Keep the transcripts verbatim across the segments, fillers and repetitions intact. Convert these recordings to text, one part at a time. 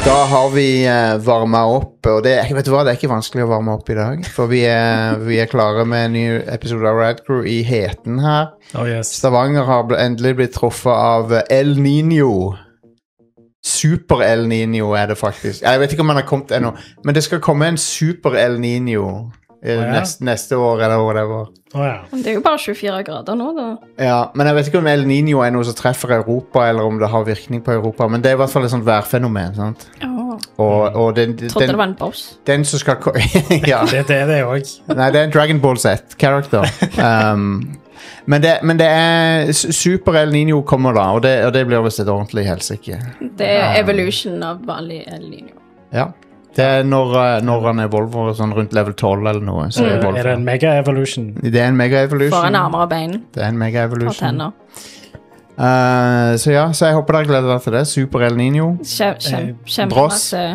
Da har vi uh, varmet opp, og det, vet du hva, det er ikke vanskelig å varme opp i dag, for vi er, vi er klare med en ny episode av Rad Crew i heten her. Oh, yes. Stavanger har ble, endelig blitt truffet av El Niño. Super El Niño er det faktisk. Jeg vet ikke om han har kommet ennå, men det skal komme en super El Niño oh, ja. neste, neste år eller whatever. Oh, ja. Det er jo bare tjuefire grader nå da. Ja, men jeg vet ikke om El Niño er noe som treffer Europa, eller om det har virkning på Europa, men det er i hvert fall et sånt værfenomen, sant? Oh. Og, og den, den, Trodde det var en boss. Den som skal ja. det, det er det også. Nei, det er en Dragon Ball Z-character. Um, men, det, men det er Super El Niño kommer da, og det, og det blir vist et ordentlig helsike. Det er evolution av vanlig El Niño. Ja. Det er når, når han evolver sånn rundt level tolv eller noe. Så mm. Er det en mega-evolution? Det er en mega-evolution. For en armer og bein. Det er en mega-evolution. Uh, så ja, så jeg håper dere gleder dere til det. Super El Niño. Kjem, kjem, kjempemasse.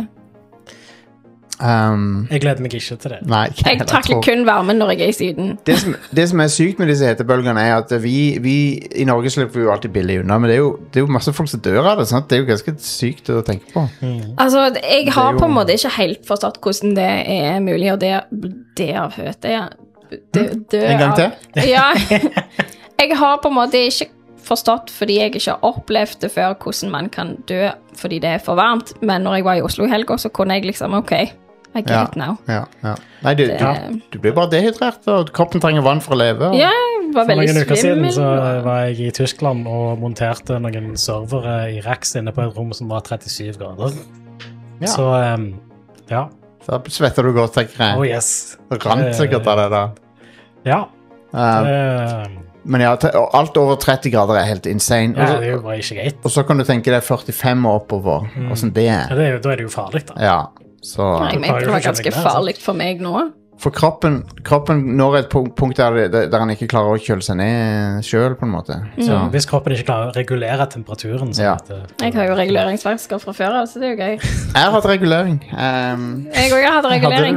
Um, jeg gleder meg ikke til det. Nei, jeg, jeg takler kun varmen når jeg er i syden. Det som, det som er sykt med disse hetebølgene er at vi, vi i Norge slipper vi jo alltid billig unna, men det er jo, det er jo masse folk som dør av det, sant? Det er jo ganske sykt å tenke på. Mm. Altså, jeg har jo på en måte ikke helt forstått hvordan det er mulig, og det, det av høte, ja. Det, det en gang til? Av, ja. Jeg har på en måte ikke forstått, fordi jeg ikke har opplevd det før, hvordan man kan dø fordi det er for varmt, men når jeg var i Oslo i helgen, så kunne jeg liksom, ok, I get ja, it now. Ja, ja. Nei, du, det, du, du blir bare dehydrert, og kroppen trenger vann for å leve. Og... Ja, jeg var veldig svimmel. For noen uker siden så var jeg i Tyskland og monterte noen servere i racks inne på et rom som var trettisju grader. Ja. Så, um, ja. Så svetter du godt, tenker jeg. Oh, yes. Det rant sikkert av det da. Ja. Um, det, men ja, alt over tretti grader er helt insane. Ja, Også, det er jo bare ikke greit. Og så kan du tenke deg førtifem og oppover, mm. hvordan det er. Ja, det er jo, da er det jo farlig da. Ja. Så, Nei, men det var ganske farlig for meg nå. For kroppen, kroppen når et punkt der, der han ikke klarer å kjøle seg ned selv på en måte. Mm. Så. Hvis kroppen ikke klarer å regulere temperaturen. Ja. At, uh, jeg har jo reguleringsversker fra før, så det er jo gøy. Jeg har hatt regulering. Um, jeg også har hatt regulering.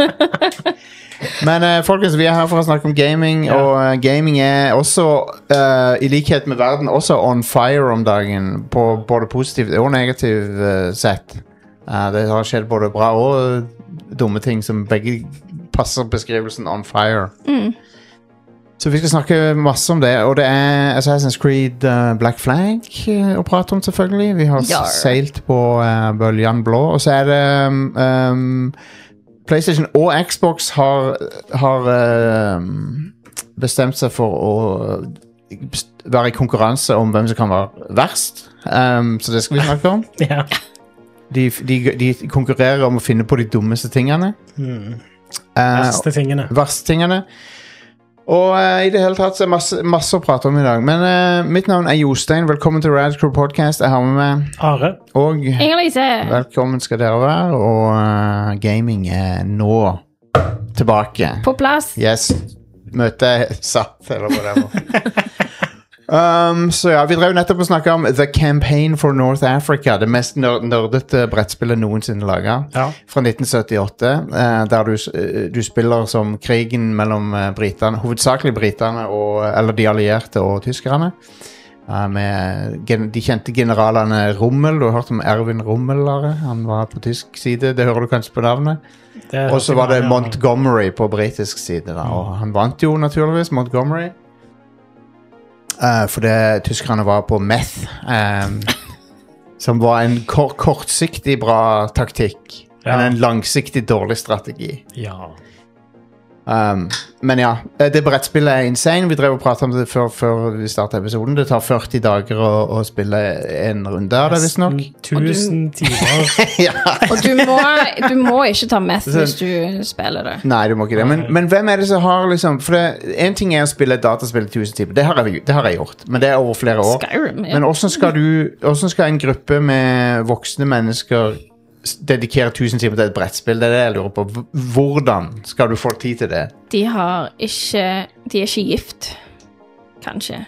Men uh, folkens, vi er her for å snakke om gaming, ja. Og uh, gaming er også, uh, i likhet med verden, også on fire om dagen, på både positivt og negativt uh, sett. Uh, det har skjedd både bra og dumme ting som begge passer beskrivelsen on fire. Mm. Så vi skal snakke masse om det, og det er Assassin's Creed uh, Black Flag uh, å prate om selvfølgelig. Vi har ja. seilt på uh, bølgen blå, og så er det um, um, PlayStation og Xbox har, har uh, bestemt seg for å være i konkurranse om hvem som kan være verst. Um, så det skal vi snakke om. Ja. De, de, de konkurrerer om å finne på de dummeste tingene. Mm. Verste uh, tingene. Verste tingene. Og uh, i det hele tatt så er masse, masse å prate om i dag. Men uh, mitt navn er Jostein. Velkommen til Rad Crew Podcast. Jeg har med meg Are. Og Inger-Lise. Velkommen skal dere være. Og uh, gaming er nå tilbake. På plass. Yes. Møtet er satt, eller whatever. Um, så ja, vi drev nettopp å snakke om The Campaign for North Africa, det mest nerdete brettspillet noensinne laget, ja. Fra nitten syttiåtte, uh, der du, uh, du spiller som krigen mellom uh, britene, hovedsakelig britene, og, eller de allierte og tyskerne, uh, med gen- de kjente generalene Rommel. Du har hørt om Erwin Rommel, Are? Han var på tysk side, det hører du kanskje på navnet. Og så var det Montgomery på britisk side da, og han vant jo naturligvis, Montgomery. Uh, for det tyskerne var på meth, um, som var en kor- kortsiktig bra taktikk, ja. Men en langsiktig dårlig strategi. Ja. Um, men ja, det brettspillet er insane. Vi drev og pratet om det før, før vi startet episoden. Det tar førti dager å, å spille en runde av det, visst nok. Tusen timer. Ja. Og du må, du må ikke ta meth hvis du spiller det. Nei, du må ikke det. Men, men hvem er det som har liksom, for det, en ting er å spille et dataspill i tusen timer. Det har, jeg, det har jeg gjort, men det er over flere år. Skyrim, ja. Men hvordan skal du, hvordan skal en gruppe med voksne mennesker dedikere tusen timer til et brettspill? Det er det jeg lurer på. Hvordan skal du få tid til det? De har ikke, de er ikke gift, kanskje.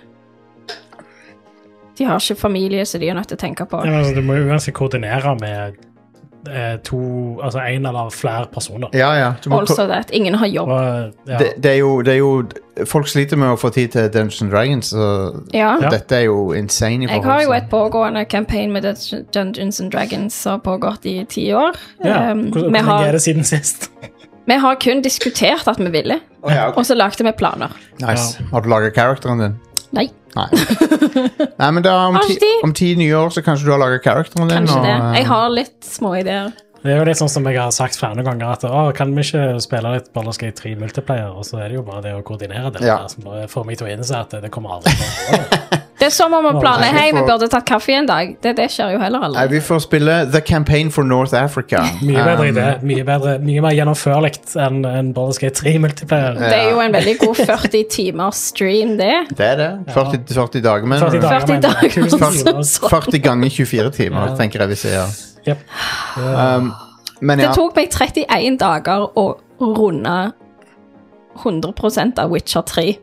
De har ikke familie, så de er nødt til å tenke på. Ja, altså, du må jo uansett koordinere med eh, to, altså en eller flere personer. Ja, ja. Also that. Ingen har jobb. Og, ja. Det, det, er jo, det er jo folk sliter med å få tid til Dungeons and Dragons, så Ja. dette er jo insane i Jeg forhold har jo til- et pågående campaign med Dungeons and Dragons som har pågått i ti år. Ja, Um, hvor, hvor vi, lenge er har, det siden sist? vi har kun diskutert at vi ville, Å, ja, ok. og så lagde vi planer. Nice. Har du laget karakteren din? Nei, Nei. Nei, men da om ti, Alltid. om ti nye år så kanskje du har laget karakteren din. kanskje og, det. eh, Jeg har litt små ideer. Det er jo litt sånn som jeg har sagt flere ganger, at å, kan vi ikke spille litt Baldur's Gate tre multiplayer, og så er det jo bare det å koordinere det, Ja. der, som bare får meg til å innse at det, det kommer aldri til å gå. Det er som om vi planer Nei, hei, vi vi får- burde tatt kaffe en dag. Det, det skjer jo heller Nei, aldri. vi får spille The Campaign for North Africa. Mye bedre Um, idé, mye bedre, mye mer gjennomførligt enn en Baldur's Gate tre multiplayer. Det er jo en veldig god førti timers stream, det. Det er det. førti, førti dager, men førti dager, førti mener jeg. dager. tusen timer. førti ganger tjuefire timer, Ja. tenker jeg vi sier. Jep. Um, men Det ja, tok meg trettien dager å runde hundre prosent av Witcher tre.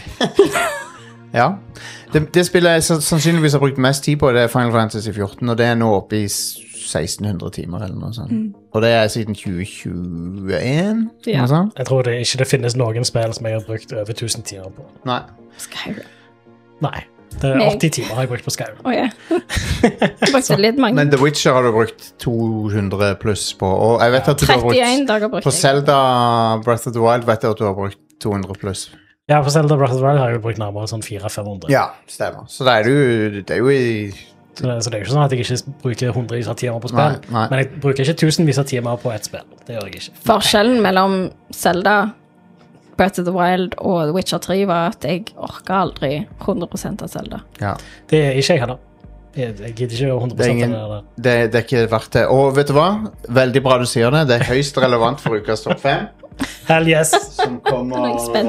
ja. Det, det spillet jeg sa- sannsynligvis har brukt mest tid på, det er Final Fantasy fjorten, og det er nå oppe i seksten hundre timer eller noe sånt. Og det er siden tjue tjueen, Ja. noe sånt? Jeg tror det ikke det finnes noen spill som jeg har brukt over tusen timer på. Nei. Skyrim. Nei, det er Meg. åtti timer har jeg brukt på Skyrim. Å ja. Jeg brukte litt mange. Men The Witcher har du brukt to hundre pluss på, og jeg vet at du har brukt trettien dager brukte på jeg. Zelda Breath of the Wild vet jeg at du har brukt to hundre pluss. Ja, på Zelda Breath of the Wild har jeg jo brukt nærmere sånn fire til fem hundre. Ja, stemmer. Så det er jo, det er jo i Så, det, så det er jo ikke sånn at jeg ikke bruker hundrevis av timer på spill. Nei, nei. Men jeg bruker ikke tusenvis av timer på ett spill. Det gjør jeg ikke. Forskjellen mellom Zelda, Breath of the Wild og The Witcher tre var at jeg orka aldri hundre prosent av Zelda. Ja. Det er ikke jeg heller. Jeg, jeg gidder ikke hundre Det er, prosent ingen, av det der. det, det er ikke verdt det. Og vet du hva? Veldig bra du sier det. Det er høyst relevant for ukas topp fem. Hell yes! Som kommer Nå er jeg spent.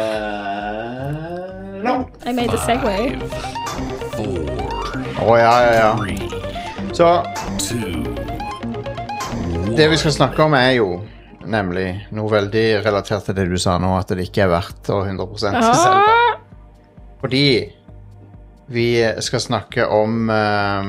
eh, nå. I made a segway. Å ja, ja, ja. Så det vi skal snakke om er jo nemlig noe veldig relatert til det du sa nå, at det ikke er verdt å hundre prosent til Zelda. Ah, Fordi vi skal snakke om um,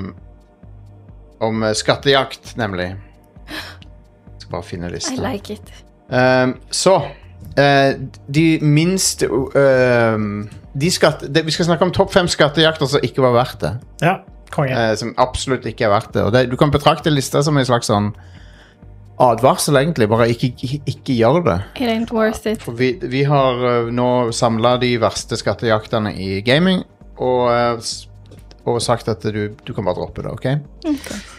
om skattejakt, nemlig. Jeg skal bare finne I lista. like it. Um, så uh, de minst um, de skatt, det, Vi skal snakke om topp fem skattejakter som ikke var verdt det. Ja, konge. Uh, som absolutt ikke er verdt det. Og det, du kan betrakte lista som en slags sånn advarsel, egentlig. Bare ikke, ikke, ikke gjør det. It ain't worth it. For vi, vi har uh, nå samla de verste skattejaktene i gaming, og, uh, s- og sagt at du, du kan bare droppe det, OK?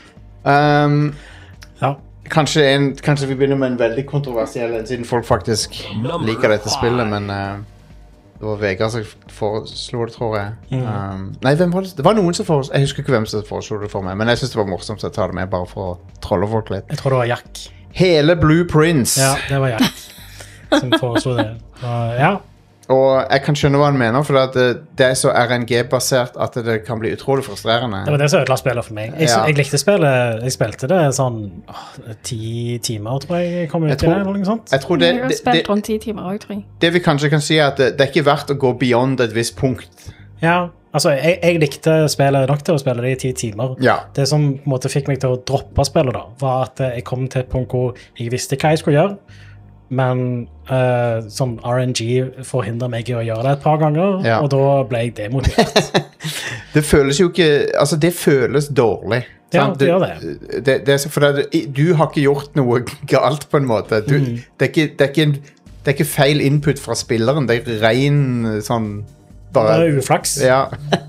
Um, Ja. kanskje, en, kanskje vi begynner med en veldig kontroversiell en, siden folk faktisk liker dette spillet, men uh, det var Vegard som foreslo det, tror jeg. Um, nei, hvem var det? Det var noen som foreslo Jeg husker ikke hvem som foreslo det for meg, men jeg synes det var morsomt, så jeg tar det med bare for å trolle folk litt. Jeg tror det var Jack. Hele Blue Prince. Ja, det var Jack som foreslo det. Og, ja, Og jeg kan skjønne hva han mener, for at det, det er så R N G-basert at det kan bli utrolig frustrerende. det var det som ødela spillet for meg. Jeg, Ja. jeg likte spillet. Jeg spilte det sånn åh, ti timer, tror jeg jeg kom ut Jeg i tror- det. Eller noe sånt. Jeg tror det, Jeg har det, spilt det, rundt ti timer òg, tror jeg. det vi kanskje kan si, er at det, det er ikke verdt å gå beyond et visst punkt. Ja, altså, jeg, jeg likte spillet nok til å spille det i ti timer. Ja. Det som på en måte fikk meg til å droppe spillet, da, var at jeg kom til et punkt hvor jeg visste hva jeg skulle gjøre, men eh, sånn R N G forhindret meg i å gjøre det et par ganger, Ja. og da ble jeg demotivert. Det føles jo ikke Altså, det føles dårlig. Ja, sant? det gjør det. det, det er så, for det, du har ikke gjort noe galt, på en måte. Du, Mm. det, er ikke, det, er ikke, en- det er ikke feil input fra spilleren. Det er ren sånn Det bare er uflaks. Ja.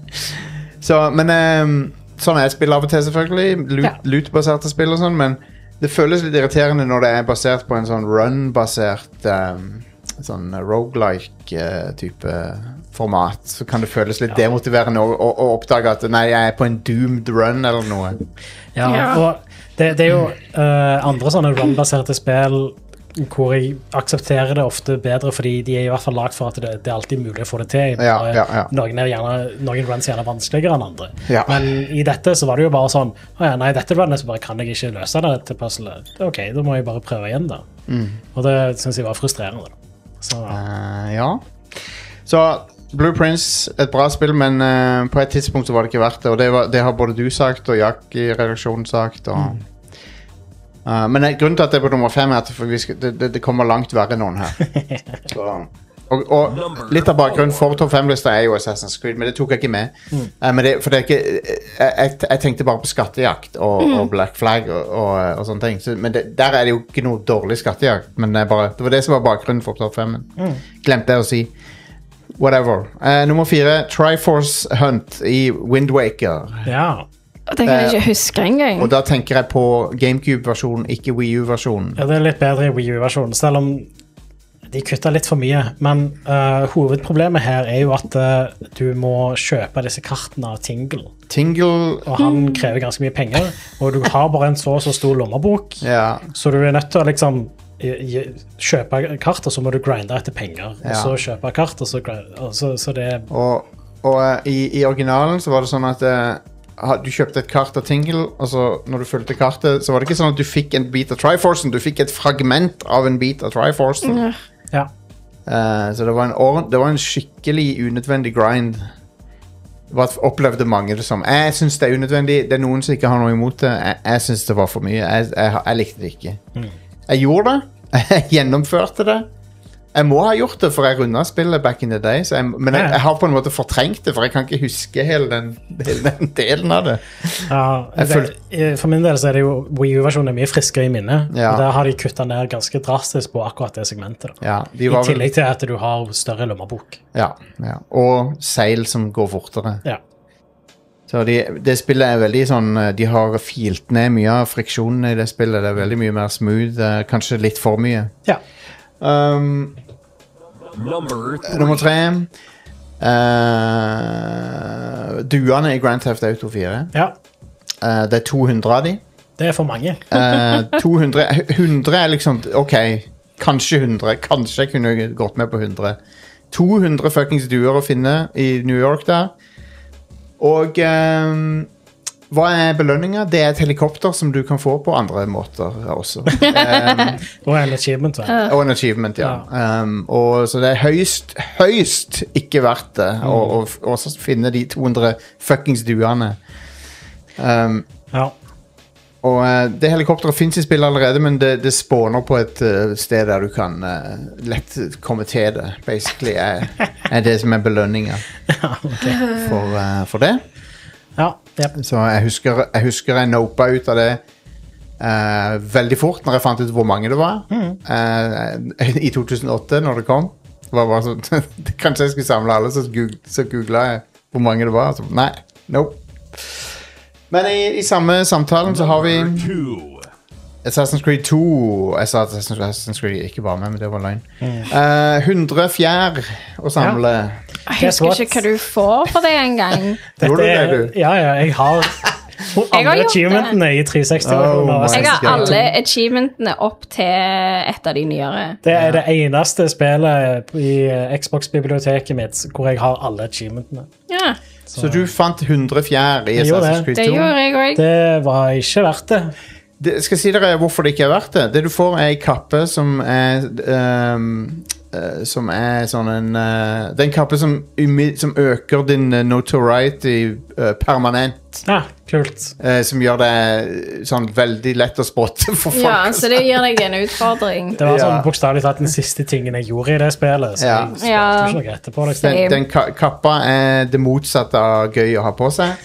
Så, men ehm, sånn er et spill av og til, selvfølgelig. Loot, Ja. Loot-baserte spill og sånn, men det føles litt irriterende når det er basert på en sånn run-basert um, sånn roguelike-type format. Så kan det føles litt demotiverende å, å, å oppdage at nei, jeg er på en doomed run eller noe. Ja, Ja. og det, det er jo eh, andre sånne run-baserte spill hvor jeg aksepterer det ofte bedre, fordi de er i hvert fall lagt for at det, det er alltid mulig å få det til. Ja, Bare ja, ja. Noen, er gjerne, noen runs er gjerne vanskeligere enn andre. Ja. Men i dette så var det jo bare sånn, å ja, nei, dette runnet så bare kan jeg ikke løse det til puzzlet. Ok, da må jeg bare prøve igjen da. Mm. Og det synes jeg var frustrerende. Da. Så, Eh, ja. Så Blue Prince, et bra spill, men eh, på et tidspunkt så var det ikke verdt det. Og det, var, det har både du sagt og Jack i redaksjonen sagt. Og Uh, men eh, grunnen til at det er på nummer fem er at vi skal, det, det, det kommer langt verre enn noen her. Så, og, og litt av bakgrunnen for topp fem-lista er jo Assassin's Creed, men det tok jeg ikke med. Mm. Uh, men det, for det er ikke, jeg, jeg, jeg tenkte bare på skattejakt og, mm. og Black Flag og, og, og sånne ting. Så, men det, der er det jo ikke noe dårlig skattejakt, men det, bare, det var det som var bakgrunnen for topp fem. Mm. Glemte jeg å si. Whatever. Uh, nummer fire, Triforce Hunt i Wind Waker. Ja. Det kan jeg ikke huske engang. Og da tenker jeg på GameCube-versjonen, ikke Wii U-versjonen. Ja, det er litt bedre i Wii U-versjonen, selv om de kutter litt for mye. Men uh, hovedproblemet her er jo at uh, du må kjøpe disse kartene av Tingle. Tingle... Og han mm. krever ganske mye penger, og du har bare en så så stor lommebok, ja. Så du er nødt til å liksom kjøpe kart, og så må du grinde etter penger. Ja. Og så kjøpe kart, og så grinde, og så, så det... Og, og uh, i, i originalen så var det sånn at... Uh, du kjøpte et kart av Tingle, og så når du fulgte kartet, så var det ikke sånn at du fikk en bit av Triforcen, du fikk et fragment av en bit av Triforcen. Ja. Uh, så det var, en or- det var en skikkelig unødvendig grind. Hva opplevde mange det som. Jeg synes det er unødvendig, det er noen som ikke har noe imot det. Jeg, jeg synes det var for mye. Jeg, jeg, jeg likte det ikke. Mm. Jeg gjorde det, jeg gjennomførte det. Jeg må ha gjort det, for jeg rundet spillet back in the day, så jeg, men jeg, jeg har på en måte fortrengt det, for jeg kan ikke huske hele den, hele den delen av det. Ja, det, for min del så er det jo Wii U-versjonen er mye friskere i minnet, ja. Og der har de kuttet ned ganske drastisk på akkurat det segmentet. Ja, I tillegg til at du har større lommebok. Ja, ja. Og seil som går fortere. Ja. Så de, det spillet er veldig sånn, de har filt ned mye av friksjonen i det spillet, det er veldig mye mer smooth, kanskje litt for mye. Ja. Um, nummer tre uh, Duene i Grand Theft Auto fire. Ja. Uh, det er to hundre av de. Det er for mange. uh, to hundre, hundre er liksom ok, kanskje hundre, kanskje jeg kunne gått med på hundre. to hundre fuckings duer å finne i New York der. Og um, hva er belønninga? Det er et helikopter som du kan få på andre måter også. Um, og en achievement, vel? Og en achievement, ja. ja. Um, og så det er høyst, høyst ikke verdt det mm. å, å, å finne de to hundre fuckings duene. Um, ja. Og uh, det helikopteret finnes i spillet allerede, men det, det spawner på et uh, sted der du kan uh, lett komme til det. Basically er, er det som er belønninga ja, okay. for, uh, for det. Ja, yep. Så jeg husker, jeg husker jeg nopa ut av det uh, veldig fort når jeg fant ut hvor mange det var. Mm. Uh, I to tusen og åtte når det kom. Det var bare sånn, kanskje jeg skulle samle alle, så, googl- så googlet jeg hvor mange det var. Så, nei, nope. Men i, i samme samtalen så har vi Assassin's Creed to. Jeg sa at Assassin's Creed ikke var med, men det var løgn. Mm. Uh, hundre fjær å samle. Ja. Jeg husker ikke hva du får for det en gang. Tror du det, du? Ja, ja, jeg har alle achievementene i tre seksti. Oh, jeg har alle achievementene opp til et av de nyere. Det er det eneste spillet i Xbox-biblioteket mitt hvor jeg har alle achievementene. Ja. Så, Så du fant hundre fjær i Assassin's Creed to? Det gjorde jeg også. Det var ikke verdt det. Det, skal jeg si dere hvorfor det ikke er verdt det? Det du får er en kappe som er um, uh, som er sånn en uh, det er en kappe som, som øker din uh, notoriety uh, permanent. Ja, kult. Uh, som gjør det sånn veldig lett å spotte for folk. Ja, så det gir deg en utfordring. Det var sånn ja. Bokstavelig tatt den siste tingen jeg gjorde i det spillet. Så ja. jeg ja. ikke noe etterpå. Liksom. Den, den ka- kappa er det motsatte av gøy å ha på seg.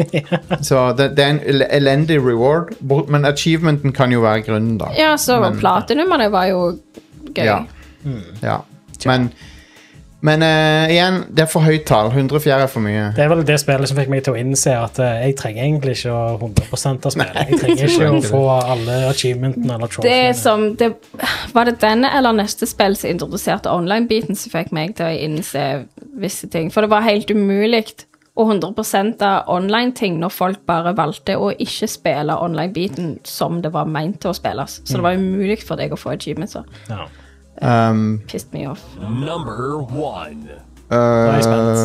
Så det, det er en elendig reward, men achievementen kan jo være grunnen da. Ja, så men, platinumene var jo gøy. Ja, mm. ja. Men, men uh, igjen, det er for høyt tall. hundre fjær er for mye. Det er vel det spillet som fikk meg til å innse at uh, jeg trenger egentlig ikke å hundre prosent av spillet. Jeg trenger ikke å få alle achievementene eller trophyene. Det som, det, var det denne eller neste spill som introduserte online-biten som fikk meg til å innse visse ting? For det var helt umuligt og hundre prosent av online-ting når folk bare valgte å ikke spille online-biten som det var meint til å spilles. Så det var umulig for deg å få achievements. Ja. Um, Pissed me off. Number one. Uh,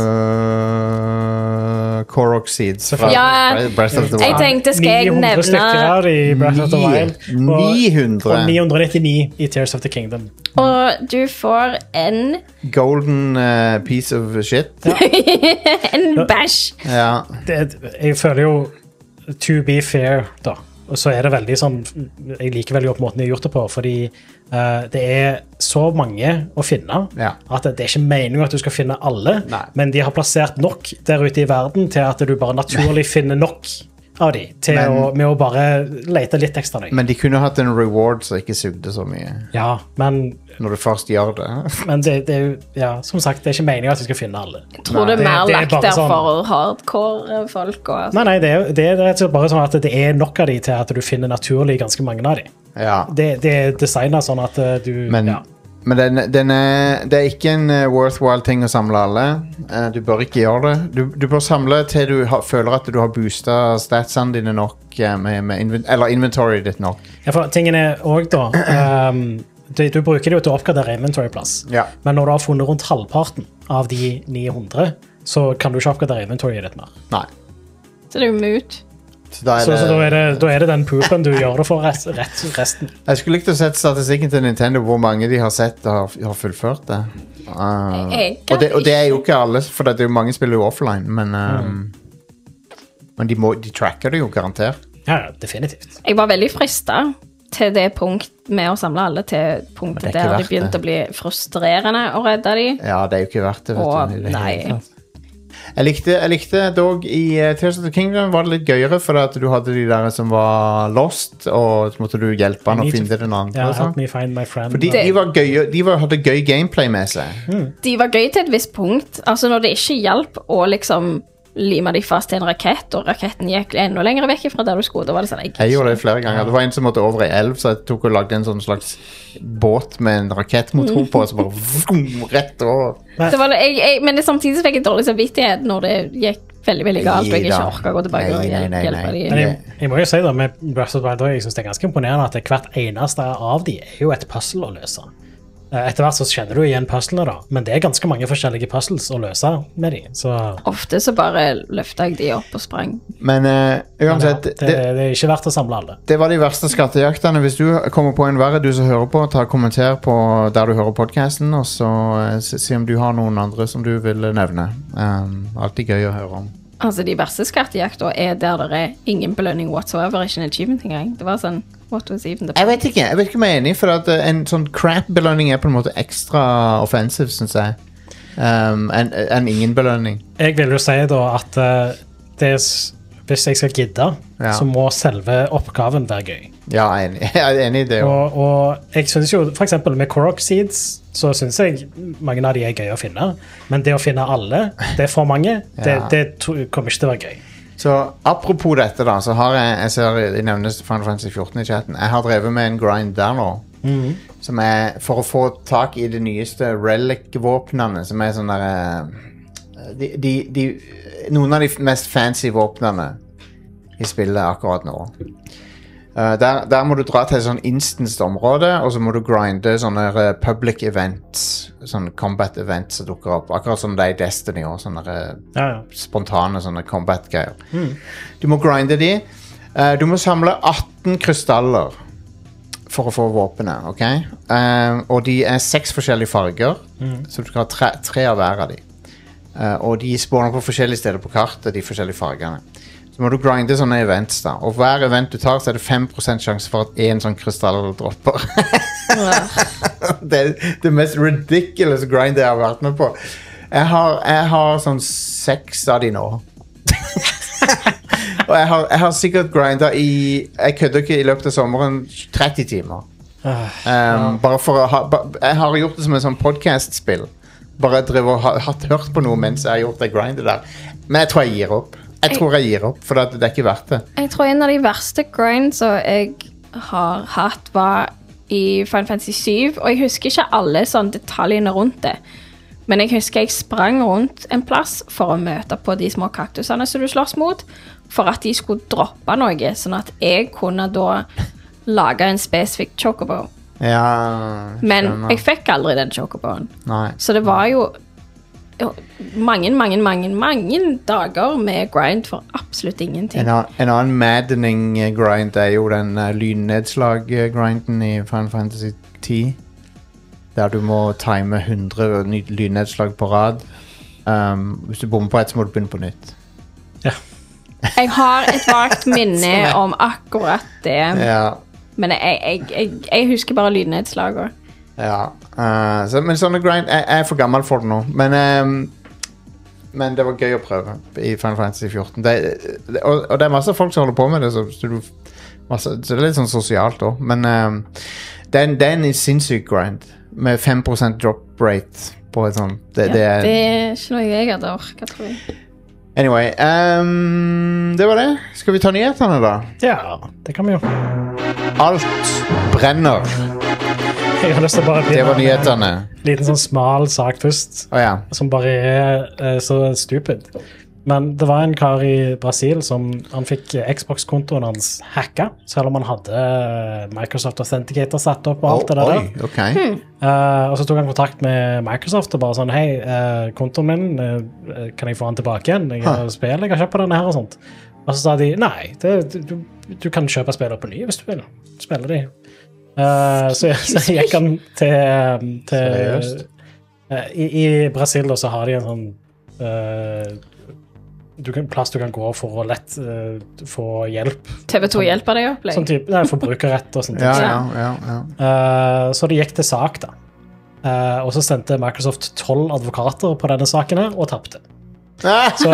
Korok Seeds fra ja, Breath of the Wild. Jeg tenkte, skal jeg nevne ni hundre stykker i Breath of the Wild. ni hundre. Og ni hundre nittini i Tears of the Kingdom. Og du får en golden uh, piece of shit. Ja. En bæsj. Ja. Det, jeg føler jo to be fair da. og så er det veldig sånn, jeg liker veldig godt måten de har gjort det på, fordi uh, det er så mange å finne, Ja. at det er ikke meningen at du skal finne alle, Nei. men men de har plassert nok der ute i verden til at du bare naturlig finner nok av de, til Men- å, med å bare lete litt ekstra nøye. Men de kunne hatt en reward som ikke sugde så mye Ja, men, når du først gjør det. men det, det er jo, ja, som sagt, det er ikke meningen at du skal finne alle. Jeg tror det er det- mer det er lagt bare der sånn- for hardcore folk. Og, Nei, nei, det er, det er rett og slett bare sånn at det er nok av de til at du finner naturlig ganske mange av de. Ja. Det, det er designet sånn at uh, du, Men, ja. men den, den er, det er ikke en uh, worthwhile ting å samle alle. Uh, du bør ikke gjøre det. Du, du bør samle til du ha, føler at du har boostet statsene dine nok, uh, med, med inven eller inventory ditt nok. Ja, for tingene er også da, um, du, du bruker det jo til å oppgradere inventory-plass, Ja. men når du har funnet rundt halvparten av de ni hundre, så kan du ikke oppgradere inventoryet ditt mer. Nei. så det er jo mut. Så da er Så, det, så da, er det, da er det den poopen du gjør det for rest, rett, resten. Jeg skulle likt å sett statistikken til Nintendo, hvor mange de har sett og har, har fullført det. Uh, Jeg og, det og det er jo ikke alle, for det er jo mange spiller jo offline, men, um, men de, må, de tracker det jo garantert. Ja, ja, definitivt. Jeg var veldig frista til det punkt med å samle alle til punktet Men det er ikke der de verdt begynte det. å bli frustrerende å redde de. Ja, det er jo ikke verdt det, vet Og du. i det nei. hele tatt. Jeg likte, jeg likte dog i uh, Tears of the Kingdom var det litt gøyere, for at du hadde de der som var lost, og så måtte du hjelpe han I å need to- finne den andre. Ja, og sånn. help me find my friend. For de, Det- de, var gøye, de var, hadde gøy gameplay med seg. De var gøy til et visst punkt. Altså når det ikke hjalp å liksom lime de fast til en rakett, og raketten gikk enda lenger vekk fra der du skulle, da var det sånn jeg, Jeg gjorde det flere ganger. Det var en som måtte over ei elv, så jeg tok og lagde en sånn slags båt med en rakettmotor på, så bare vroom, rett over. det var, jeg, jeg, Men det, samtidig så fikk jeg dårlig samvittighet når det gikk veldig veldig galt, og jeg Nei da. ikke orka å gå tilbake Nei, og nei, nei, hjelpe nei. Men de. jeg, jeg må jo si da, med Breath of the Wild, jeg synes det er ganske imponerende at hvert eneste av de er jo et puzzle å løse. Eh, Etter hvert så kjenner du igjen puzzlene da, men det er ganske mange forskjellige puzzles å løse med de, så Ofte så bare løfta jeg de opp og sprang. Men uh, ja, uansett, det, det, det er ikke verdt å samle alle. det var de verste skattejaktene. Hvis du kommer på en verre, du som hører på, ta og kommenter på der du hører podcasten, og så uh, si si om du har noen andre som du vil nevne. Um, alltid gøy å høre om. Altså, de verste skattejakta er der det er ingen belønning whatsoever, ikke en achievement engang. Det var sånn, what was even the Jeg vet ikke, jeg vet ikke om jeg er enig, for at uh, en sånn crap-belønning er på en måte ekstra offensive, synes jeg. Um, enn en ingen belønning. Jeg vil jo si da at eh, det er, s- hvis jeg skal gidde, Ja. så må selve oppgaven være gøy. Ja, jeg er enig, jeg er enig i det. også. Og, og jeg synes jo, for eksempel med Korok Seeds, så synes jeg mange av de er gøy å finne, men det å finne alle, det er for mange, det, Ja. det to- kommer ikke til å være gøy. Så apropos dette da, så har jeg, jeg ser de nevnes Final Fantasy fjorten i chatten. Jeg har drevet med en grind der nå, som er for å få tak i de nyeste relic-våpnene, som er sånne der, eh, de, de, de, noen av de mest fancy våpnene i spillet akkurat nå. Eh, der, der må du dra til et sånn instanced område, og så må du grinde sånne eh, public events, sånne combat events som dukker opp, akkurat som det er i Destiny og sånne eh, Ja, ja. spontane sånne combat-greier. Du må grinde de. Eh, du må samle atten krystaller for å få våpenet, ok? Eh, og de er seks forskjellige farger, så du skal ha tre, tre av hver av de. Eh, og de spawner på forskjellige steder på kartet, de forskjellige fargene. Så må du grinde sånne events da. Og hver event du tar, så er det fem prosent sjanse for at en sånn krystall dropper. Det er det mest ridiculous grind jeg har vært med på. Jeg har, jeg har sånn seks av de nå. Og jeg har, jeg har sikkert grindet i, jeg kødder ikke, i løpet av sommeren, tretti timer. Um, bare for å ha, ba, jeg har gjort det som en sånn podcast-spill. Bare drev og ha, hatt hørt på noe mens jeg har gjort det grindet der. Men jeg tror jeg gir opp. Jeg tror jeg gir opp, for det, det er ikke verdt det. Jeg tror en av de verste grinds som jeg har hatt, var i Final Fantasy syv, og jeg husker ikke alle sånne detaljene rundt det. Men jeg husker jeg sprang rundt en plass for å møte på de små kaktusene som du slåss mot, for at de skulle droppe noe, sånn at jeg kunne da lage en spesifikk chocobo. Ja, Men skjønner. jeg fikk aldri den chocoboen. Nei. Så det var jo jo, mange, mange, mange, mange dager med grind for absolutt ingenting. En, an, en annen maddening eh, grind er jo den uh, lynnedslag-grinden i Final Fantasy ti. Der du må time hundre ny- lynnedslag på rad. Um, hvis du bommer på et, så må du begynne på nytt. Ja. Jeg har et vagt minne om akkurat det. Ja, Men jeg, jeg, jeg, jeg husker bare lydnedslaget. ja. Uh, så, men sånne grind, jeg, jeg er for gammel for det nå. Men, um, men det var gøy å prøve i Final Fantasy fjorten. Det, det, og, og det er masse folk som holder på med det, så, så, du, masse, så det er litt sånn sosialt også. Men um, det, er en, det er en sinnssyk grind med fem prosent drop rate på et sånt. Det, Ja, det er, det er ikke noe jeg hadde orket, tror jeg. anyway, um, det var det. Skal vi ta nyhetene da? Ja, det kan vi jo. Alt brenner. Jeg har lyst til å bare Det var nyhetene. en liten sånn smal sak først, Åja. som bare er eh, så stupid. Men det var en kar i Brasil som han fikk Xbox-kontoen hans hacka, selv om han hadde Microsoft Authenticator satt opp og alt det der. Oi, ok. Uh, og så tok han kontakt med Microsoft og bare sånn, hei, uh, kontoen min, uh, kan jeg få den tilbake igjen? Jeg har spill, jeg har kjøpt på denne her og sånt. Og så sa de, nei, det, du, du kan kjøpe spiller på ny hvis du vil. Spiller de. Uh, så, så gikk han til, til Seriøst? uh, i, I Brasil da, så har de en sånn uh, du kan, plass du kan gå for å lett uh, få hjelp. T V to hjelper deg opp, Sånn type, nei, forbrukerrett og sånt. Ja, ja, ja, ja. Uh, så det gikk til sak da. Uh, og så sendte Microsoft tolv advokater på denne saken her, og tappte. Ah, Så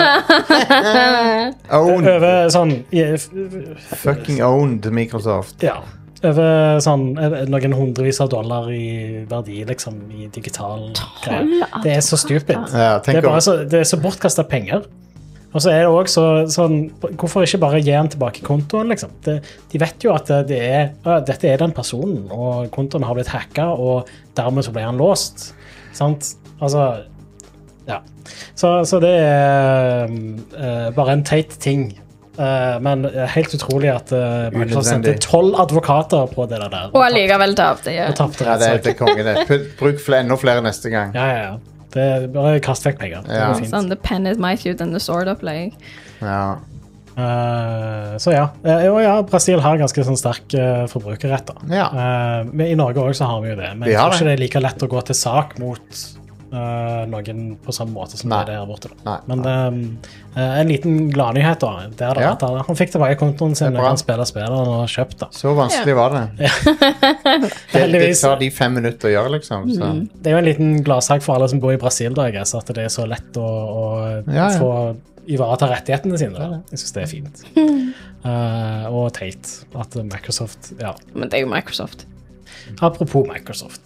owned. over sånn i- Fucking owned Microsoft. Ja, over sånn eh, noen hundrevis av dollar i verdi, liksom, i digital greier. Det er så stupid. Ja, Det tenk er, bare om, så, det er så bortkastet penger. Og så er det også så, sånn, hvorfor ikke bare gi han tilbake kontoen, liksom? Det, de vet jo at det er, ja, dette er den personen, og kontoen har blitt hacket, og dermed så ble han låst. Sant? Altså, ja. Så, så det er uh, bare en teit ting. Uh, men helt utrolig at uh, Microsoft sendte Unødvendig. tolv advokater på det der. Og allikevel tapte jeg. Og tapte ja, det, rettssak. det er konge det. Putt- Bruk flere, enda flere neste gang. Ja, ja, ja. Det er bare kast vekk penger. Det Ja. går fint. Sånn, the pen is might you than the sword opplegg. Ja. Eh, så ja. Eh, og ja, Brasil har ganske sånn sterk uh, forbrukerrett. Da. Ja. Eh, men I Norge også har vi jo det, men Vi jeg har tror det. ikke det er like lett å gå til sak mot eh, noen på samme måte som Nei. det er der borte. Da. Nei, Men eh, en liten gladnyhet da, det er da Ja. at han, han fikk tilbake kontoen sin Det er og bra. kan spille spillet han har kjøpt. Da. Så vanskelig var det. det. Det Heldigvis. tar de fem minutter å gjøre, liksom. Så. Det er jo en liten gladsak for alle som bor i Brasil, da, jeg guess, at det er så lett å, å Ja, ja. få ivareta rettighetene sine. Da. Jeg synes det er fint. Eh, og teit at Microsoft, ja. Men det er jo Microsoft. Apropos Microsoft.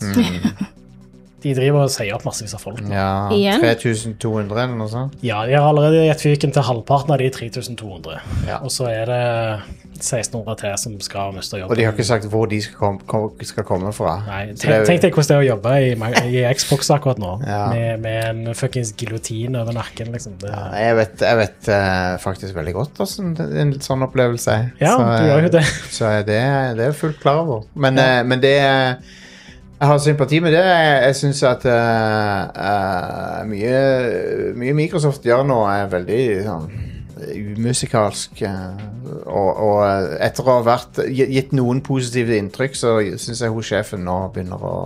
De driver og sier opp massevis av folk. Ja, Igjen? tre tusen to hundre eller noe sånt. Ja, de har allerede gitt fyken til halvparten av de tre tusen to hundre. Ja. Og så er det seksten hundre til som skal miste jobben. Og de har ikke sagt hvor de skal komme, kom, skal komme fra. Nei, Så det er tenk, jo- tenk deg hvordan det er å jobbe i, i Xbox akkurat nå, Ja. med, med en fuckings giljotin over nakken, liksom. Det, Ja, Jeg vet, jeg vet eh, faktisk veldig godt hvordan det- en sånn opplevelse er. ja, så, du eh, gjør jo det. Så er det, det er jeg fullt klar over. Men, eh, men det er- jeg har sympati med det. Jeg, jeg synes at eh, eh, mye, mye Microsoft gjør nå er veldig sånn umusikalsk. eh, og, og etter å ha vært, gi- gitt noen positive inntrykk, så synes jeg hun sjefen nå begynner å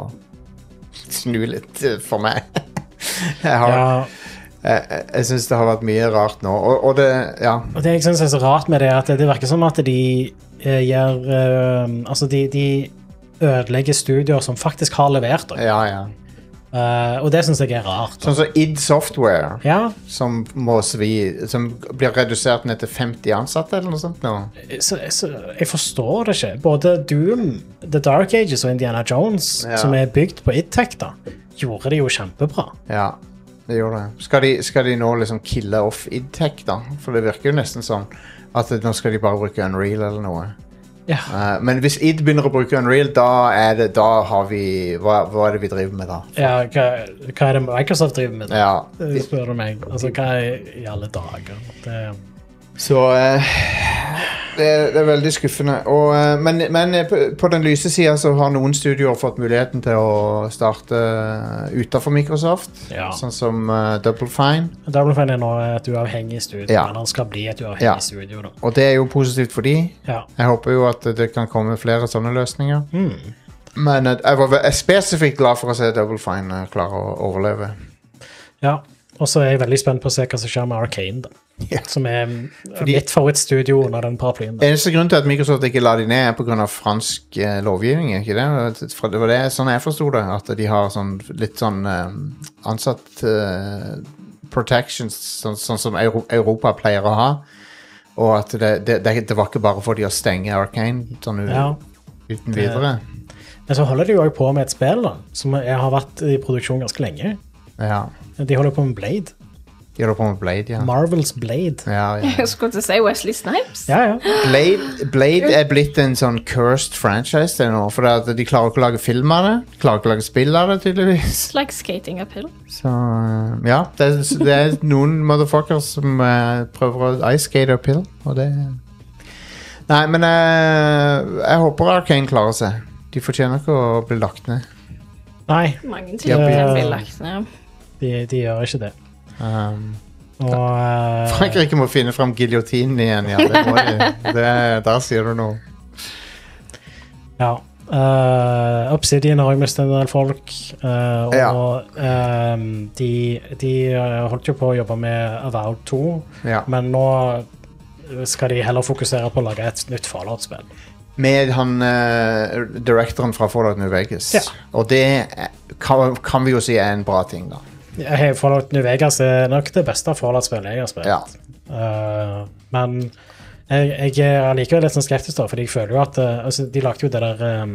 snu litt eh, for meg. jeg har, Ja, jeg, jeg- jeg synes det har vært mye rart nå. Og, og det, ja. og det jeg synes er så rart med det, er at det virker som at de eh, gjør eh, Altså, de, de ødelegger studier som faktisk har levert. Da. Ja, ja. Eh, og det synes jeg er rart. Da. Sånn som id Software, Ja, som må svi, som blir redusert ned til femti ansatte eller noe sånt nå. så, så jeg forstår det ikke. Både Doom, The Dark Ages og Indiana Jones, Ja. som er bygd på id-tech, da, gjorde det jo kjempebra. Ja, det gjør det. Skal de, skal de nå liksom kille off id-tech da? For det virker jo nesten sånn at nå skal de bare bruke Unreal eller noe. Ja. Eh, men hvis id begynner å bruke Unreal, da er det, da har vi, hva, hva er det vi driver med da? Ja, hva, hva er det Microsoft driver med? Da? Ja, Det spør du meg. Altså, hva er i alle dager? Det, så eh, det, er, det er veldig skuffende. Og, eh, men men på, på den lyse siden så har noen studioer fått muligheten til å starte utenfor Microsoft, Ja. sånn som eh, Double Fine. Double Fine er nå et uavhengig studio, Ja. men han skal bli et uavhengig Ja. studio. Da. Og det er jo positivt for de. Ja. Jeg håper jo at det kan komme flere sånne løsninger. Mm. Men eh, jeg var ve- jeg er spesifikt glad for å se Double Fine eh, klare å overleve. Ja, og så er jeg veldig spent på å se hva som skjer med Arcane, da. Ja. Som er Fordi- mitt favorittstudio under den paraplyen. Da. Eneste grunn til at Microsoft ikke la de ned er på grunn av fransk eh, lovgivning, ikke det? For det var det sånn jeg forstod det, at de har sånn litt sånn um, ansatt uh, protections, sånn, sånn som Euro Europa pleier å ha, og at det, det, det, det var ikke bare for de å stenge Arcane sånn u- Ja. uten videre. Men så holder de jo også på med et spill da, som er, har vært i produksjon ganske lenge. Ja. De holder på med Blade. De holder på med Blade, ja. Marvel's Blade. Ja, ja. Jeg skulle til å si Wesley Snipes. Ja, ja. Blade, Blade er blitt en sånn cursed franchise det nå, for at de klarer ikke å lage film av det. De klarer ikke å lage spill av det, tydeligvis. It's like skating uphill. Så uh, ja, det er, det er noen motherfuckers som uh, prøver å ice skate uphill, og det Nei, men uh, jeg håper Arcane klarer seg. De fortjener ikke å bli lagt ned. Nei, Mange ting Ja, kan vi- bli lagt ned. de, de gjør ikke det. Um, Og eh, Frankrike må finne fram giljotinen igjen, ja. Det må de. Det, der sier du noe. ja. Uh, Obsidian har også mistet en del folk. eh, og Ja. ehm, de, de eh, holdt jo på å jobbe med Avowed to, Ja. men nå skal de heller fokusere på å lage et nytt Fallout-spill. Med han uh, directoren fra Fallout New Vegas. Ja. Og det er- kan, kan vi jo si er en bra ting, da. Hey, Fallout New Vegas er nok det beste Fallout-spillet jeg har spilt. Ja. Eh, men jeg, jeg er allikevel litt sånn skeptisk, da, fordi jeg føler jo at eh, altså, de lagde jo det der um,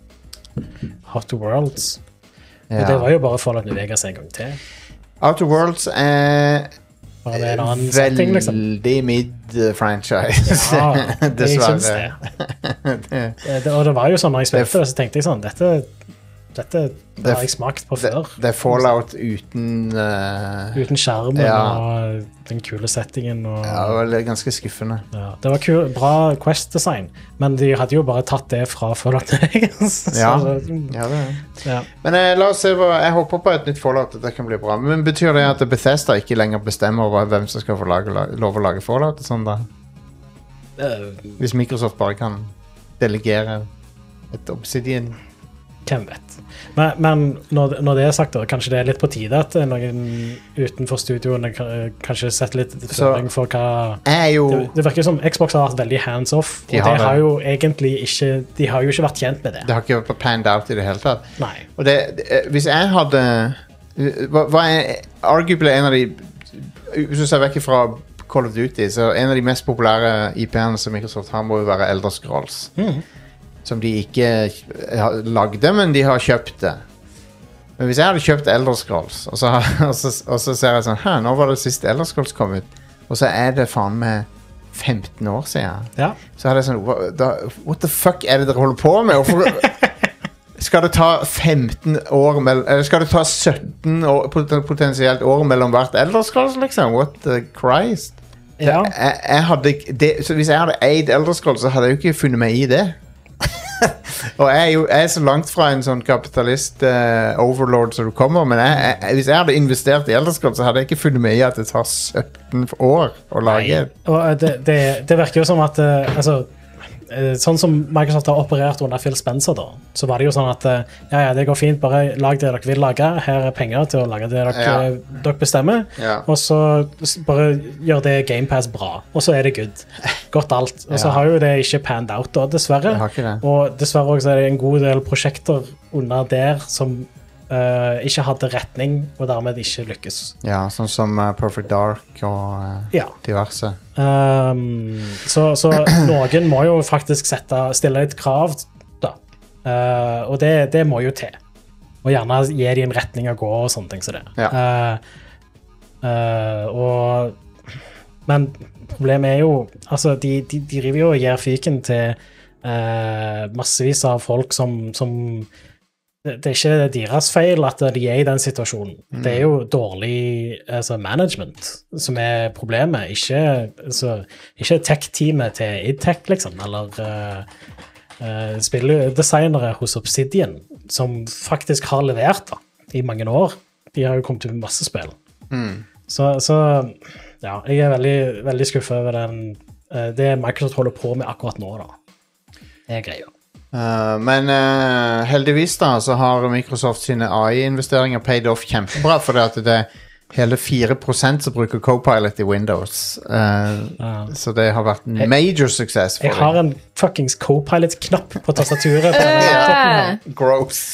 Outer Worlds. Og det var jo bare Fallout New Vegas en gang til. Outer Worlds er Bare med en annen setting, liksom. veldig mid-franchise. Ja, jeg syns det. det. Eh, det. Og det var jo sånn når jeg spilte det, så tenkte jeg sånn Dette, dette Det- har jeg smakt på Det, før. det er Fallout uten uh, Uten skjermen Ja. og den kule settingen. Og, Ja, det var litt ganske skuffende. ja. Det var kul, bra Quest-design, men de hadde jo bare tatt det fra Fallout New Vegas. Så- Ja. Ja, det er. ja. Men eh, la oss se hva, jeg håper på et nytt Fallout. Det kan bli bra. Men betyr det at Bethesda ikke lenger bestemmer over hvem som skal få lage, la- lov å lage Fallout? Og sånn da? Eh, Hvis Microsoft bare kan delegere et Obsidian. Hvem vet. Men, men når, når det er sagt, da, kanskje det er litt på tide at noen utenfor studioene kan- kanskje setter litt føring for hva Jeg er jo det, det virker som Xbox har vært veldig hands off, De og har det det. har jo egentlig ikke De har jo ikke vært kjent med det. Det har ikke vært panned out i det hele tatt. Nei. Og det, det, hvis jeg hadde hva, hva er arguably en av de Hvis du ser vekk fra Call of Duty, så en av de mest populære I P-ene som Microsoft har, må jo være Elder Scrolls. Mhm. Som de ikke har lagde, men de har kjøpt det. Men hvis jeg hadde kjøpt Elder Scrolls, og så, og så, og så ser jeg sånn Hæ, nå var det siste Elder Scrolls kom ut, og så er det faen meg femten år siden. Ja. Så hadde jeg sånn What, da, what the fuck er det dere holder på med? Hvorfor skal det ta femten år mell- Eller skal det ta sytten år, pot- potensielt år mellom hvert Elder Scrolls, liksom? What the Christ? Så Ja. Jeg, jeg hadde ikke- det, så hvis jeg hadde eid Elder Scrolls, så hadde jeg jo ikke funnet meg i det. Og jeg er jo jeg er så langt fra en sånn kapitalist eh, overlord som du kommer, men jeg, jeg, hvis jeg hadde investert i Elder Scrolls, så hadde jeg ikke funnet meg i at det tar sytten år å lage. Og eh, det, det, det virker jo som at eh, altså, eh, sånn som Microsoft har operert under Phil Spencer, da, så var det jo sånn at eh, ja, ja, det går fint, bare lag det dere vil lage. Her er penger til å lage det dere, Ja. dere bestemmer. Ja. Og så s- bare gjør det GamePass bra, og så er det good. Godt alt. Og så Ja. har jo det ikke panned out, da, dessverre. Jeg har ikke det. Og dessverre også er det en god del prosjekter under der som eh, ikke hadde retning, og dermed ikke lykkes. Ja, sånn som eh, Perfect Dark og eh, Ja. diverse. Um, så, så noen må jo faktisk sette, stille et krav, da. Uh, og det, det må jo til. Og gjerne gi de en retning å gå og sånne ting som det. Ja. Uh, uh, og, men problemet er jo altså, de, de, de driver jo og gir fiken til uh, massevis av folk som, som det, det er ikke deres feil at de er i den situasjonen. Det er jo dårlig altså, management som er problemet, ikke, altså, ikke tech-teamet til idtech, liksom, eller uh, uh, spilledesignere hos Obsidian, som faktisk har levert da, i mange år. De har jo kommet ut med masse spill. Mm. Så, så ja, jeg er veldig, veldig skuffet over den, uh, det Microsoft holder på med akkurat nå, da. Det er greia. Uh, men uh, heldigvis da så har Microsoft sine A I-investeringer paid off kjempebra, for det, at det, hele fire prosent som bruker Copilot i Windows. Uh, Ja. Så det har vært en major success for Jeg har en fuckings Copilot-knapp på tastaturet. på denne laptopen her. Gross.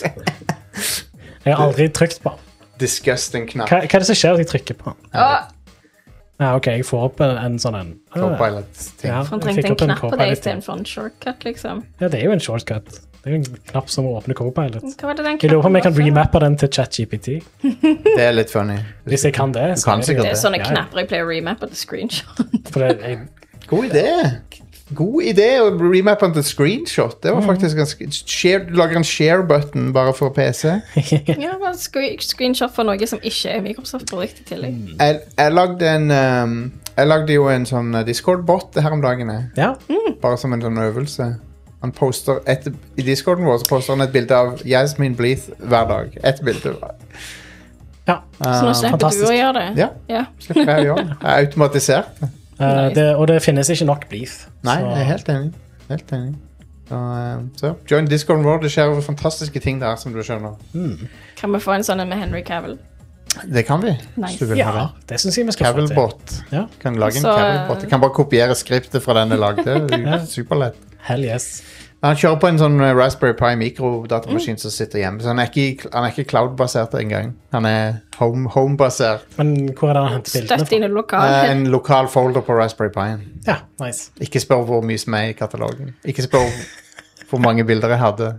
Jeg har aldri trykt på. Disgusting knapp. Hva, hva er det som skjer hvis jeg trykker på? Å, Ja, ok, jeg får opp en, en sånn en. Ah, Copilot-ting. ja, han jeg trengte fikk en opp knapp på det Copilot. istedenfor en shortcut, liksom. Ja, det er jo en shortcut. Det er jo en knapp som åpner Copilot. Hva var det den Jeg lurer på om jeg kan knappen var for? remappe den til ChatGPT. Det er litt funny. Hvis jeg kan det. Du kan er det sikkert Det er sånne Ja, ja. knapper jeg pleier å remappe til screenshot. For det, jeg, God idé. God idé å remappe den til screenshot. Det var faktisk ganske share, Du lager en share-button bare for P C. Ja, bare screen, screenshot for noe som ikke er Microsoft-produkt i tillegg. Jeg, jeg lagde en um, Jeg lagde jo en sånn Discord-bot her om dagen. jeg. ja. Bare som en sånn øvelse. Han poster et, I Discorden vår så poster han et bilde av Jasmine Bleeth hver dag. Et bilde. ja. Så nå slipper fantastisk. du å gjøre det. Ja, Ja. slipper jeg å gjøre det. Jeg er automatisert. det. Eh, Nice. det, og det finnes ikke nok Bleeth. Nei, så- jeg er helt enig. Helt enig. Så, um, så join Discorden vår. Det skjer fantastiske ting der, som du skjønner. Kan vi få en sånn en med Henry Cavill? Det kan vi. Nice. Hvis du vil ha Ja, det. det syns jeg vi skal få til. Cavill-bot. Ja. Kan lage en Så- Cavill-bot. Jeg kan bare kopiere skriptet fra den jeg lagde. Det er jo superlett. Hell yes. Han kjører på en sånn uh, Raspberry Pi mikrodatamaskin som sitter hjemme. Så han er ikke, han er ikke cloud-basert engang. Han er home- home-basert. Men hvor er det han henter bildene Støtt dine Uh, lokale. en lokal folder på Raspberry Pi. Ja, nice. Ikke spør hvor mye som er i katalogen. Ikke spør hvor mange bilder jeg hadde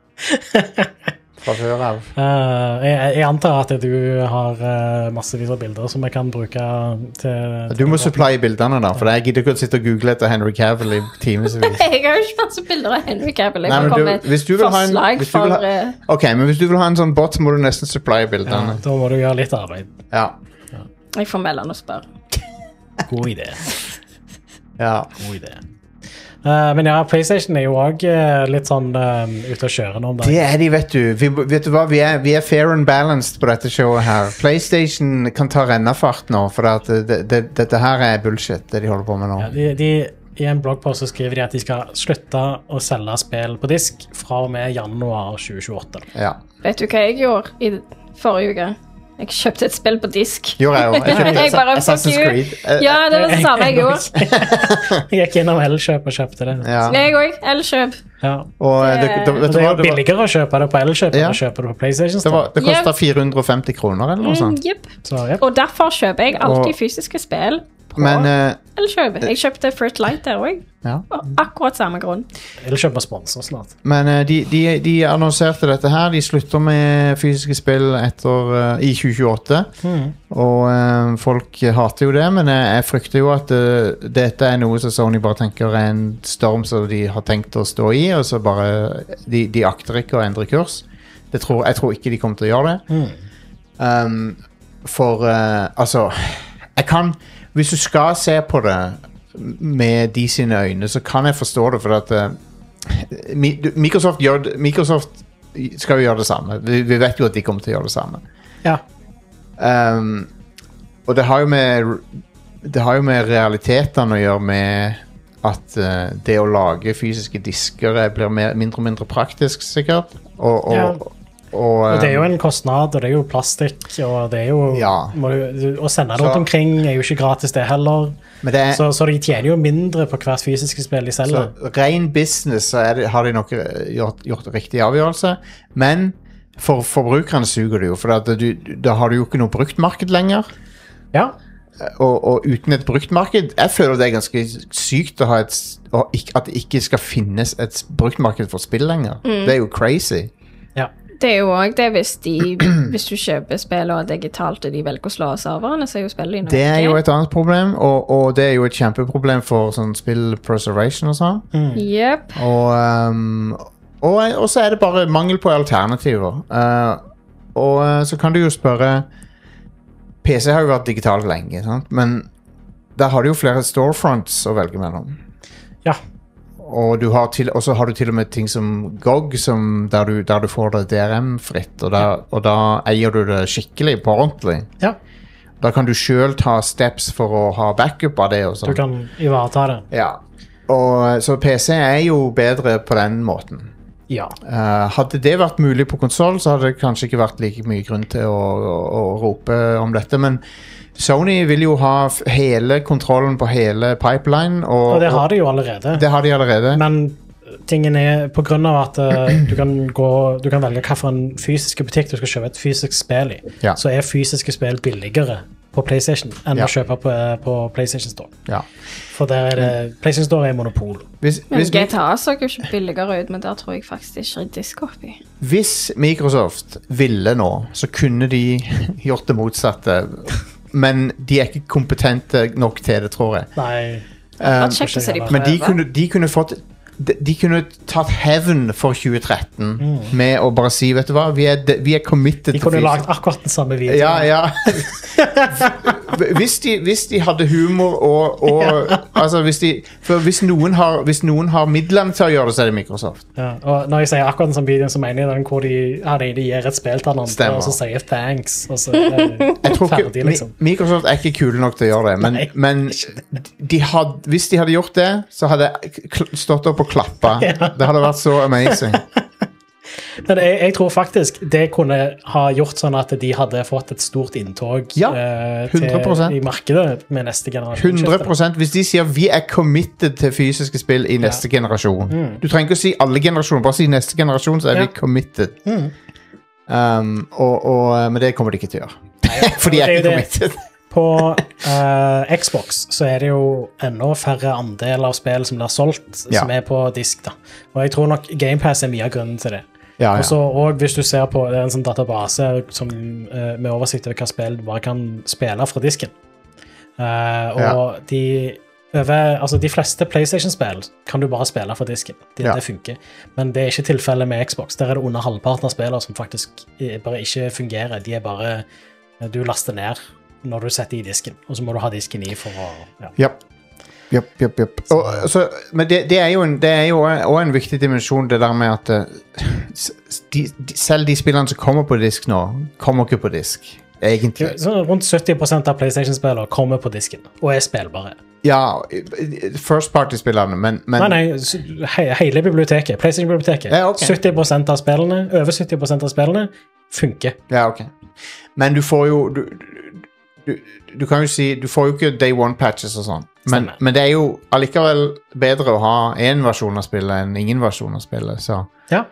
fra før av. Eh, jeg, jeg antar at du har uh, massevis av bilder som jeg kan bruke til Du må supply bildene, da, for jeg gidder ikke å sitte og google etter Henry Cavill i timevis. Jeg har jo ikke masse bilder av Henry Cavill. Jeg Nei, må men komme du- med hvis du et vil ha en- forslag hvis du vil for ha- eh, Ok, men hvis du vil ha en sånn bot, så må du nesten supply Ja, bildene. da må du gjøre litt arbeid. Ja. Jeg får melde han og spørre. God idé. ja. God idé. Eh, men ja, PlayStation er jo òg litt sånn uh, ute å kjøre nå om Det dagen. er de, vet du. Vi, vet du hva? Vi er, vi er fair and balanced på dette showet her. PlayStation kan ta rennafart nå, for at det, det, dette her er bullshit, det de holder på med nå. Ja, de, de, I en bloggpost så skriver de at de skal slutte å selge spill på disk fra og med januar tjue tjueåtte. Ja. Vet du hva jeg gjorde i forrige uke? Jeg kjøpte et spill på disk. Gjorde jeg òg. Jeg Jeg kjøpte bare, Assassin's fuck you. Creed. Eh, Ja, det var det samme jeg gjorde. Jeg gikk innom Elkjøp og kjøpte det. ja. Jeg òg. Elkjøp. Ja. Og eh, det, det, Og vet du det er hva? jo Det var, billigere å kjøpe det på Elkjøp Ja. enn å kjøpe det på PlayStation det, var, Store. det kosta fire hundre og femti kroner eller noe Mm, sånt. Jepp. Så, ja. Og derfor kjøper jeg alltid Og- fysiske spill på Men eh, Elkjøp. Jeg kjøpte Fruit Light der òg. ja. Av akkurat samme grunn. Elkjøp må sponse oss snart. Men eh, de, de, de annonserte dette her. De slutter med fysiske spill etter, eh, i tjue tjueåtte. Og eh, folk hater jo det, men jeg, jeg frykter jo at eh, dette er noe som Sony bare tenker er en storm som de har tenkt å stå i, og så bare De, de akter ikke å endre kurs. Det tror, jeg tror ikke de kommer til å gjøre det. Um, for eh, altså Jeg kan Hvis du skal se på det med de sine øyne, så kan jeg forstå det, for at eh, Mi- du- Microsoft, gjør, det- Microsoft skal jo gjøre det samme. Vi, vi vet jo at de kommer til å gjøre det samme. Ja. Um, og det har jo med Det har jo med realitetene å gjøre, med at eh, det å lage fysiske disker eh, blir mer, mindre og mindre praktisk, sikkert. Og, og, Ja. og, Og det er jo um, en kostnad, og det er jo plastikk, og det er jo Ja. må du, Å sende det Så- rundt omkring er jo ikke gratis, det heller. men det er, Så, så de tjener jo mindre på hvert fysiske spill de selger. Så ren business så er det, har de nok gjort, gjort riktig avgjørelse. Men for forbrukerne suger det jo, for at du, da har du jo ikke noe bruktmarked lenger. Ja. Og, og uten et bruktmarked Jeg føler det er ganske sykt å ha et, s- å ikke, at det ikke skal finnes et bruktmarked for spill lenger. Det er jo crazy. ja. Det er jo òg det hvis, de, hvis du kjøper spill og digitalt og de velger å slå av serverne, så er jo spillet i Norge. Det er jo et annet problem, og, og det er jo et kjempeproblem for sånn spill preservation og sånn. Jepp. Og, um, og, og så er det bare mangel på alternativer. Uh, og uh, så kan du jo spørre P C har jo vært digital lenge, sant? Men der har du jo flere storefronts å velge mellom. Ja. Og du har til, og så har du til og med ting som G O G, som der, du, der du får det D R M-fritt, og, der- og da eier du det skikkelig på ordentlig. ja. Da kan du selv ta steps for å ha backup av det og Du sånn. kan ivareta det. Ja. Og, så P C er jo bedre på den måten. Ja. Uh, hadde det vært mulig på konsol, så hadde det kanskje ikke vært like mye grunn til å, å, å rope om dette, men Sony vil jo ha f- hele kontrollen på hele pipeline. Og, Og det har de jo allerede. Det har de allerede. Men tingen er, på grunn av at uh, du, kan gå, du kan velge hva for en fysisk butikk du skal kjøpe et fysisk spill i, Ja. så er fysiske spill billigere på PlayStation enn Ja. å kjøpe på, på PlayStation Store. Ja. For der er det, PlayStation Store er monopol. Hvis, Men hvis, G T A så jo ikke billigere ut, men der tror jeg faktisk det ikke er disk oppi. hvis Microsoft ville nå, så kunne de gjort det motsatte. Men de er ikke kompetente nok til det, tror jeg. Nei, Det var Um, kjekt å se de Men de prøve. kunne, de kunne fått de, de kunne tatt hevn for tjue tretten med å bare si, vet du hva, vi er, de, vi er committed de til kunne fysisk. lagt akkurat den samme videoen. Ja, ja. hvis, de, hvis de hadde humor og, og altså hvis de For hvis noen har Hvis noen har midlene til å gjøre det, så er det Microsoft. Ja, og når jeg sier akkurat den samme videoen, så mener jeg den hvor de, ja, de, de gir et spill til den andre, Stemmer. og så sier thanks, og så er det Jeg tror ikke, ferdig, liksom. Mi- Microsoft er ikke kule nok til å gjøre det, men, Nei, men de had, hvis de hadde gjort det, så hadde jeg kl- stått opp og klappa. Det hadde vært så amazing. Men jeg, jeg tror faktisk det kunne ha gjort sånn at de hadde fått et stort inntog Ja, eh, hundre prosent. til, i markedet med neste generasjon. hundre prosent Hvis de sier vi er committed til fysiske spill i neste generasjon. Du trenger ikke å si alle generasjoner, bare si neste generasjon, så er Ja. vi committed. Um, og, og, men det kommer de ikke til å gjøre. For de det er er jo ikke det. committed. På eh, Xbox så er det jo enda færre andel av spill som blir solgt, Ja. som er på disk. da. Og jeg tror nok GamePass er mye av grunnen til det. Ja, Og så ja. og hvis du ser på det er en sånn database som, eh, med oversikt over hva spill du bare kan spille fra disken. Eh, og de, over, altså de fleste PlayStation-spill kan du bare spille fra disken. Det, Ja. det funker. Men det er ikke tilfellet med Xbox. Der er det under halvparten av spillene som faktisk eh, bare ikke fungerer. De er bare Du laster ned når du setter i disken, og så må du ha disken i for å ja. Japp. Japp, japp, japp. Og, så, men det, det er jo en, det er jo også en viktig dimensjon, det der med at eh, s- de, de, selv de spillene som kommer på disk nå, kommer ikke på disk, egentlig. Så rundt sytti prosent av PlayStation-spillere kommer på disken og er spillbare. Ja, first party-spillerne, men, men Nei, nei, s- he hele biblioteket, PlayStation-biblioteket. Ja, ok. sytti prosent av spillene, over sytti prosent av spillene funker. Ja, ok. Men du får jo du, du, du kan jo si Du får jo ikke day one patches og sånn. Men, Stemmer. men det er jo allikevel bedre å ha én versjon av spillet enn ingen versjon av spillet, så Ja.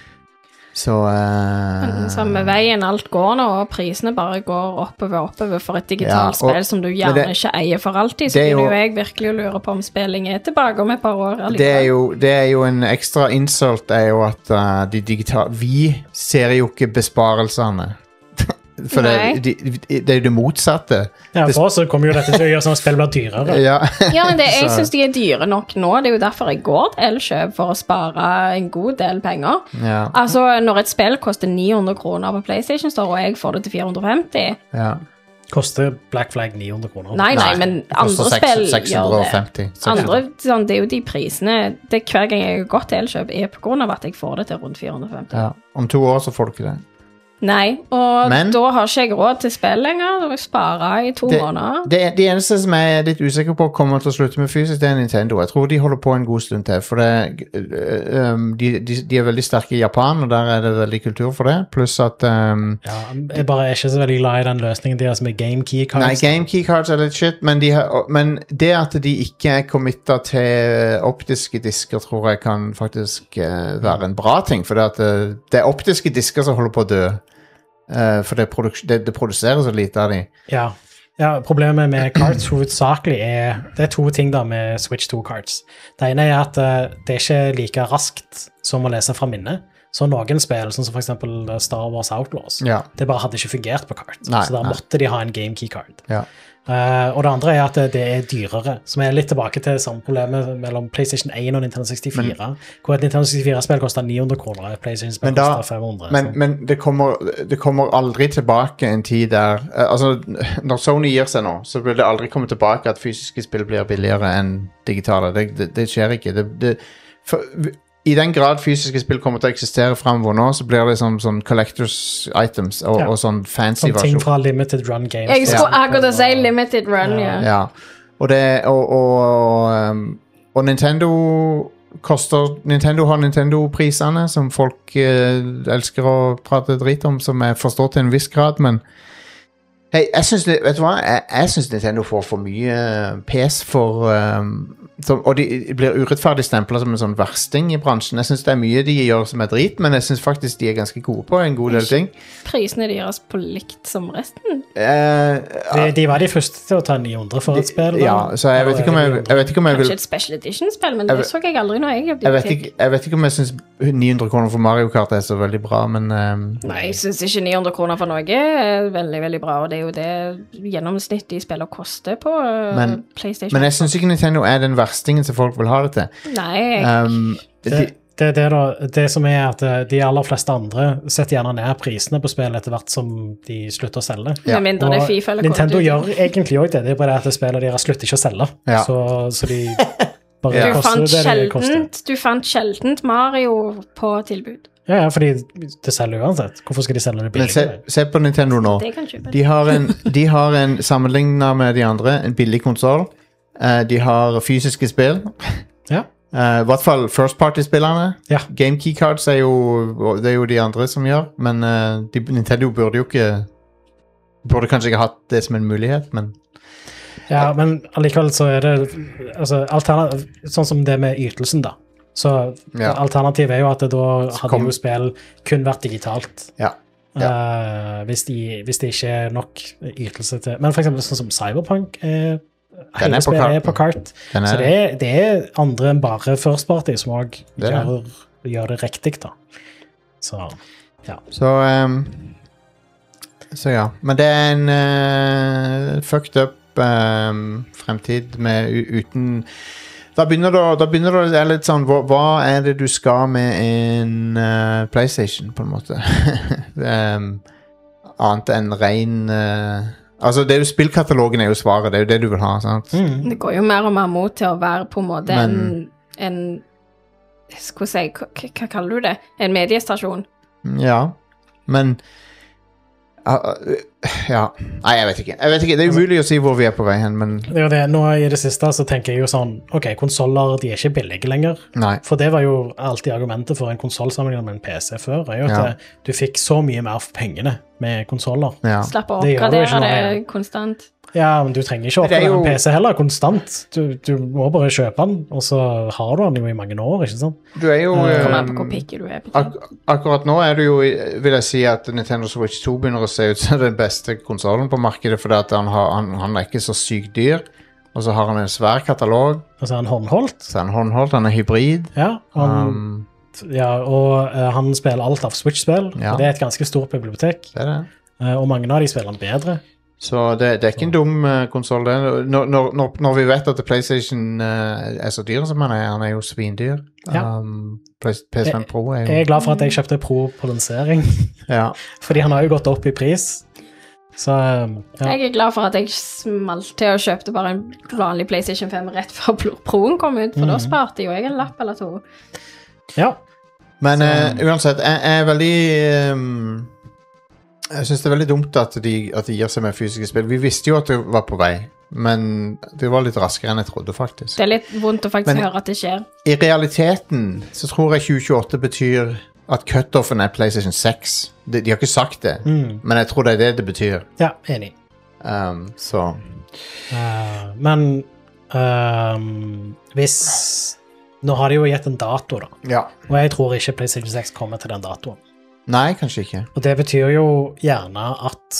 Så eh, Den samme veien alt går nå, og prisene bare går oppover og oppover for et digitalt Ja, og- spill som du men gjerne det- ikke eier for alltid. Så det er jo- begynner jo jeg virkelig å lure på om spilling er tilbake om et par år. allikevel. det, er jo, det er jo en ekstra insult er jo at eh, de digitale Vi ser jo ikke besparelsene. For det, Nei. de, det er jo det motsatte. Ja, Det- for oss så kommer jo dette til å gjøre sånn at spill blir dyrere. Ja. Ja, men det, jeg Så- syns de er dyre nok nå. Det er jo derfor jeg går til Elkjøp, for å spare en god del penger. Ja. Altså, når et spill koster ni hundre kroner på PlayStation Store, og jeg får det til fire hundre og femti. Ja. Koster Black Flag ni hundre kroner? Nei, nei, men det koster andre seks- spill seks gjør hundre og det. femti. Andre, sånn, det er jo de prisene det er hver gang jeg har gått til Elkjøp, er på grunn av at jeg får det til rundt fire hundre og femti. Ja. Om to år så får du ikke det. Nei, og Men- da har ikke jeg råd til spill lenger. Da må jeg spare i to Det, måneder. det, de eneste som jeg er litt usikker på kommer til å slutte med fysisk, det er Nintendo. Jeg tror de holder på en god stund til. For det, øh, um, de, de, de er veldig sterke i Japan, og der er det veldig kultur for det. Pluss at um, Ja, jeg bare er ikke så veldig glad i den løsningen deres med game key cards. Nei, game key cards er litt shit, men, de har, men det at de ikke er committa til optiske disker, tror jeg kan faktisk uh, være en bra ting. For det, at, uh, det er optiske disker som holder på å dø. Uh, for det, produk det, det produserer så lite av de. Ja. ja, problemet med cards hovedsakelig er Det er to ting da med Switch to cards. Det ene er at uh, det er ikke like raskt som å lese fra minnet. Så noen spill, sånn som for eksempel Star Wars Outlaws, Ja. det bare hadde ikke fungert på kart. Nei, så da nei. måtte de ha en game key card. Ja. Uh, og det andre er at det, det er dyrere, som er litt tilbake til samme problemet mellom PlayStation én og Nintendo sekstifire, hvor et Nintendo sekstifire-spill koster ni hundre kroner, og et PlayStation-spill Men, da, koster fem hundre. men, så- men det, kommer, det kommer aldri tilbake en tid der uh, Altså, når Sony gir seg nå, så vil det aldri komme tilbake at fysiske spill blir billigere enn digitale. Det, det, det skjer ikke. Det, det, for, I den grad fysiske spill kommer til å eksistere fremover nå, så blir det sånn, sånn collectors items og, Ja. og sånn fancy Sånne ting versjon. fra Limited Run Games. Jeg skulle Ja. akkurat si Limited Run, ja. Ja. Og det og, og, um, og Nintendo koster Nintendo har Nintendo-prisene, som folk uh, elsker å prate dritt om, som jeg forstår til en viss grad, men hei, jeg synes, vet du hva? Jeg, jeg synes Nintendo får for mye pes for, um, som, og de blir urettferdig stemplet som en sånn versting i bransjen. Jeg synes det er mye de gjør som er drit, men jeg synes faktisk de er ganske gode på en god del ting. Prisene de gjøres på likt som resten. Uh, de, de var de første til å ta ni hundre for et spill. Ja, så jeg vet ikke om jeg, jeg, vet ikke om jeg vil... Kanskje et special edition-spill, men det jeg, så jeg aldri når jeg jobbet. Jeg vet, ikke, jeg vet ikke om jeg synes ni hundre kroner for Mario Kart er så veldig bra, men... Um, Nei, jeg synes ikke ni hundre kroner for noe er veldig, veldig bra, og det er jo det gjennomsnitt de spiller koster på uh, men, PlayStation. Men jeg synes ikke Nintendo er den verstingen som folk vil ha det til. Nei, jeg... Um, det, det, det, da, det som er at de aller fleste andre setter gjerne ned prisene på spill etter hvert som de slutter å selge. Ja. Med mindre det er FIFA eller Nintendo gjør egentlig også det, det er bare det at spillet deres slutter ikke å selge. Ja. Så, så de bare ja. du, koster fant det det koster. sjeldent, du fant sjeldent Mario på tilbud. Ja, ja, fordi det selger uansett. Hvorfor skal de selge det Men se, billigere? se på Nintendo nå. Det kan kjøpe. De har en, de har en sammenlignet med de andre, en billig konsol. Uh, de har fysiske spill. Ja. Uh, I hvert fall first party-spillerne. Ja. Game Key Cards er jo, det er jo de andre som gjør, men uh, de, Nintendo burde jo ikke, burde kanskje ikke hatt det som en mulighet, men... Ja, men allikevel så er det, altså, alternativ, sånn som det med ytelsen da. Så ja. Alternativet er jo at det da hadde kom. jo spill kun vært digitalt. Ja. Ja. Uh, hvis, de, hvis det ikke er nok ytelse til... Men for eksempel sånn som Cyberpunk er, hele er spillet er på kart. Er... Så det er, det er andre enn bare first party som også det gjør, gjør det riktig da. Så, ja. Så, um, så ja. Men det er en uh, fucked up um, fremtid med uten... Da begynner det, da begynner det å være litt sånn, hva, hva er det du skal med en uh, PlayStation, på en måte? um, annet enn ren... Uh, altså, det er jo spillkatalogen er jo svaret, det er jo det du vil ha, sant? Mm. Det går jo mer og mer mot til å være på en måte Men, en, en skal jeg si, hva, hva kaller du det? En mediestasjon. Ja, men... Uh, ja, nei, jeg vet ikke. Jeg vet ikke. Det er umulig å si hvor vi er på vei hen, men... Det er jo det. Nå i det siste så tenker jeg jo sånn, ok, konsoler, de er ikke billige lenger. Nei. For det var jo alltid argumentet for en konsol sammenlignet med en P C før, er jo at Ja. du fikk så mye mer for pengene med konsoler. Ja. Slapp å Det gjør du ikke oppgradere nå, det ja. konstant. Ja, men du trenger ikke Men det er oppgradere jo- en P C heller konstant. Du, du må bare kjøpe den, og så har du den jo i mange år, ikke sant? Du er jo... Eh, Kommer an um, på hvor picky du er. på ting. ak akkurat nå er det jo, vil jeg si at Nintendo Switch to begynner å se ut som den beste konsolen på markedet, fordi at han, har, han, han er ikke så sykt dyr, og så har han en svær katalog, Altså en håndholdt. så er han håndholdt, han er hybrid. Ja, han, Um, ja og eh, han spiller alt av Switch-spill, Ja. og det er et ganske stort bibliotek, det er det. eh, og mange av de spiller han bedre. Så det, det er ikke en dum uh, konsol. det. Når, når, når, når vi vet at PlayStation uh, er så dyr som han er, han er jo svindyr. Ja. Um, P S fem Pro er Jeg jo... er glad for at jeg kjøpte Pro på lansering, Ja. fordi han har jo gått opp i pris. Så, eh, ja. Jeg er glad for at jeg smalt til og kjøpte bare en vanlig PlayStation fem rett før Pro- Proen kom ut, for da sparte jo jeg en lapp eller to. ja. Men Så- uh, uansett, jeg, jeg er veldig... Um, jeg synes det er veldig dumt at de, at de gir seg med fysiske spill. Vi visste jo at det var på vei, men det var litt raskere enn jeg trodde, faktisk. Det er litt vondt å faktisk Men- høre at det skjer. I realiteten så tror jeg tjue tjueåtte betyr at cut-offen er PlayStation seks. De, de har ikke sagt det, Mm. men jeg tror det er det det betyr. Ja, enig. Um, så Eh, men ehm, hvis nå har de jo gitt en dato da, ja. og jeg tror ikke PlayStation seks kommer til den datoen. Nei, kanskje ikke. Og det betyr jo gjerne at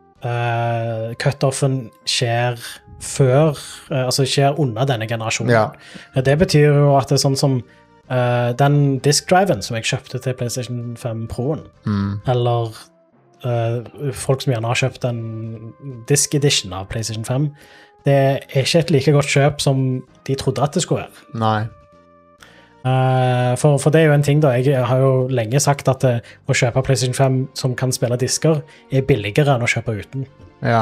uh, cut-offen skjer før, eh, altså skjer under denne generasjonen. Ja. Ja, det betyr jo at det er sånn som eh, den disk-driven som jeg kjøpte til PlayStation fem Proen, Mm. eller eh, folk som gjerne har kjøpt en disk-edition av PlayStation fem, det er ikke et like godt kjøp som de trodde at det skulle være. Nei. Eh, for, for det er jo en ting da, jeg har jo lenge sagt at eh, å kjøpe PlayStation fem som kan spille disker er billigere enn å kjøpe uten. Ja.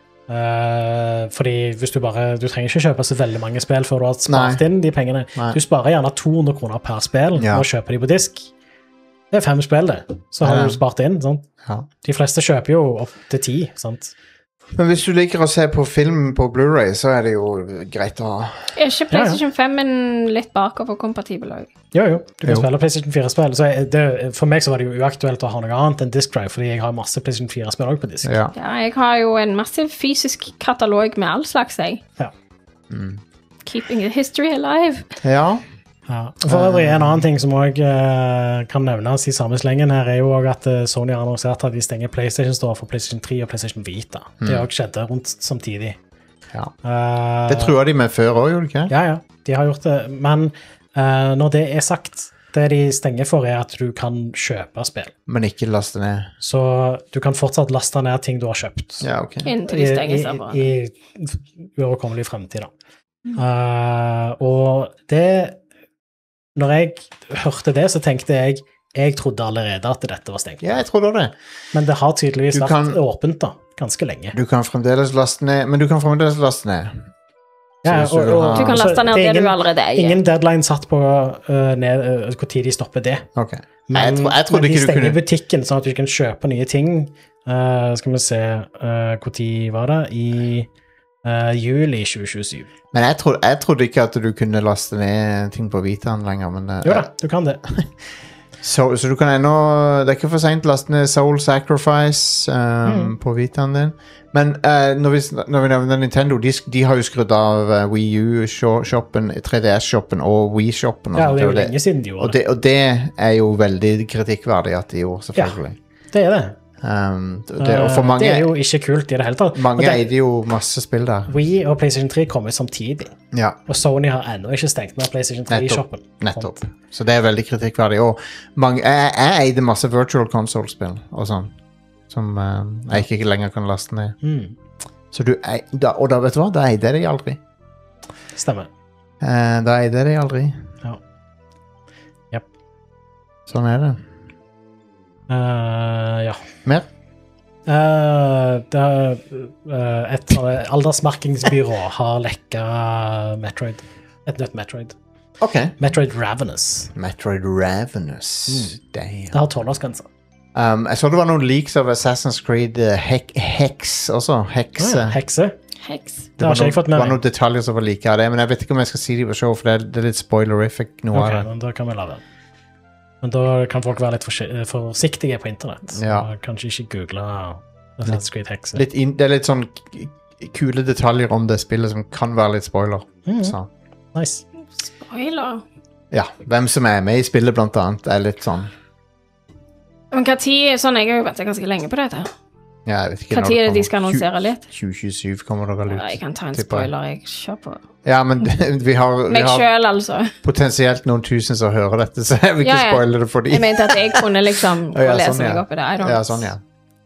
Eh, fordi hvis du bare, du trenger ikke kjøpe så veldig mange spill før du har spart Nei. inn de pengene. Nei. Du sparer gjerne to hundre kroner per spill Ja. og kjøper de på disk. Det er fem spill det, så har Ja. du spart inn, sant? Ja. De fleste kjøper jo opp til ti, sant? Men hvis du liker å se på film på Blu-ray, så er det jo greit å ha. Er ikke PlayStation fem en litt bakover-kompatibel også? Jo, jo. Du kan Jo. spille PlayStation fire-spill. Så er det, for meg så var det jo uaktuelt å ha noe annet enn disk drive, fordi jeg har masse PlayStation fire-spill også på disk. Ja. Ja, jeg har jo en massiv fysisk katalog med all slags, jeg. Ja. Keeping the history alive. ja. Ja. Og for øvrig, en annen ting som også uh, kan nevnes i samme slengen her, er jo også at uh, Sony har annonsert at de stenger PlayStation Store for PlayStation tre og PlayStation Vita. Det har også skjedd rundt samtidig. ja. Uh, Det tror jeg de med før også, gjorde de ikke? Ja, ja, de har gjort det. Men uh, når det er sagt, det de stenger for er at du kan kjøpe spill. Men ikke laste ned. Så du kan fortsatt laste ned ting du har kjøpt. Ja, ok. Inntil de stenger seg I, i, i uoverkommelig fremtid, da. Uh, og det Når jeg hørte det, så tenkte jeg jeg trodde allerede at dette var stengt. Ja, jeg tror det. Men det har tydeligvis Du vært kan- åpent da, ganske lenge. Du kan fremdeles laste ned, men du kan fremdeles laste ned. Ja, Så hvis du vil ha- Du kan så laste ned det er det du ingen- allerede eier. Ingen deadline satt på uh, ned, uh, hvor tid de stopper det. Ok. Men, jeg, tro, jeg trodde men de ikke du stenger kunne... butikken sånn at du kan kjøpe nye ting. Uh, skal vi se, uh, hvor tid var det? I uh, juli tjue tjuesju. Men jeg trodde, jeg trodde ikke at du kunne laste ned ting på Vitaen lenger, men... eh, Jo da, du kan det. Så, så du kan ennå... Det er ikke for sent å laste ned Soul Sacrifice um, på Vitaen din. Men eh, når, vi, sn- når vi nevner Nintendo, de, sk- de har jo skrudd av uh, Wii U-shoppen, tre D S-shoppen og Wii-shoppen. og Ja, sånt, det er jo og lenge siden de og gjorde det. det. Og det er jo veldig kritikkverdig at de gjorde, selvfølgelig. Det er det. Um, det og for Uh, mange, det er jo ikke kult i det hele tatt. mange Og det- eide jo masse spill der. Wii og PlayStation tre kommer samtidig, Ja, og Sony har ennå ikke stengt ned PlayStation tre-shoppen. nettopp. Så det er veldig kritikkverdig. Og mange, jeg, jeg eide masse virtual console-spill og sånn, som uh, jeg ikke lenger kan laste ned. Mm, Så du, ei- da, og da vet du hva, da eide jeg de aldri. stemmer. Eh, da eide jeg de aldri. Ja. Japp. Sånn er det. Uh, ja. Mer? Uh, det, uh, et sånn aldersmerkingsbyrå har lekka Metroid. Et nytt Metroid. Ok. Metroid Ravenous. Metroid Ravenous. Damn. Det har tolvårsgrense. Um, jeg så det var noen leaks av Assassin's Creed uh, Hex, Hex også. Hex. Oh, ja. Hekse. Heks. Det har ikke jeg fått det med var meg. noen detaljer som var like av det, men jeg vet ikke om jeg skal si de på show, for det er, det er litt spoilerific noe Ok, av det. men da kan vi la være. Men da kan folk være litt forsi- forsiktige på internett. Ja. Og kanskje ikke google Assassin's Creed Hekse. Litt inn, det er litt sånn k- kule detaljer om det spillet som kan være litt spoiler. Mhm. Så. Nice. Spoiler. Ja, hvem som er med i spillet blant annet, er litt sånn. Men hva tid Sånn, jeg har jo ventet ganske lenge på dette. Ja, jeg vet ikke Hva når tid er det de kommer. skal annonsere litt? tjue tjuesju kommer det vel ut. Ja, jeg kan ta en tipper jeg. spoiler, jeg. Kjør på. Ja, men vi har, vi Meg har sjøl, altså. potensielt noen tusen som hører dette, så jeg vil ikke Ja, ja. spoile det for Jeg dem. mente at jeg kunne liksom Å, ja, lese sånn, ja. meg opp i det. I don't Ja, sånn, ja.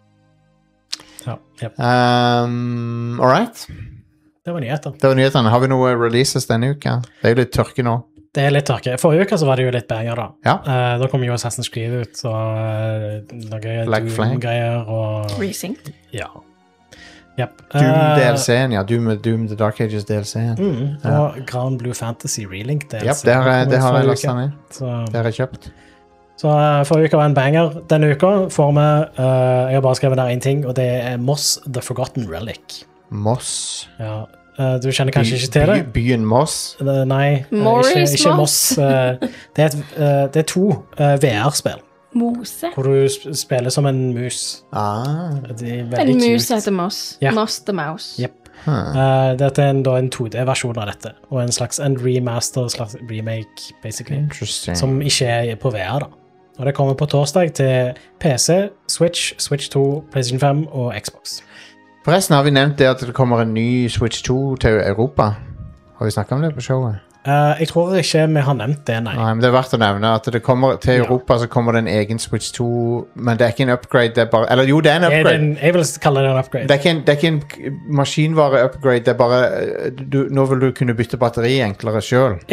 Ja, jep. Um, all right. Det var nyheter. Det var nyhetene. Har vi noe releases denne uka? Det er jo litt tørke nå. Det er litt tørke. Forrige uke så var det jo litt banger, da. Ja. Eh, da kom jo Assassin's Creed ut, så uh, noe Black Flag. Doom-greier og Resynced. Ja. Jepp. Doom Eh, D L C-en, ja. Doom, Doom The Dark Ages D L C-en. Mm, og Grand Blue Fantasy Relink D L C. Japp, det har jeg, det har jeg Forrige lastet uke. ned. Så, Det har jeg kjøpt. så eh, forrige uke var en banger. Denne uka får vi eh, Jeg har bare skrevet der én ting, og det er Moss The Forgotten Relic. Moss. Ja. eh, du kjenner kanskje By- ikke til det? by- Byen Moss. Eh, Nei, eh, Morris ikke, ikke Moss. Moss. eh, det, er et, eh, det er to uh, V R-spill Mose. hvor du sp spiller som en mus. Ah. Det er En veldig mus cute. heter Moss. Ja. Moss the Mouse. Jepp. Huh. Eh, dette er en, da en to D-versjon av dette, og en slags en remaster, slags remake, basically, Interesting. som ikke er på V R, da. Og det kommer på torsdag til P C, Switch, Switch to, PlayStation fem og Xbox. Forresten har vi nevnt det at det kommer en ny Switch to til Europa. Har vi snakket om det på showet? Eh, jeg tror ikke vi har nevnt det, nei. Nei, men det er verdt å nevne at det kommer til Ja. Europa så kommer det en egen Switch to, men det er ikke en upgrade, det er bare, eller jo, det er en Er det upgrade. en, jeg vil kalle det en upgrade. Det er ikke en, det er ikke en k- maskinvare-upgrade, det er bare, du, nå vil du kunne bytte batteri enklere selv. Ja,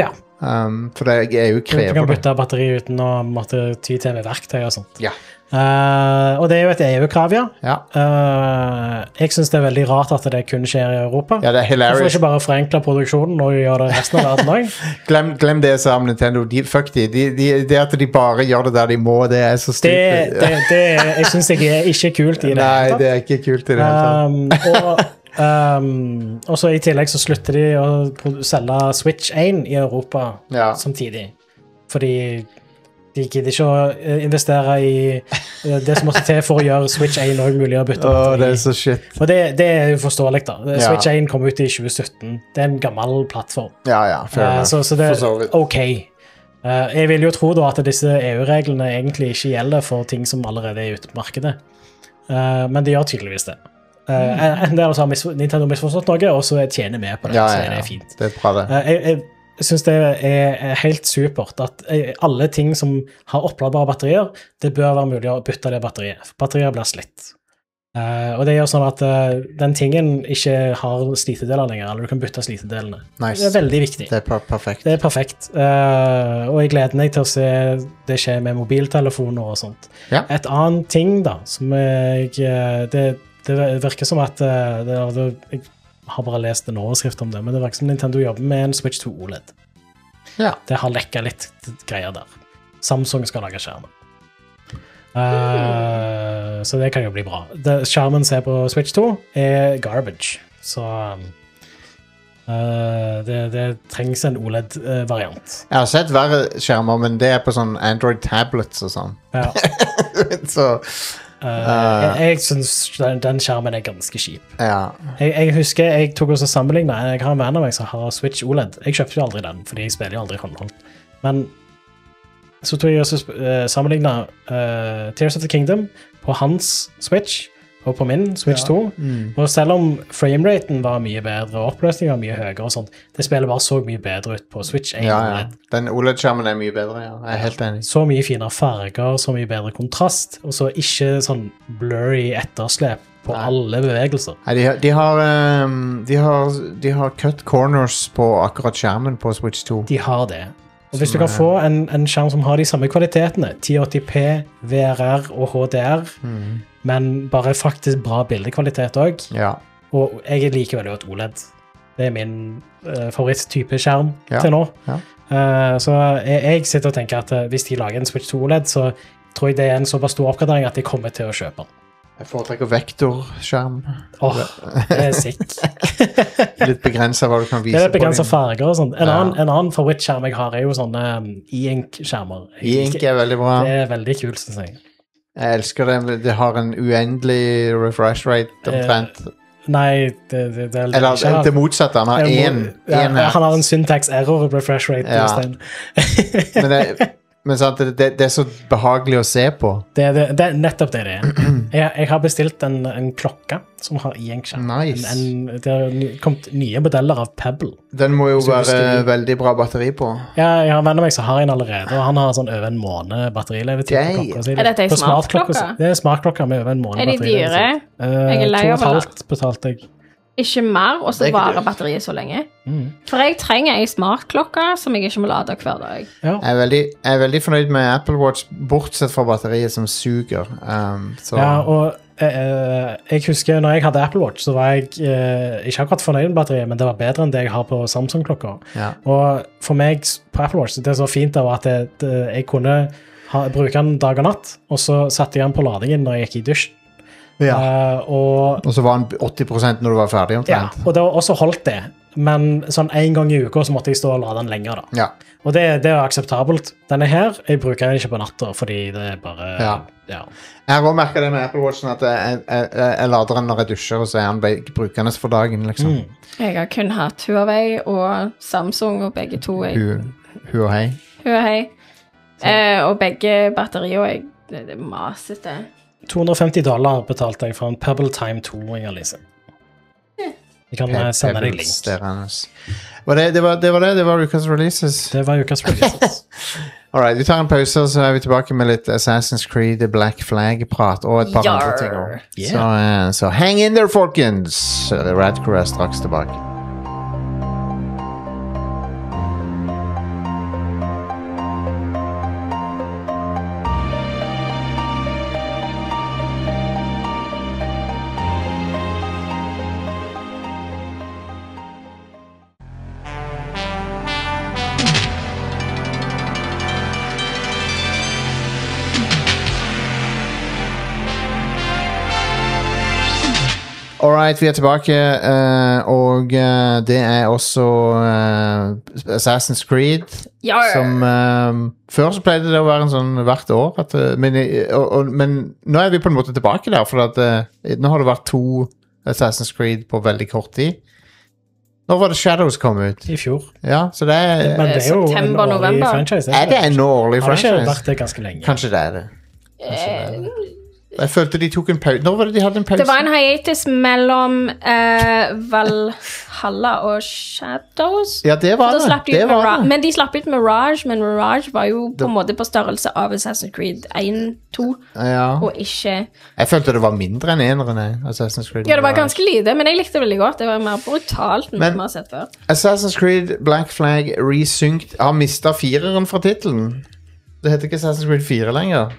Um, for det er jo Du kan krever det. bytte batteri uten å måtte ty til med verktøy og sånt. Ja. Uh, og det er jo et E U-krav, ja. Ja. Uh, jeg synes det er veldig rart at det kun skjer i Europa. Ja, det er Hvorfor hilarious. ikke bare forenkle produksjonen og gjøre det resten av verden også? Glem, glem det jeg sa om Nintendo. De, fuck de. De, de. Det at de bare gjør det der de må, det er så Det, stupid. det, det jeg synes jeg er ikke kult i det. Nei, hele tatt. det er ikke kult i det hele tatt. Um, og, um, og så i tillegg så slutter de å produ- selge Switch one i Europa Ja. samtidig. Fordi de gidder ikke å eh, investere i eh, det som måtte til for å gjøre Switch one også mulig å bytte Åh, det batteri. er så shit. Og det, det er jo forståelig da. Ja. Switch one kom ut i tjue sytten. Det er en gammel plattform. Ja, ja. Fair Eh, enough. så, så det For så er vidt. ok. Eh, jeg vil jo tro da at disse E U-reglene egentlig ikke gjelder for ting som allerede er ute på markedet. Eh, men de gjør tydeligvis det. Uh, en del har mis Nintendo misforstått noe, og så tjener vi på det. Ja, så ja, er ja. det fint. Det er bra, det. Eh, jeg, jeg, jeg synes det er, er helt supert at eh, alle ting som har oppladbare batterier, det bør være mulig å bytte det batteriet. For batterier blir slitt. Eh, og det gjør sånn at eh, den tingen ikke har slitedeler lenger, eller du kan bytte slitedelene. Nice. Det er veldig viktig. Det er per perfekt. Det er perfekt. Eh, og jeg gleder meg til å se det skje med mobiltelefoner og sånt. Ja. Et annet ting da, som jeg eh, det, det virker som at eh, det, det, jeg har bare lest en overskrift om det, men det virker som Nintendo jobber med en Switch to O L E D. Ja. Det har lekket litt greier der. Samsung skal lage skjermen. Eh, så det kan jo bli bra. Det, skjermen ser på Switch to er garbage, så eh, det, det trengs en O L E D-variant. Jeg har sett verre skjermer, men det er på sånn Android tablets og sånn. Ja. Så, Uh, jeg jeg syns den, den skjermen er ganske kjip. ja. Jeg, jeg husker jeg tok også sammenlignet. Jeg har en venn av meg som har Switch O L E D. Jeg kjøpte jo aldri den, fordi jeg spiller jo aldri håndholdt. Men så tok jeg også uh, sammenlignet uh, Tears of the Kingdom på hans Switch og på min Switch Ja. to. Mm. Og selv om frameraten var mye bedre og oppløsningen var mye høyere og sånt, det spillet bare så mye bedre ut på Switch one Ja, O L ja. E D. Den O L E D-skjermen er mye bedre, ja. Jeg er helt enig. Så mye finere farger, så mye bedre kontrast, og så ikke sånn blurry etterslep på Nei. alle bevegelser. Nei, de, har- de har ehm, de har De har cut corners på akkurat skjermen på Switch to. De har det. Og hvis Som du kan er- få en, en skjerm som har de samme kvalitetene, ti åtti p, V R R og H D R, Mm. men bare faktisk bra bildekvalitet også, Ja. og jeg liker veldig godt O L E D. Det er min uh, favoritttype skjerm Ja, til nå. ja. Eh, så jeg, jeg sitter og tenker at eh, hvis de lager en Switch to O L E D, så tror jeg det er en såpass stor oppgradering at de kommer til å kjøpe den. Jeg foretrekker vektorskjerm. Åh, det er sick. Litt begrenset hva du kan vise Det er begrenset på farger og sånt. En, Ja. annen, en annen favorittskjerm jeg har er jo sånne um, e-ink-skjermer. Jeg E-ink liker- er veldig bra. Det er veldig kult, synes jeg. Jeg elsker det. Det har en uendelig refresh rate omtrent. Nei, det, det, det, det Eller ikke- det motsatte. Han har Jeg én må- ja, én her. Han har en syntax error refresh rate. Ja. Jostein. Men, det, men sant, det, det, det er så behagelig å se på. Det, det, det er nettopp det det er. Jeg, jeg har bestilt en, en klokke som har e-ink-skjerm. Nice. En, en, det har ny- kommet nye modeller av Pebble. Den må jo Så være husker du- veldig bra batteri på. Ja, jeg har en venn av meg som har en allerede, og han har sånn over en måned batterilevetid. på Damn. klokka si. Er dette en På smartklokke- smartklokke? Det er smartklokker med over en måned Er de batterilevetid. dyre? Eh, Jeg er lei to og av et det. halvt betalte jeg. Ikke mer, og så Det er ikke varer dyrt. batteriet så lenge. Mm. For jeg trenger ei smartklokke som jeg ikke må lade hver dag. Ja. Jeg er, veldig, jeg er veldig fornøyd med Apple Watch, bortsett fra batteriet som suger. Um, så, Ja, og eh, jeg husker når jeg hadde Apple Watch, så var jeg eh, ikke akkurat fornøyd med batteriet, men det var bedre enn det jeg har på Samsung-klokka. ja. Og for meg s- på Apple Watch, det er så fint da, at det, det, jeg kunne ha, bruke den dag og natt, og så satte jeg den på ladingen når jeg gikk i dusjen. Ja. Eh, og, Og så var den åtti prosent når du var ferdig ja, omtrent. og det var også holdt det, men sånn en gang i uka så måtte jeg stå og lade den lenger da. Ja. Og det, det er akseptabelt. Denne her, jeg bruker den ikke på natta, fordi det er bare... Ja. ja. Jeg har også merket det med Apple Watchen at jeg, jeg, jeg, jeg lader den når jeg dusjer, og så er den be- brukende for dagen, liksom. Mm. Jeg har kun hatt Huawei og Samsung, og begge to er Hu, hu og hei. Huawei. Eh, og begge batterier er det, det er masete. to hundre og femti dollar betalte jeg for en Pebble Time to, Inger-Lise. Jeg kan eh, sende deg Pebbles, link. det er hennes. Var det, det, var, det var det, det var ukas releases. Det var ukas releases. Alright, vi tar en pause, og så er vi tilbake med litt Assassin's Creed The Black Flag-prat, og et par Yarr. andre ting også. Yeah. Så, eh, så hang in there, folkens! Radcrew er straks tilbake. All right, vi er tilbake, uh, og uh, det er også uh, Assassin's Creed, Ja. som uh, før så pleide det å være en sånn hvert år, at, uh, men, og, og, men nå er vi på en måte tilbake der, for at, uh, nå har det vært to Assassin's Creed på veldig kort tid. Når var det Shadows kom ut? I fjor. Ja, så det er... Men det er jo September, en årlig november. franchise. Er det en årlig Har det ikke franchise? vært det ganske lenge? Kanskje det er det. Eh, Jeg følte de tok en pause. Når var det de hadde en pause? Det var en hiatus mellom eh, Valhalla og Shadows. Ja, det var Da det. slapp de det ut var Mirage, det. men de slapp ut Mirage, men Mirage var jo på Det- en måte på størrelse av Assassin's Creed one, two, Ja. og ikke... Jeg følte det var mindre enn eneren, jeg, Assassin's Creed. Ja, det var ganske lite, men jeg likte det veldig godt. Det var mer brutalt enn Men- vi har sett før. Assassin's Creed Black Flag Resynced har mistet fireren fra titelen. Det heter ikke Assassin's Creed fire lenger.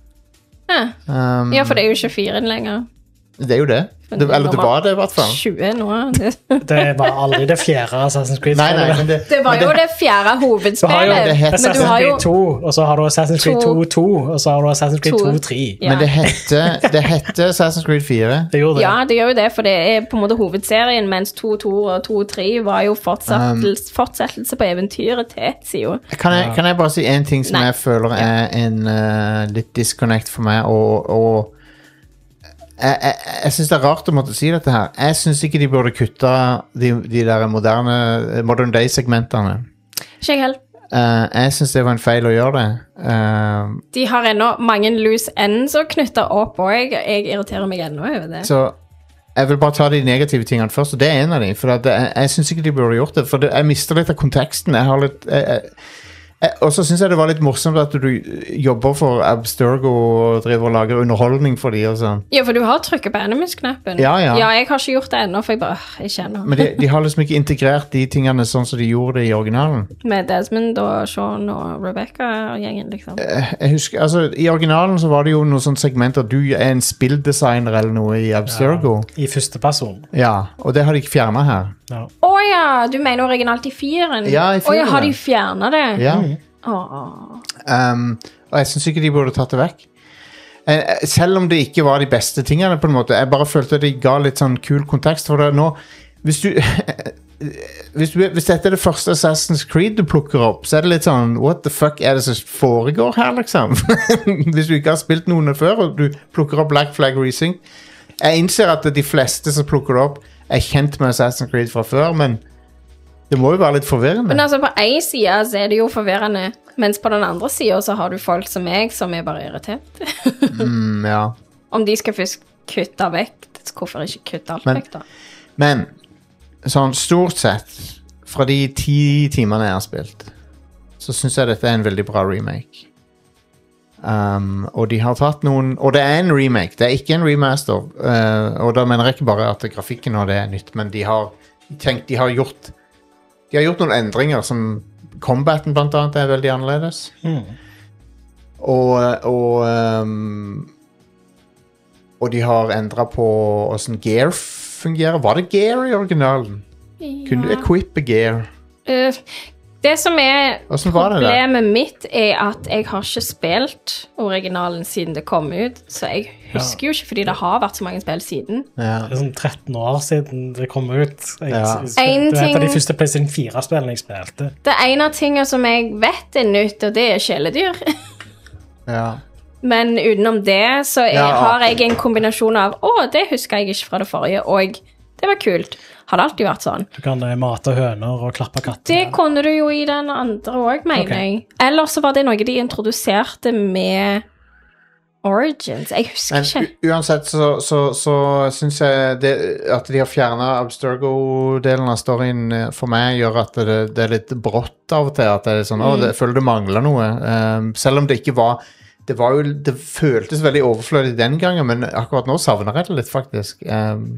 Ja. Um, Ja, for det er jo ikke fire lenger. Det er jo det. Men det. Eller det nummer var det, i hvert fall. tjue nå. Det, Det var aldri det fjerde Assassin's Creed. Nei, nei, men det, det var men jo det fjerde Du har jo hovedspillet. det het- Men du Assassin's har jo Creed to, og så har du Assassin's Creed To. to to, og så har du Assassin's Creed To. to tre. Ja. Men det hette, det hette Assassin's Creed fire. Det gjorde det. Ja, det gjør jo det, for det er på en måte hovedserien, mens to to og to tre var jo fortsettelse, fortsettelse på eventyret til Ezio. Kan jeg, kan jeg bare si en ting som Nei. jeg føler er en uh, litt disconnect for meg, og, og jeg, jeg, jeg synes det er rart å måtte si dette her. Jeg synes ikke de burde kutte de, de der moderne, modern day-segmentene. Ikke jeg heller. Uh, jeg synes det var en feil å gjøre det. Uh, De har ennå mange loose ends å knytte opp, og jeg, jeg irriterer meg ennå over det. så jeg vil bare ta de negative tingene først, og det er en av de. For at jeg, jeg synes ikke de burde gjort det, for det, jeg mister litt av konteksten. Jeg har litt... Jeg, jeg, jeg, og så synes jeg det var litt morsomt at du jobber for Abstergo og driver og lager underholdning for de og sånn. Ja, for du har trykket på Enemies-knappen. Ja, ja. Ja, jeg har ikke gjort det ennå, for jeg bare, øh, jeg kjenner. Men de, de har liksom ikke integrert de tingene sånn som de gjorde det i originalen. Med Desmond og Sean og Rebecca-gjengen, liksom. Jeg, jeg husker, altså I originalen så var det jo noen sånne segmenter. Du er en spilldesigner eller noe i Abstergo. I første person. Ja, og det har de ikke fjernet her. Ja. Å ja, du mener originalt i firen? Ja, i Å ja, firen. har de fjernet det? Ja. Åh. Um, og jeg synes ikke de burde tatt det vekk. Eh, eh, selv om det ikke var de beste tingene på en måte. Jeg bare følte de ga litt sånn kul kontekst for det nå. Hvis du, hvis du hvis dette er det første Assassin's Creed du plukker opp, så er det litt sånn, what the fuck er det som foregår her, liksom? Hvis du ikke har spilt noen før, og du plukker opp Black Flag Resync. Jeg innser at de fleste som plukker det opp, er kjent med Assassin's Creed fra før, men det må jo være litt forvirrende. Men altså, på en side så er det jo forvirrende, mens på den andre siden så har du folk som meg, som er bare irritert. Mm, ja. Om de skal først kutte vekk, hvorfor ikke kutte alt Men- vekk da? Men sånn stort sett, fra de ti timene jeg har spilt, så synes jeg dette er en veldig bra remake. Um, og de har tatt noen, og det er en remake, det er ikke en remaster, uh, og da mener jeg ikke bare at grafikken og det er nytt, men de har tenkt, de har gjort de har gjort noen endringer som combaten blant annet er veldig annerledes. Mm. Og og, um, og de har endret på hvordan gear fungerer. Var det gear i originalen? Kunne du equippe gear? Uh, det som er Hvordan var det der? problemet mitt er at jeg har ikke spilt originalen siden det kom ut, så jeg husker jo ikke, fordi det har vært så mange spill siden. Ja. Det er sånn tretten år siden det kom ut. Jeg, Ja. jeg, det En er et av de ting- første PlayStation fire-spillene jeg spilte. Det ene tingene som jeg vet er nytt, og det er kjæledyr. Ja. Men utenom det så er, Ja, har jeg en kombinasjon av å, det husker jeg ikke fra det forrige, og det var kult. Har det alltid vært sånn? Du kan eh, mate høner og klappe katter. Det kunne du jo i den andre òg, mener Ok. jeg. Eller så var det noe de introduserte med Origins. Jeg husker Men ikke. u- uansett så, så, så synes jeg det, at de har fjernet Abstergo-delen av storyen eh, for meg gjør at det, det er litt brått av og til. At det er sånn, å, det, jeg føler det mangler noe. Um, selv om det ikke var det, var jo, det føltes veldig overflødig den gangen, men akkurat nå savner jeg det litt, faktisk. Um,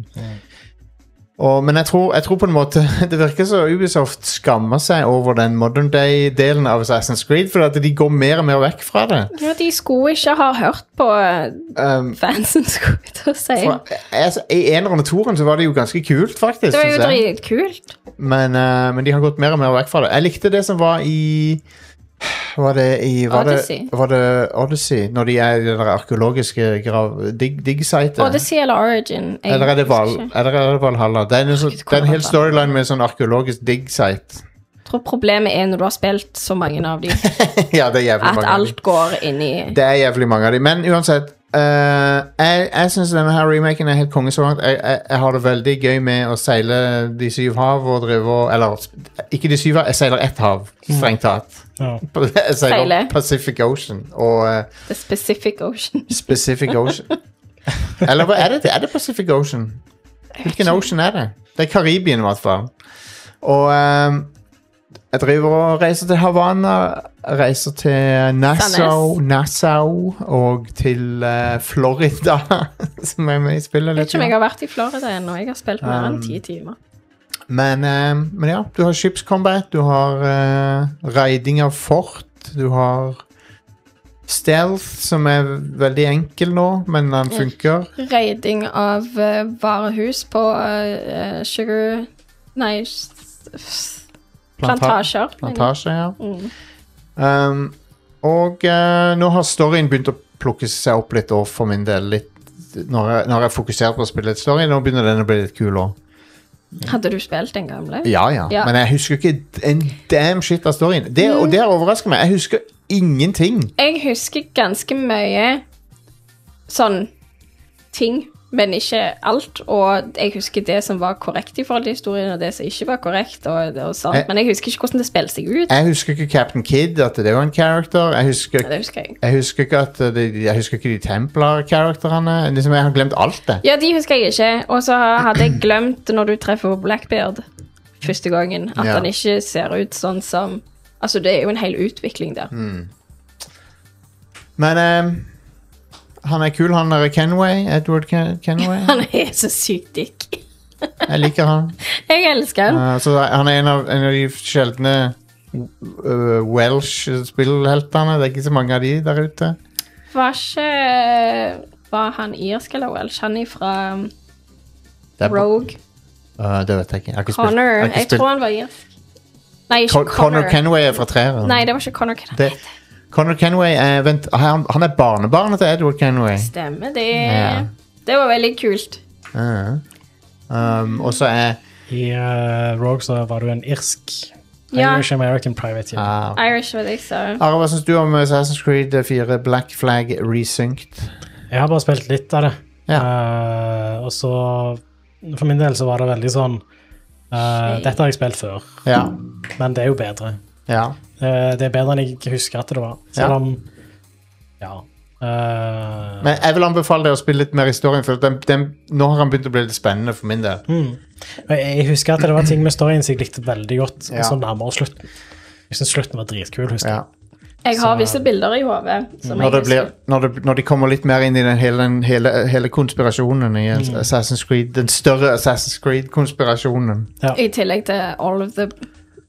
og, men jeg tror, jeg tror på en måte det virker så Ubisoft skammer seg over den modern day-delen av Assassin's Creed, for at de går mer og mer vekk fra det. Ja, de skulle ikke ha hørt på eh, Um, fansen, skulle jeg til å si. For, altså, I eneren og toeren så var det jo ganske kult, faktisk. Det var jo synes jeg. dritkult. Men, eh, men de har gått mer og mer vekk fra det. Jeg likte det som var i Var det i var Odyssey. Det, var det Odyssey, når de er i det der arkeologiske grav... Dig, dig-sitet? Odyssey eller Origin? Jeg Eller er det, Val, husker ikke. eller er det Valhalla? Det er en, sånn, det er en hel storyline med sånn arkeologisk dig-site. Jeg tror problemet er når du har spilt så mange av dem, Ja, det er jævlig at mange av alt de. går inn i Det er jævlig mange av de. Men uansett, uh, jeg, jeg synes denne her remaken er helt konge så langt. Jeg, jeg, jeg har det veldig gøy med å seile de syv hav og drive og... Eller, ikke de syv hav, jeg seiler ett hav, strengt tatt. Ja. Jeg seiler Seile. Pacific Ocean og uh, The Specific Ocean. Pacific Ocean. Eller hva er det? Er det Pacific Ocean? Hvilken ocean er det? Det er Karibien i hvert fall. Og um, jeg driver og reiser til Havana, reiser til Nassau, Nassau og til uh, Florida, som er med i spillet Jeg vet litt. ikke om jeg har vært i Florida ennå. Jeg har spilt mer enn Um, ti timer. Men, um, men ja, du har skipscombat, du har uh, raiding av fort, du har stealth, som er veldig enkel nå, men den funker. Raiding av uh, varehus på uh, sugar... Nei, s- s- Planta- plantasjer. Plantasje, ja. Mm. Um, og uh, nå har storyen begynt å plukke seg opp litt også for min del. Litt, når, jeg, når jeg fokuserer på å spille litt story, nå begynner den å bli litt kul også. Hadde du spilt den gamle? Ja, ja, Ja. men jeg husker ikke en damn shit av storyen. Det, og det har overrasket meg. Jeg husker ingenting. Jeg husker ganske mye sånn ting, men ikke alt. Og jeg husker det som var korrekt i forhold til historien, og det som ikke var korrekt. Og, og sånt. Jeg- Men jeg husker ikke hvordan det spiller seg ut. Jeg husker ikke Captain Kidd, at det var en character. Jeg husker, Det husker jeg. jeg husker ikke at de, jeg husker ikke de Templar-karakterene. Liksom, jeg har glemt alt det. Ja, de husker jeg ikke. Og så hadde jeg glemt når du treffer Blackbeard første gangen, at Ja. han ikke ser ut sånn som... Altså, det er jo en hel utvikling der. Mm. Men um, han er kul, han er Kenway. Edward Ken Kenway. Han er så sykt dick. Jeg liker han. Jeg elsker han. Uh, så han er en av, en av de sjeldne uh, Welsh-spillheltene. Det er ikke så mange av de der ute. Var ikke... Var han irsk eller Welsh? Han er fra Det er- Rogue. Uh, det vet jeg ikke. Jeg har ikke spilt- Connor. jeg har ikke Jeg spilt- tror han var irsk. Nei, ikke Con Connor. Connor Kenway er fra treeren. Nei, det var ikke Connor. Det, Connor Kenway er, vent, han, han er barnebarnet til Edward Kenway. Stemmer det. Ja. Det var veldig kult. Uh, um, og så er I uh, Rogue så var du en irsk Ja. Irish American private. Ja. uh, Irish var det jeg sa. Are, hva synes du om Assassin's Creed fire Black Flag Resynced? Jeg har bare spilt litt av det. Ja. Eh, og så for min del så var det veldig sånn eh, Ok. Dette har jeg spilt før, Ja, men det er jo bedre. ja. Eh, det er bedre enn jeg husker at det var. Selv Ja. om Ja. eh, Men jeg vil anbefale deg å spille litt mer historien, for den, den, nå har han begynt å bli litt spennende for min del. mm. Og jeg, jeg husker at det var ting med storyen som jeg likte veldig godt, Ja. og så nærmere slutten. Jeg synes slutten var dritkul, husker jeg. Ja. Jeg har Så- visse bilder i hodet. som Når, jeg det blir, husker. når, det, når de kommer litt mer inn i den hele, den hele, hele konspirasjonen i Assassin's Creed, den større Assassin's Creed-konspirasjonen. I tillegg til all of the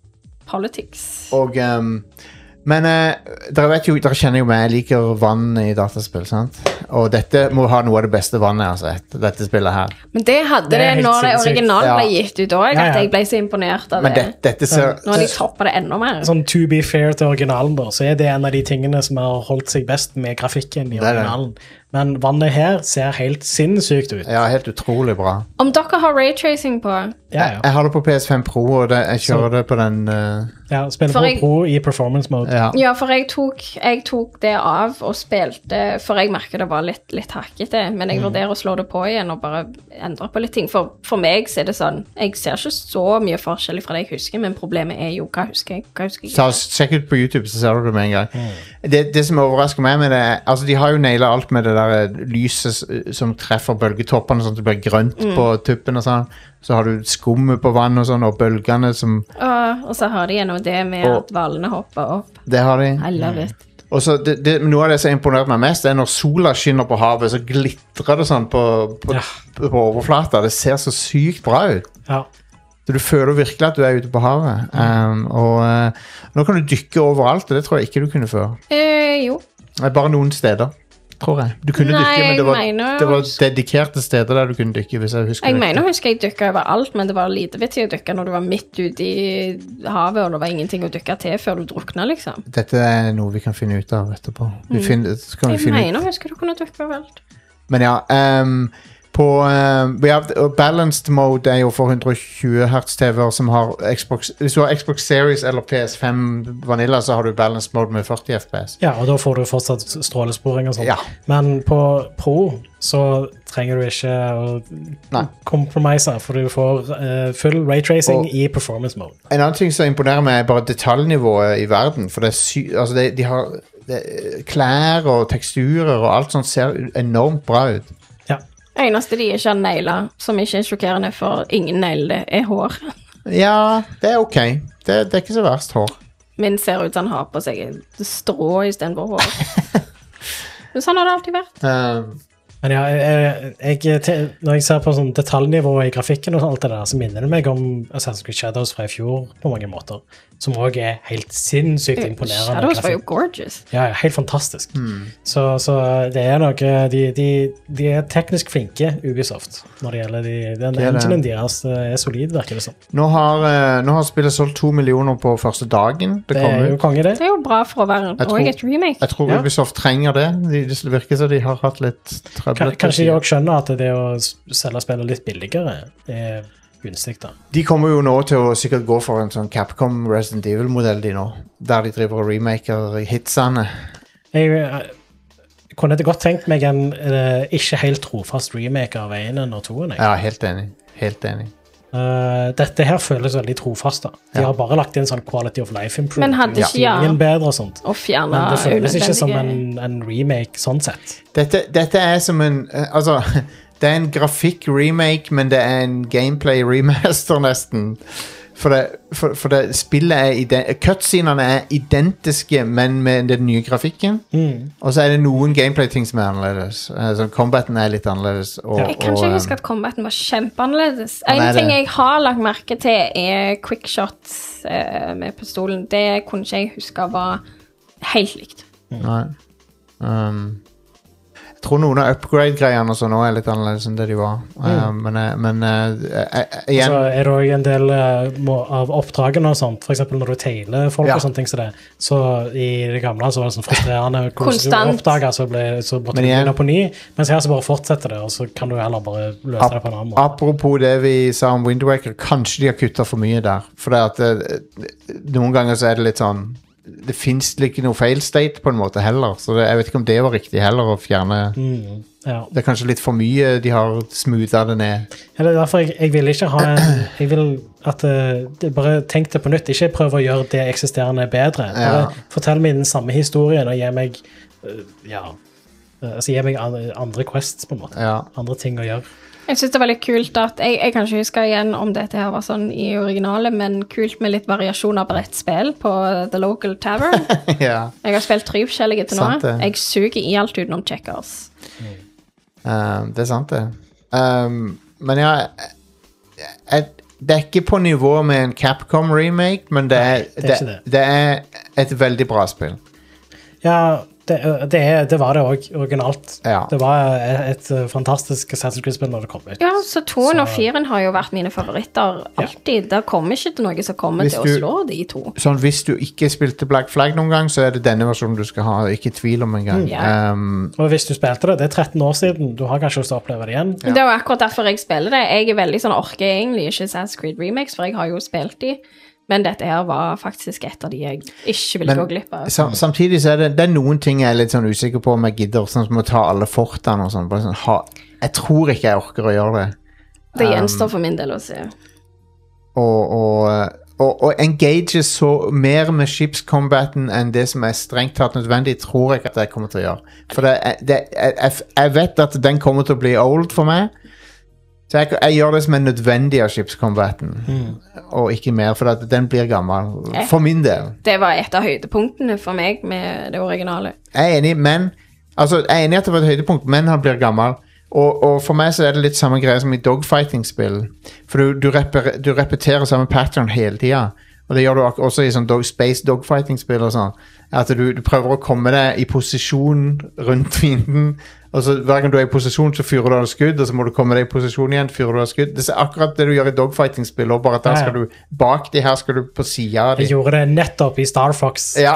politics. Og, um, men uh, dere vet jo, dere kjenner jo meg, jeg liker vann i dataspill, sant? Og dette må ha noe av det beste vannet jeg har sett, dette spillet her. Men det hadde Det det, er helt når det sinnssykt. originalen Ja. ble gitt ut òg, Ja, ja. at jeg ble så imponert av Men det. det, dette ser... Nå har de toppa det enda mer. Sånn to be fair til originalen, da, så er det en av de tingene som har holdt seg best med grafikken i Det er det. originalen. Men vannet her ser helt sinnssykt ut. Ja, helt utrolig bra. Om dere har raytracing på, Ja, ja. Jeg har det på P S fem Pro, og det, jeg kjører det på den... Uh, ja Spiller For på jeg- Pro i performance mode. ja. ja, for jeg tok, jeg tok det av og spilte, for jeg merker det var litt, litt hakkete, men jeg vurderer å slå det på igjen og bare endre på litt ting. For, for meg så er det sånn, jeg ser ikke så mye forskjell fra det jeg husker, men problemet er jo, hva husker jeg? Hva husker jeg? Ta, sjekk ut på YouTube, så ser du det med en gang. Det, det som overrasker meg med det, altså de har jo nailet alt med det der lyset s- som treffer bølgetoppene, sånn at det blir grønt på tuppen og sånn. Så har du skummet på vann og sånn, og bølgene som, Og, og så har de gjennom det med Og- at hvalene hopper opp. det har de. I love it. Og så det, det, noe av det som imponerer meg mest, er når sola skinner på havet, så glitrer det sånn på, på, Ja. på overflata. Det ser så sykt bra ut. Ja. Så du føler virkelig at du er ute på havet. Um, og uh, nå kan du dykke overalt, og det tror jeg ikke du kunne før. Eh, jo. Det er bare noen steder. tror jeg. Du kunne Nei, dykke, men det var, jeg mener- det var dedikerte steder der du kunne dykke, hvis jeg husker Jeg riktig. mener å huske jeg dykka overalt, men det var lite vits i å dykke når du var midt ute i havet, og det var ingenting å dykke til før du drukna, liksom. Dette er noe vi kan finne ut av etterpå. Vi finner, så kan vi Jeg finne ut. mener å huske du kunne dykke overalt. Men ja, ehm, på ehm, vi har, og balanced mode er jo for hundre og tjue hertz T V-er som har Xbox. Hvis du har Xbox Series eller P S fem Vanilla, så har du balanced mode med førti F P S. Ja, og da får du fortsatt strålesporing og sånt. Ja. Men på Pro så trenger du ikke å Nei. compromise, for du får eh, full raytracing Og- i performance mode. En annen ting som imponerer meg er bare detaljnivået i verden. For det er sy altså det, de har det, klær og teksturer og alt sånt ser enormt bra ut. Ja. Eneste de ikke har naila, som ikke er sjokkerende for ingen nailer det, er hår. Ja, det er ok. Det, det er ikke så verst hår. Min ser ut som han har på seg et strå istedenfor hår. Men sånn har det alltid vært. Um, Men ja, jeg, jeg, jeg, når jeg ser på sånn detaljnivå i grafikken og alt det der, så minner det meg om Assassin's Creed Shadows fra i fjor på mange måter. Som også er helt sinnssykt imponerende. Shadows var jo grafikk. gorgeous. Ja, ja, helt fantastisk. Så, så det er noe de, de, de er teknisk flinke, Ubisoft, når det gjelder de, den Det er det. enginen deres er solid, virker det som. nå, har, eh, nå har spillet solgt to millioner på første dagen det Det kom er jo ut. konge, det. Det er jo bra for å være Jeg tror- og et remake. Jeg tror Ja. Ubisoft trenger det. De, det virker som de har hatt litt Kan- trøbbel. Kanskje de også skjønner at det å s- selge spillet litt billigere er gunstig, da. De kommer jo nå til å sikkert gå for en sånn Capcom Resident Evil-modell de nå. Der de driver og remaker hitsene. Jeg eh, kunne det godt tenkt meg en eh, ikke helt trofast remake av enen og toen. jeg. Ja, helt enig. Helt enig. Eh, dette her føles veldig trofast, da. De Ja. har bare lagt inn sånn quality of life improvement. Men hadde ikke- ja. Styringen bedre og sånt. Og fjerne Men det føles ikke som unødvendige- en, en remake sånn sett. Dette, dette er som en eh, Altså, det er en grafikk-remake, men det er en gameplay-remaster, nesten. For det, for, for det spillet er iden- Cutscenene er identiske, men med den nye grafikken. Mm. Og så er det noen gameplay-ting som er annerledes. Eh, Sånn, combaten er litt annerledes. Og, Jeg kan og, ikke eh, huske at combaten var kjempeannerledes. Han er En ting det. jeg har lagt merke til, er quickshots eh, med pistolen. Det kunne ikke jeg huske var helt likt. Nei. Um, jeg tror noen av upgrade-greiene og sånn også er litt annerledes enn det de var. Um, men eh, men eh, eh, eh, igjen Så er det òg en del eh, må, av oppdragene og sånt, f.eks. når du tailer folk Ja. og sånne ting som det. Så i det gamle så var det sånn frustrerende hvordan du Konstant. oppdaga, så, ble- så måtte Men du igjen- begynne på ny. Mens her så bare fortsetter det, og så kan du heller bare løse det på en annen måte. Apropos det vi sa om Wind Waker, kanskje de har kutta for mye der. For det at eh, noen ganger så er det litt sånn Det fins ikke noe fail state på en måte heller, så det, jeg vet ikke om det var riktig heller å fjerne. Mm, ja. Det er kanskje litt for mye de har smootha det ned. Ja, det er derfor jeg, jeg vil ikke ha en Jeg vil at eh, det bare tenk det på nytt. Ikke prøve å gjøre det eksisterende bedre. Bare Ja. fortell meg den samme historien og gi meg eh, Ja. eh, altså gi meg an- andre quests, på en måte. Ja. Andre ting å gjøre. Jeg synes det var litt kult at Jeg, jeg kan ikke huske igjen om dette her var sånn i originalet, men kult med litt variasjoner på rett spill på The Local Tavern. ja. Jeg har spilt tre forskjellige til nå. Sant det. Jeg suger i alt utenom checkers. Um, det er sant, det. Um, men ja jeg, jeg, Det er ikke på nivå med en Capcom-remake, men det er, Nei, det er ikke det, det er et veldig bra spill. Ja, det, det, er, det var det òg originalt. Ja. Det var et, et fantastisk Assassin's Creed-spill når det kom ut. Ja, så toen og Så- firen har jo vært mine favoritter alltid. Det kommer ikke til noe som kommer Hvis til du- å slå de to. Sånn, hvis du ikke spilte Black Flag noen gang, så er det denne versjonen du skal ha. Ikke tvil om en gang. Mm, ja. Um, Og hvis du spilte det, det er tretten år siden, du har kanskje lyst til å oppleve det igjen. Det er jo akkurat derfor jeg spiller det. Jeg er veldig sånn, orker egentlig ikke Assassin's Creed Remakes, for jeg har jo spilt de. Men dette her var faktisk et av de jeg ikke ville Men- gå glipp av. sam, samtidig så er det, det er noen ting jeg er litt sånn usikker på om jeg gidder, sånn som å ta alle fortene og sånn. Bare sånn ha, jeg tror ikke jeg orker å gjøre det. Det Um, gjenstår for min del å se. Og, og, og, og engage så mer med skipscombaten enn det som er strengt tatt nødvendig, tror jeg ikke at jeg kommer til å gjøre. For det, er- det, jeg, jeg, jeg vet at den kommer til å bli old for meg. Så jeg, jeg gjør det som er nødvendig av skipscombaten, og ikke mer, for at den blir gammel. For min del. Det var et av høydepunktene for meg med det originale. Jeg er enig, men altså, jeg er enig i at det var et høydepunkt, men han blir gammel. Og, og for meg så er det litt samme greie som i dogfighting-spill. For du, du, reper, du repeterer samme pattern hele tida. og det gjør du ak- også i sånn dog, space dogfighting-spill og sånn, er at du, du prøver å komme deg i posisjon rundt fienden, og så hver gang du er i posisjon så fyrer du av skudd, og så må du komme deg i posisjon igjen, fyrer du av skudd. Det er akkurat det du gjør i dogfighting-spill, og bare at der Ja, ja. skal du bak de her, skal du på siden av de. Jeg gjorde det nettopp i Star Fox. Ja.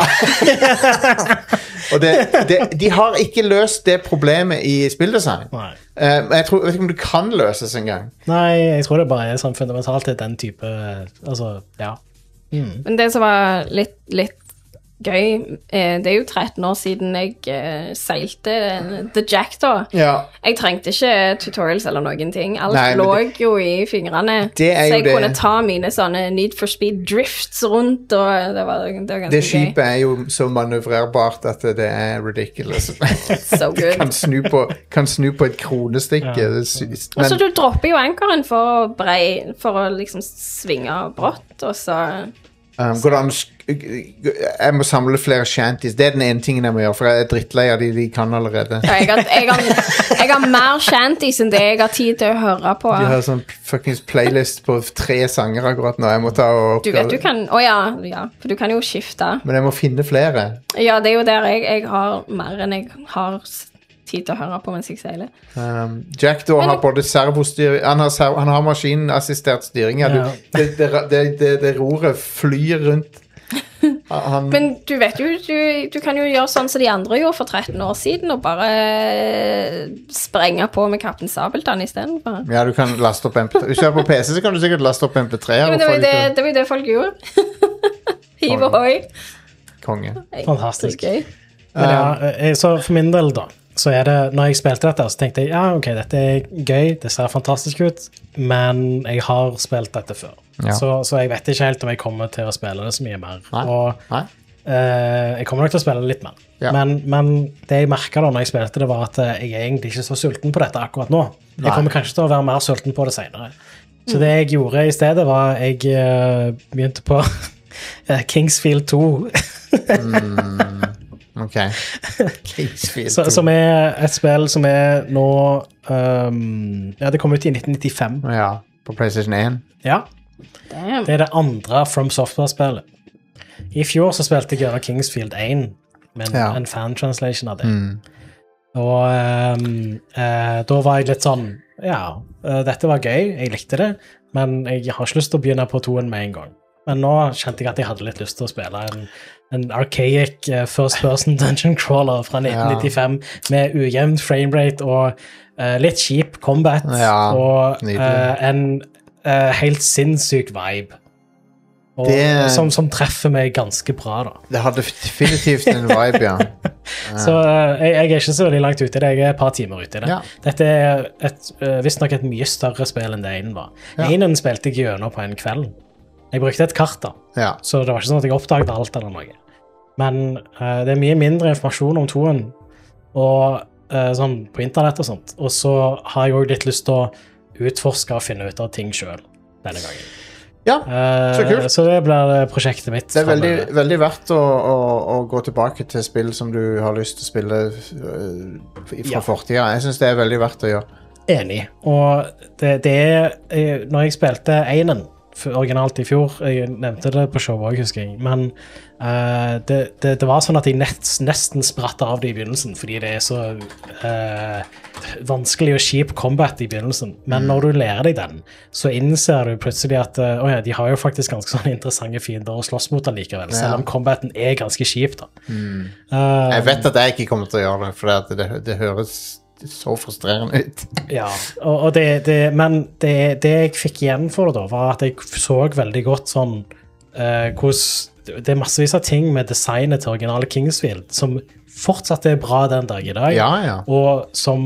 Og det, det, de har ikke løst det problemet i spilldesign. Nei. Uh, jeg, tror, jeg vet ikke om det kan løses en gang. Nei, jeg tror det bare er sånn fundamentalt til den type, altså, ja. Men det som var litt, litt gøy, eh, det er jo tretten år siden jeg eh, seilte The Jack da. Ja. Jeg trengte ikke tutorials eller noen ting. Alt Nei, men lå det- jo i fingrene. Det er så jo jeg det- kunne ta mine sånne Need for Speed drifts rundt, og det var, det var ganske Det gøy. skipet er jo så manøvrerbart at det er ridiculous. So good. kan, snu på, kan snu på et kronestykke. Det sy- Og så Men du dropper jo ankeren for å brei, for å liksom svinge brått, og så... um, går det an å sk- jeg må samle flere shanties. Det er den ene tingen jeg må gjøre, for jeg er drittlei av de de kan allerede. Ja, jeg, har, jeg, har, jeg har mer shanties enn det jeg har tid til å høre på. De har sånn fuckings playlist på tre sanger akkurat nå. Jeg må ta og Du vet du kan... Å ja, ja, for du kan jo skifte. Men jeg må finne flere. Ja, det er jo der jeg, jeg har mer enn jeg har s- tid til å høre på mens jeg seiler. Um, Jack da Men- har både servostyring han har, serv, han har maskinassistert styring. Ja, Ja. du, det, det, det, det, det roret flyr rundt. Han, Men du vet jo, du, du kan jo gjøre sånn som de andre gjorde for tretten år siden, og bare eh, sprenge på med Kaptein Sabeltann i stedet for. ja, du kan laste opp M P tre. Hvis du er på P C, så kan du sikkert laste opp M P tre. Ja, men det var jo det, det... det, var jo det folk gjorde. Hiv og hoi. Konge. Fantastisk. Gøy. Men ja, eh, så for min del da, så er det, når jeg spilte dette, så tenkte jeg, ja, ok, dette er gøy, det ser fantastisk ut, men jeg har spilt dette før. Ja. Så, så jeg vet ikke helt om jeg kommer til å spille det så mye mer. Nei. Og Nei? eh, jeg kommer nok til å spille det litt mer. Ja. Men, men det jeg merket da når jeg spilte det, var at eh, jeg er egentlig ikke så sulten på dette akkurat nå. Jeg Nei. kommer kanskje til å være mer sulten på det senere. Så det jeg gjorde i stedet var, jeg eh, begynte på eh, Kingsfield to. Ok. Kingsfield. Så, som er et spill som er nå um, ja, det kom ut i nitten nittifem. Ja, på PlayStation én. Ja, Damn. det er det andre From Software-spillet. I fjor så spilte jeg gjennom Kingsfield én, med en, Ja. en fan-translation av det. Og um, eh, da var jeg litt sånn, ja, eh, dette var gøy, jeg likte det, men jeg har ikke lyst til å begynne på toen med en gang. Men nå kjente jeg at jeg hadde litt lyst til å spille en, en archaic uh, first-person dungeon crawler fra nitten nittifem med ujevn framerate og uh, litt kjip combat Ja, og nydelig. uh, en uh, helt sinnssyk vibe. Og, Det- som, som treffer meg ganske bra, da. Det hadde definitivt en vibe, ja. Så uh, jeg, jeg er ikke så veldig langt ute i det. Jeg er et par timer ute i det. Ja. Dette er et, uh, visstnok et mye større spill enn det enen var. Ja. Enen spilte jeg gjennom på en kveld. Jeg brukte et kart, da. ja. Så det var ikke sånn at jeg oppdaget alt eller noe. Men eh, det er mye mindre informasjon om toen og, eh, sånn på internett og sånt. Og så har jeg også litt lyst til å utforske og finne ut av ting selv denne gangen. Ja, Eh, så kult. Så det blir eh, prosjektet mitt. Det er veldig, fremover. veldig verdt å, å, å gå tilbake til spill som du har lyst til å spille øh, fra Ja. fortida. Jeg synes det er veldig verdt å gjøre. Enig. Og det, det er eh, Når jeg spilte Einen f- originalt i fjor, jeg nevnte det på showet også, husker jeg, men eh, det, det, det var sånn at jeg nest, nesten spratt av det i begynnelsen, fordi det er så eh, vanskelig og kjip combat i begynnelsen. Men når du lærer deg den, så innser du plutselig at eh, å ja, de har jo faktisk ganske sånne interessante fiender å slåss mot allikevel, Ja. selv om combaten er ganske kjip da. Eh, Jeg vet at jeg ikke kommer til å gjøre det, for det, det, det høres så frustrerende ut. Ja, og, og det, det, men det, det jeg fikk igjen for det da, var at jeg så veldig godt sånn, eh, hvordan det er massevis av ting med designet til originale Kingsfield, som fortsatt er bra den dag i dag, Ja, ja. og som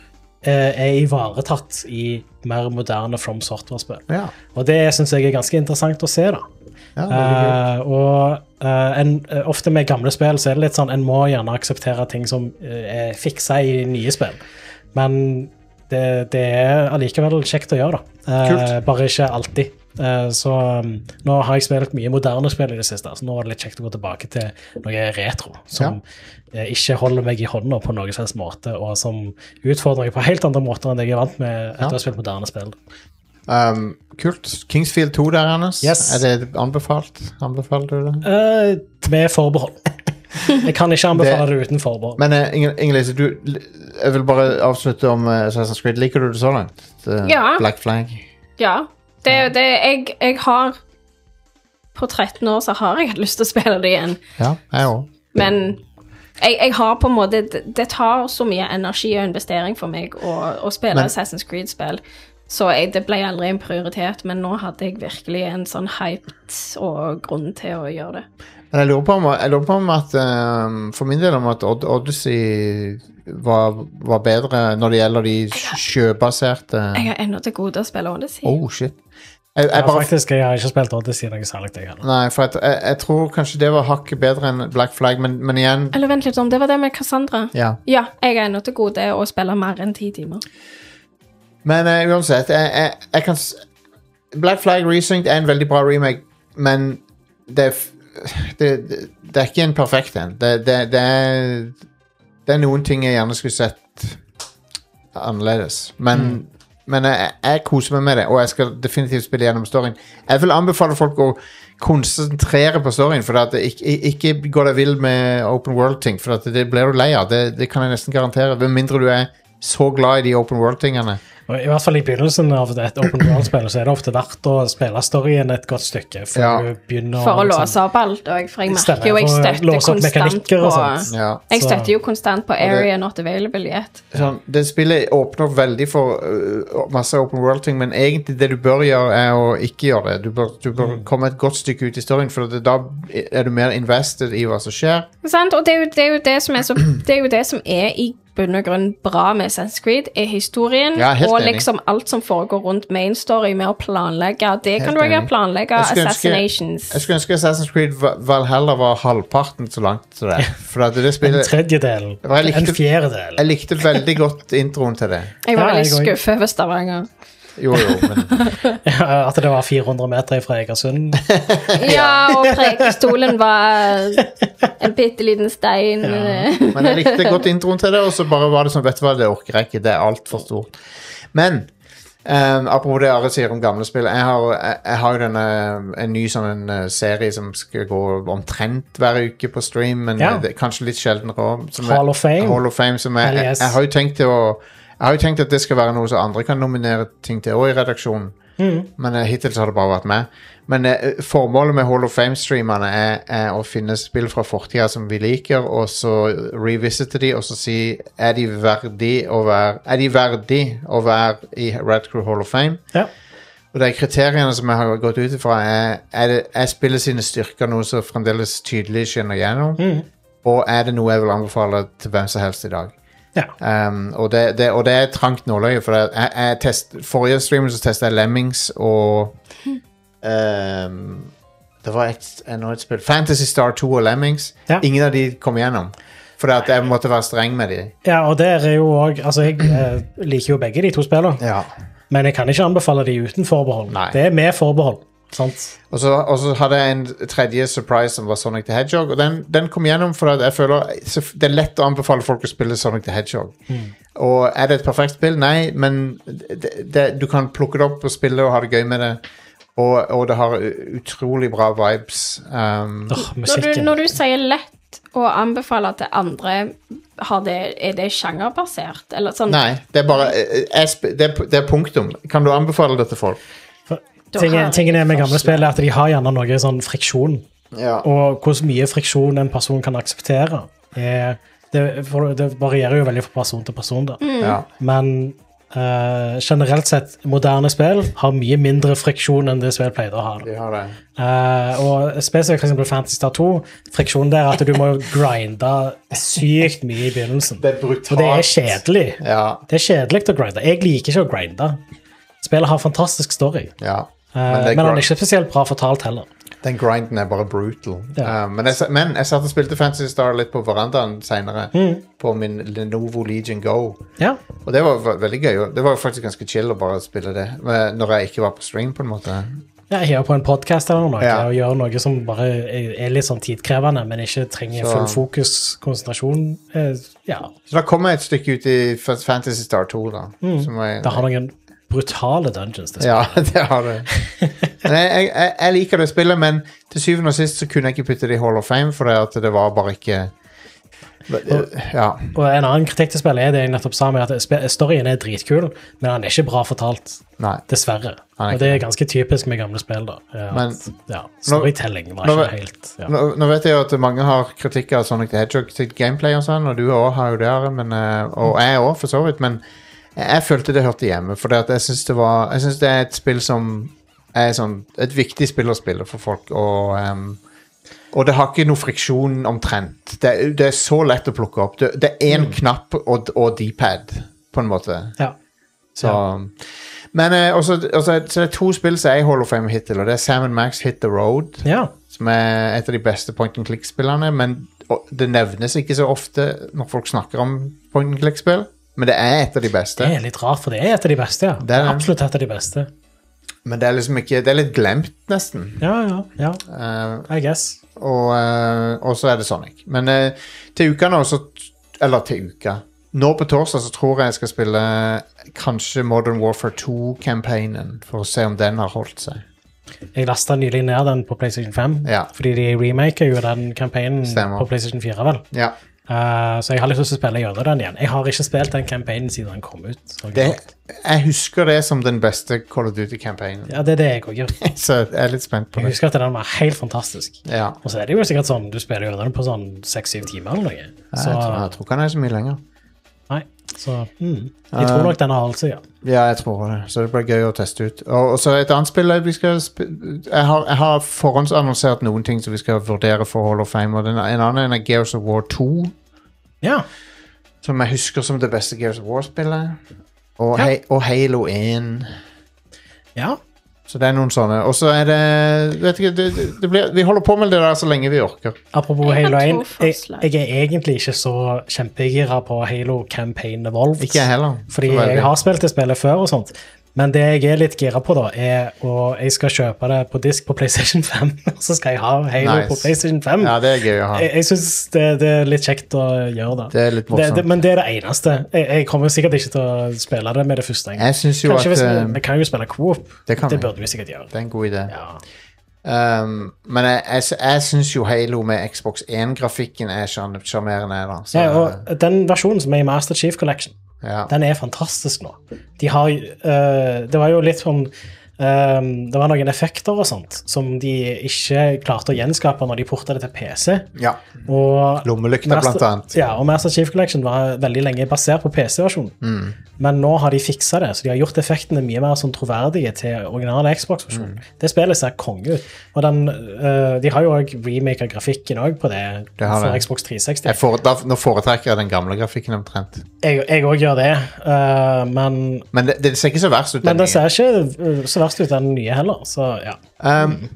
eh, er ivaretatt i mer moderne From Software-spill. Ja, Og det synes jeg er ganske interessant å se da. ja veldig kult. Eh, og eh, en, eh, ofte med gamle spill så er det litt sånn, en må gjerne akseptere ting som eh, er fiksa i nye spill. Men det, det er allikevel kjekt å gjøre da. Eh, Kult. bare ikke alltid. Eh, så um, nå har jeg spilt mye moderne spill i det siste, så nå var det litt kjekt å gå tilbake til noe retro, som eh, ikke holder meg i hånda på noen slags måte, og som utfordrer meg på helt andre måter enn det jeg er vant med etter Ja. å ha spilt moderne spill. Um, kult. Kingsfield to der, Anders. Yes. Er det anbefalt? Anbefaler du det? Uh, med forbehold. Jeg kan ikke anbefale det, det uten forbehold. Men uh, Inger-Lise, du, jeg vil bare avslutte om uh, Assassin's Creed. Liker du det så langt? The Ja. Black Flag? Ja. Det, det, jeg, jeg har På tretten år så har jeg hatt lyst til å spille det igjen. Ja, jeg òg. Men jeg, jeg har på en måte det, det tar så mye energi og investering for meg å, å spille Men- Assassin's Creed-spill. Så jeg, det ble aldri en prioritet, men nå hadde jeg virkelig en sånn hyped og grunn til å gjøre det. Men jeg lurer på om, jeg lurer på om at um, for min del om at Od Odyssey var, var bedre når det gjelder de sjøbaserte Jeg har ennå til gode å spille Odyssey. Oh, shit. Jeg, jeg Ja, bare, faktisk, jeg har ikke spilt Odyssey noe særlig til heller. nei, for jeg, jeg, jeg tror kanskje det var hakket bedre enn Black Flag, men, men igjen Eller vent litt om, det var det med Cassandra. Ja. Ja, jeg er ennå til gode å spille mer enn ti timer. Men uh, uansett, jeg, jeg, jeg kan s- Black Flag Resynced er en veldig bra remake, men det er, f- det, det, det er ikke en perfekt en. Det, det, det, er, det er noen ting jeg gjerne skulle sett annerledes. Men, men jeg, jeg koser meg med det, og jeg skal definitivt spille gjennom storyen. Jeg vil anbefale folk å konsentrere på storyen, for at det ikke, ikke gå deg vill med open world-ting, for at det blir du lei av. Det, det kan jeg nesten garantere, med mindre du er så glad i de open world-tingene. Og I hvert fall I begynnelsen av et open world-spill så er det ofte verdt å spille storyen et godt stykke før Ja. du begynner For å liksom- låse opp alt, og for jeg Stemmer, merker jo jeg for å støtter låse opp konstant mekanikker på og sånt. Ja. Jeg Så- støtter jo konstant på area not available yet. Sånn, det spillet åpner veldig for uh, masse open world-ting, men egentlig det du bør gjøre, er å ikke gjøre det. Du bør, du bør komme et godt stykke ut i storyen, for det, da er du mer invested i hva som skjer. Sant? Og det er, jo, det, er jo det, som er så, det er jo det som er i bunn og grunn bra med Assassin's Creed, er historien, Ja, helt og enig. liksom alt som foregår rundt main story med å planlegge. Det Helt kan du ikke enig. planlegge Jeg skulle ønske- assassinations. Jeg skulle ønske Assassin's Creed Va- Valhalla var halvparten så langt til det. For at det En spillet, tredjedel, jeg likte- en fjerdedel. jeg likte veldig godt introen til det. Jeg var Ja, veldig jeg også. skuffet over Stavanger. Jo, jo, men Ja, at det var fire hundre meter fra Egersund. Ja, og prekestolen var en bitte liten stein. Men jeg likte godt introen til det, og så bare var det sånn, vet du hva, det orker jeg ikke, det er alt for stort. Men, um, apropos det Are sier om gamle spill, jeg har, jeg, jeg har jo denne, en ny sånn en, uh, serie som skal gå omtrent hver uke på stream, men Ja. det, kanskje litt sjeldnere også, som er- Hall of Fame. Hall of Fame, som er, Hell jeg, yes. jeg har jo tenkt til å, jeg har jo tenkt at det skal være noe som andre kan nominere ting til, og i redaksjonen. Men uh, hittil så har det bare vært meg. Men uh, formålet med Hall of Fame-streamerne er, er å finne spill fra fortida som vi liker, og så revisite de, og så si er de verdig å være, er de verdig å være i Red Crew Hall of Fame. Ja. Og de kriteriene som jeg har gått ut ifra, er, er, det, er spillet sine styrker noe som fremdeles tydelig skinner gjennom, og er det noe jeg vil anbefale til hvem som helst i dag. Ja. Um, og, det, det, og det er trangt nåløye, for jeg, jeg test, forrige streamen så testet jeg Lemmings og um, det var et, enda et spill Fantasy Star to og Lemmings. Ja. Ingen av de kom igjennom, for at jeg måtte være streng med de. ja, og der er jo også, altså jeg eh, liker jo begge de to spillene, Ja. men jeg kan ikke anbefale de uten forbehold. Nei. Det er med forbehold, sant? Og så, og så hadde jeg en tredje surprise som var Sonic the Hedgehog, og den, den kom igjennom for at jeg føler så det er lett å anbefale folk å spille Sonic the Hedgehog. Og er det et perfekt spill? Nei, men det, det, du kan plukke det opp og spille og ha det gøy med det. Og, og det har u- utrolig bra vibes. Um, Åh, Når du, musikken. når du sier lett å anbefale til andre, har det, er det sjangerbasert? Eller sånn? nei, det er bare jeg, sp- det, er, det er punktum. Kan du anbefale det til folk? Da Tingen, har tingen er med jeg gamle spill er at de har gjerne noe sånn friksjon, Ja. og hvor mye friksjon en person kan akseptere. Er, det, for, det varierer jo veldig fra person til person da. ja. Men eh, generelt sett, moderne spill har mye mindre friksjon enn det spill pleide å ha. Da. De har det. Eh, og spesielt for eksempel Fantasy Star to, friksjonen der er at du må grinde sykt mye i begynnelsen. Det er brutalt. Og det er kjedelig. Ja. Det er kjedelig å grinde. Jeg liker ikke å grinde. Spillet har fantastisk story, ja. eh, Men det er men han gr- er ikke spesielt bra fortalt heller. Den grinden er bare brutal. Ja. Uh, men, jeg, sa- men jeg satt og spilte Fantasy Star litt på verandaen senere, Mm. på min Lenovo Legion Go. Ja, Og det var ve- veldig gøy. og Det var faktisk ganske chill å bare spille det, men når jeg ikke var på stream, på en måte. jeg hører på en podcast eller noe, Ja. og gjør noe som bare er, er litt sånn tidkrevende, men ikke trenger Så- full fokus, konsentrasjon. Eh, ja, Så da kom jeg et stykke ut i F- Fantasy Star to, da. Som var, det har noen brutale dungeons. Det Ja, det har det. Men jeg, jeg, jeg liker det spillet, men til syvende og sist så kunne jeg ikke putte det i Hall of Fame, for det, at det var bare ikke... Ja. Og en annen kritikk til spillet er det jeg nettopp sa med at sp- storyen er dritkul, men han er ikke bra fortalt, Nei. dessverre. Han er Og det er ikke ganske typisk med gamle spill da. At, Men- ja, storytelling var nå- ikke helt... Ja. Nå, nå vet jeg jo at mange har kritikk av Sonic the Hedgehog til gameplay og sånn, og du også har jo det, Are, men, eh, og jeg også for så vidt, men jeg, jeg følte det hørte hjemme, for det at jeg synes det var, jeg synes det er et spill som er sånn, et viktig spill å spille for folk, og... Um, Og det har ikke noe friksjon omtrent. Det, er- det er så lett å plukke opp. Det, det er én Mm. knapp og, og D-pad, på en måte. Ja. Så, men eh, også, også, så det er to spill som er i Hall of Fame hittil, og det er Sam and Max Hit the Road, Ja. som er et av de beste point and click-spillene, men og, det nevnes ikke så ofte når folk snakker om point and click-spill, men det er et av de beste. Det er litt rart, for det er et av de beste, ja. Det er det. Absolutt et av de beste. Men det er liksom ikke, det er litt glemt nesten. Ja, ja, ja. Eh, I guess. Og, eh, og så er det Sonic. Men eh, til uka nå, så, eller til uka, nå på torsdag så tror jeg jeg skal spille kanskje Modern Warfare to-campaignen, for å se om den har holdt seg. Jeg lastet nylig ned den på PlayStation fem, Ja. fordi de remaker jo den campaignen Stemmer. på PlayStation fire, vel. Ja, Uh, så jeg har lyst til å spille gjennom den igjen. Jeg har ikke spilt den campaignen siden den kom ut. Så det, jeg husker det som den beste Call of Duty-campaignen. Ja, det er det jeg også gjør. Så jeg er litt spent på Jeg det. husker at den var helt fantastisk. Ja, Og så er det jo sikkert sånn, du spiller gjennom den på sånn seks-syv timer eller noe. jeg, Så, tror, jeg tror ikke han er så mye lenger. nei, så mm. Jeg tror nok den har holdt seg, ja. Ja, jeg tror det. Så det blir gøy å teste ut. Og, og så et annet spill vi skal sp jeg, har, jeg har forhåndsannonsert noen ting som vi skal vurdere for Hall of Fame, og den, en annen er Gears of War to. Ja, Som jeg husker som det beste Gears of War-spillet. Og, Ja. Hei- og Halo én. ja. Så det er noen sånne. Og så er det, vet ikke, det, det, det blir, vi holder på med det der så lenge vi orker. Apropos Jeg har Halo to én, jeg, forslag. jeg er egentlig ikke så kjempegira på Halo Campaign Evolved. Ikke jeg heller. Fordi Så veldig. jeg har spilt det spillet før og sånt. Men det jeg er litt gira på da, er og jeg skal kjøpe det på disk på PlayStation fem, og så skal jeg ha Halo Nice. på PlayStation fem. Ja, det er gøy å ha. Jeg, jeg synes det, det er litt kjekt å gjøre det. Det er litt Det, morsomt. det, men det er det eneste. Jeg, jeg kommer sikkert ikke til å spille det med det første. Jeg synes jo Kanskje at hvis, eh, vi kan jo spille co-op. det kan Det vi. burde vi sikkert gjøre. Det er en god idé. Ja. Um, men jeg, jeg, jeg synes jo Halo med Xbox one-grafikken er sjarm- sjarmerende. da. Så, Ja, og den versjonen som er i Master Chief Collection, ja. den er fantastisk nå. De har, øh, det var jo litt sånn, øh, det var noen effekter og sånt, som de ikke klarte å gjenskape når de portet det til P C. ja. Og Lommelykta, Master- blant annet. Ja, og Master Chief Collection var veldig lenge basert på P C-versjonen. Mm. Men nå har de fikset det, så de har gjort effektene mye mer sånn troverdige til originale Xbox-versjonen. Mm. Det spillet ser konge ut. Og den, øh, de har jo også remaket grafikken også på det, Det har for det. Xbox tre seksti. Jeg får, da, nå foretrekker jeg den gamle grafikken omtrent. Jeg, jeg også gjør det, øh, men, Men det, det ser ikke så verst ut. men den det ser ikke øh, så verst ut den nye heller, så ja. nye. Um,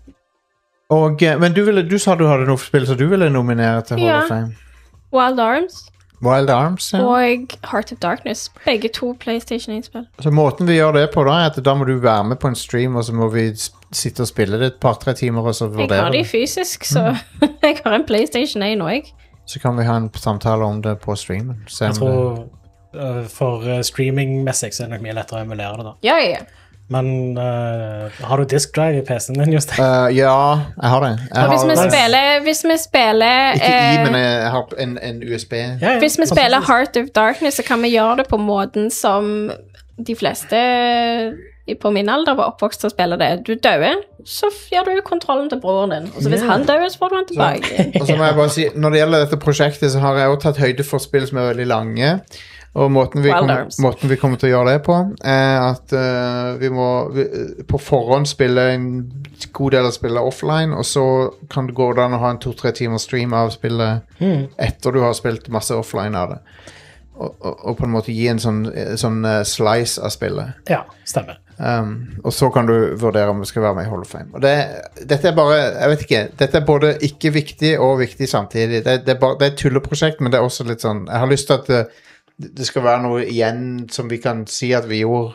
og, eh, men du, ville, du sa du hadde noe spill som du ville nominere til Hall Ja. of Fame. Wild Arms Wild Arms, ja. og Heart of Darkness. Begge to PlayStation one-spill. Så måten vi gjør det på da, er at da må du være med på en stream, og så må vi s- sitte og spille det et par-tre timer, og så Jeg vurdere har de det. fysisk, så jeg har en PlayStation one òg. Så kan vi ha en samtale om det på streamen. Se om Jeg tror øh, for øh, streamingmessig så er det nok mye lettere å emulere det da. Ja, ja. Men øh, har du disk drive i P C-en din, Jostein? det. Uh, ja, jeg har det. Jeg Og hvis vi har, spiller, hvis vi spiller ikke i, eh, men jeg har en, en U S B. Ja, ja, Hvis vi spiller fantastisk. Heart of Darkness, så kan vi gjøre det på måten som de fleste i- på min alder var oppvokst til å spille det. Du dør, så gjør du kontrollen til broren din. Og så hvis Ja. han dør, så får du han tilbake. Og så må jeg bare si, når det gjelder dette prosjektet, så har jeg også tatt høyde for spill som er veldig lange. Og måten vi, Wild kom, Arms. måten vi kommer til å gjøre det på, er at eh, vi må vi, på forhånd spille en god del av spillet offline, og så kan det gå an å ha en to-tre timer stream av spillet Mm. etter du har spilt masse offline av det. Og, og, og på en måte gi en sånn, sånn eh, slice av spillet. Ja, stemmer. Um, og så kan du vurdere om du skal være med i Hall of Fame. Og det, dette er bare, jeg vet ikke, dette er både ikke viktig og viktig samtidig. Det, det, er, bare, det er et tulleprosjekt, men det er også litt sånn, jeg har lyst til at det, det skal være noe igjen som vi kan si at vi gjorde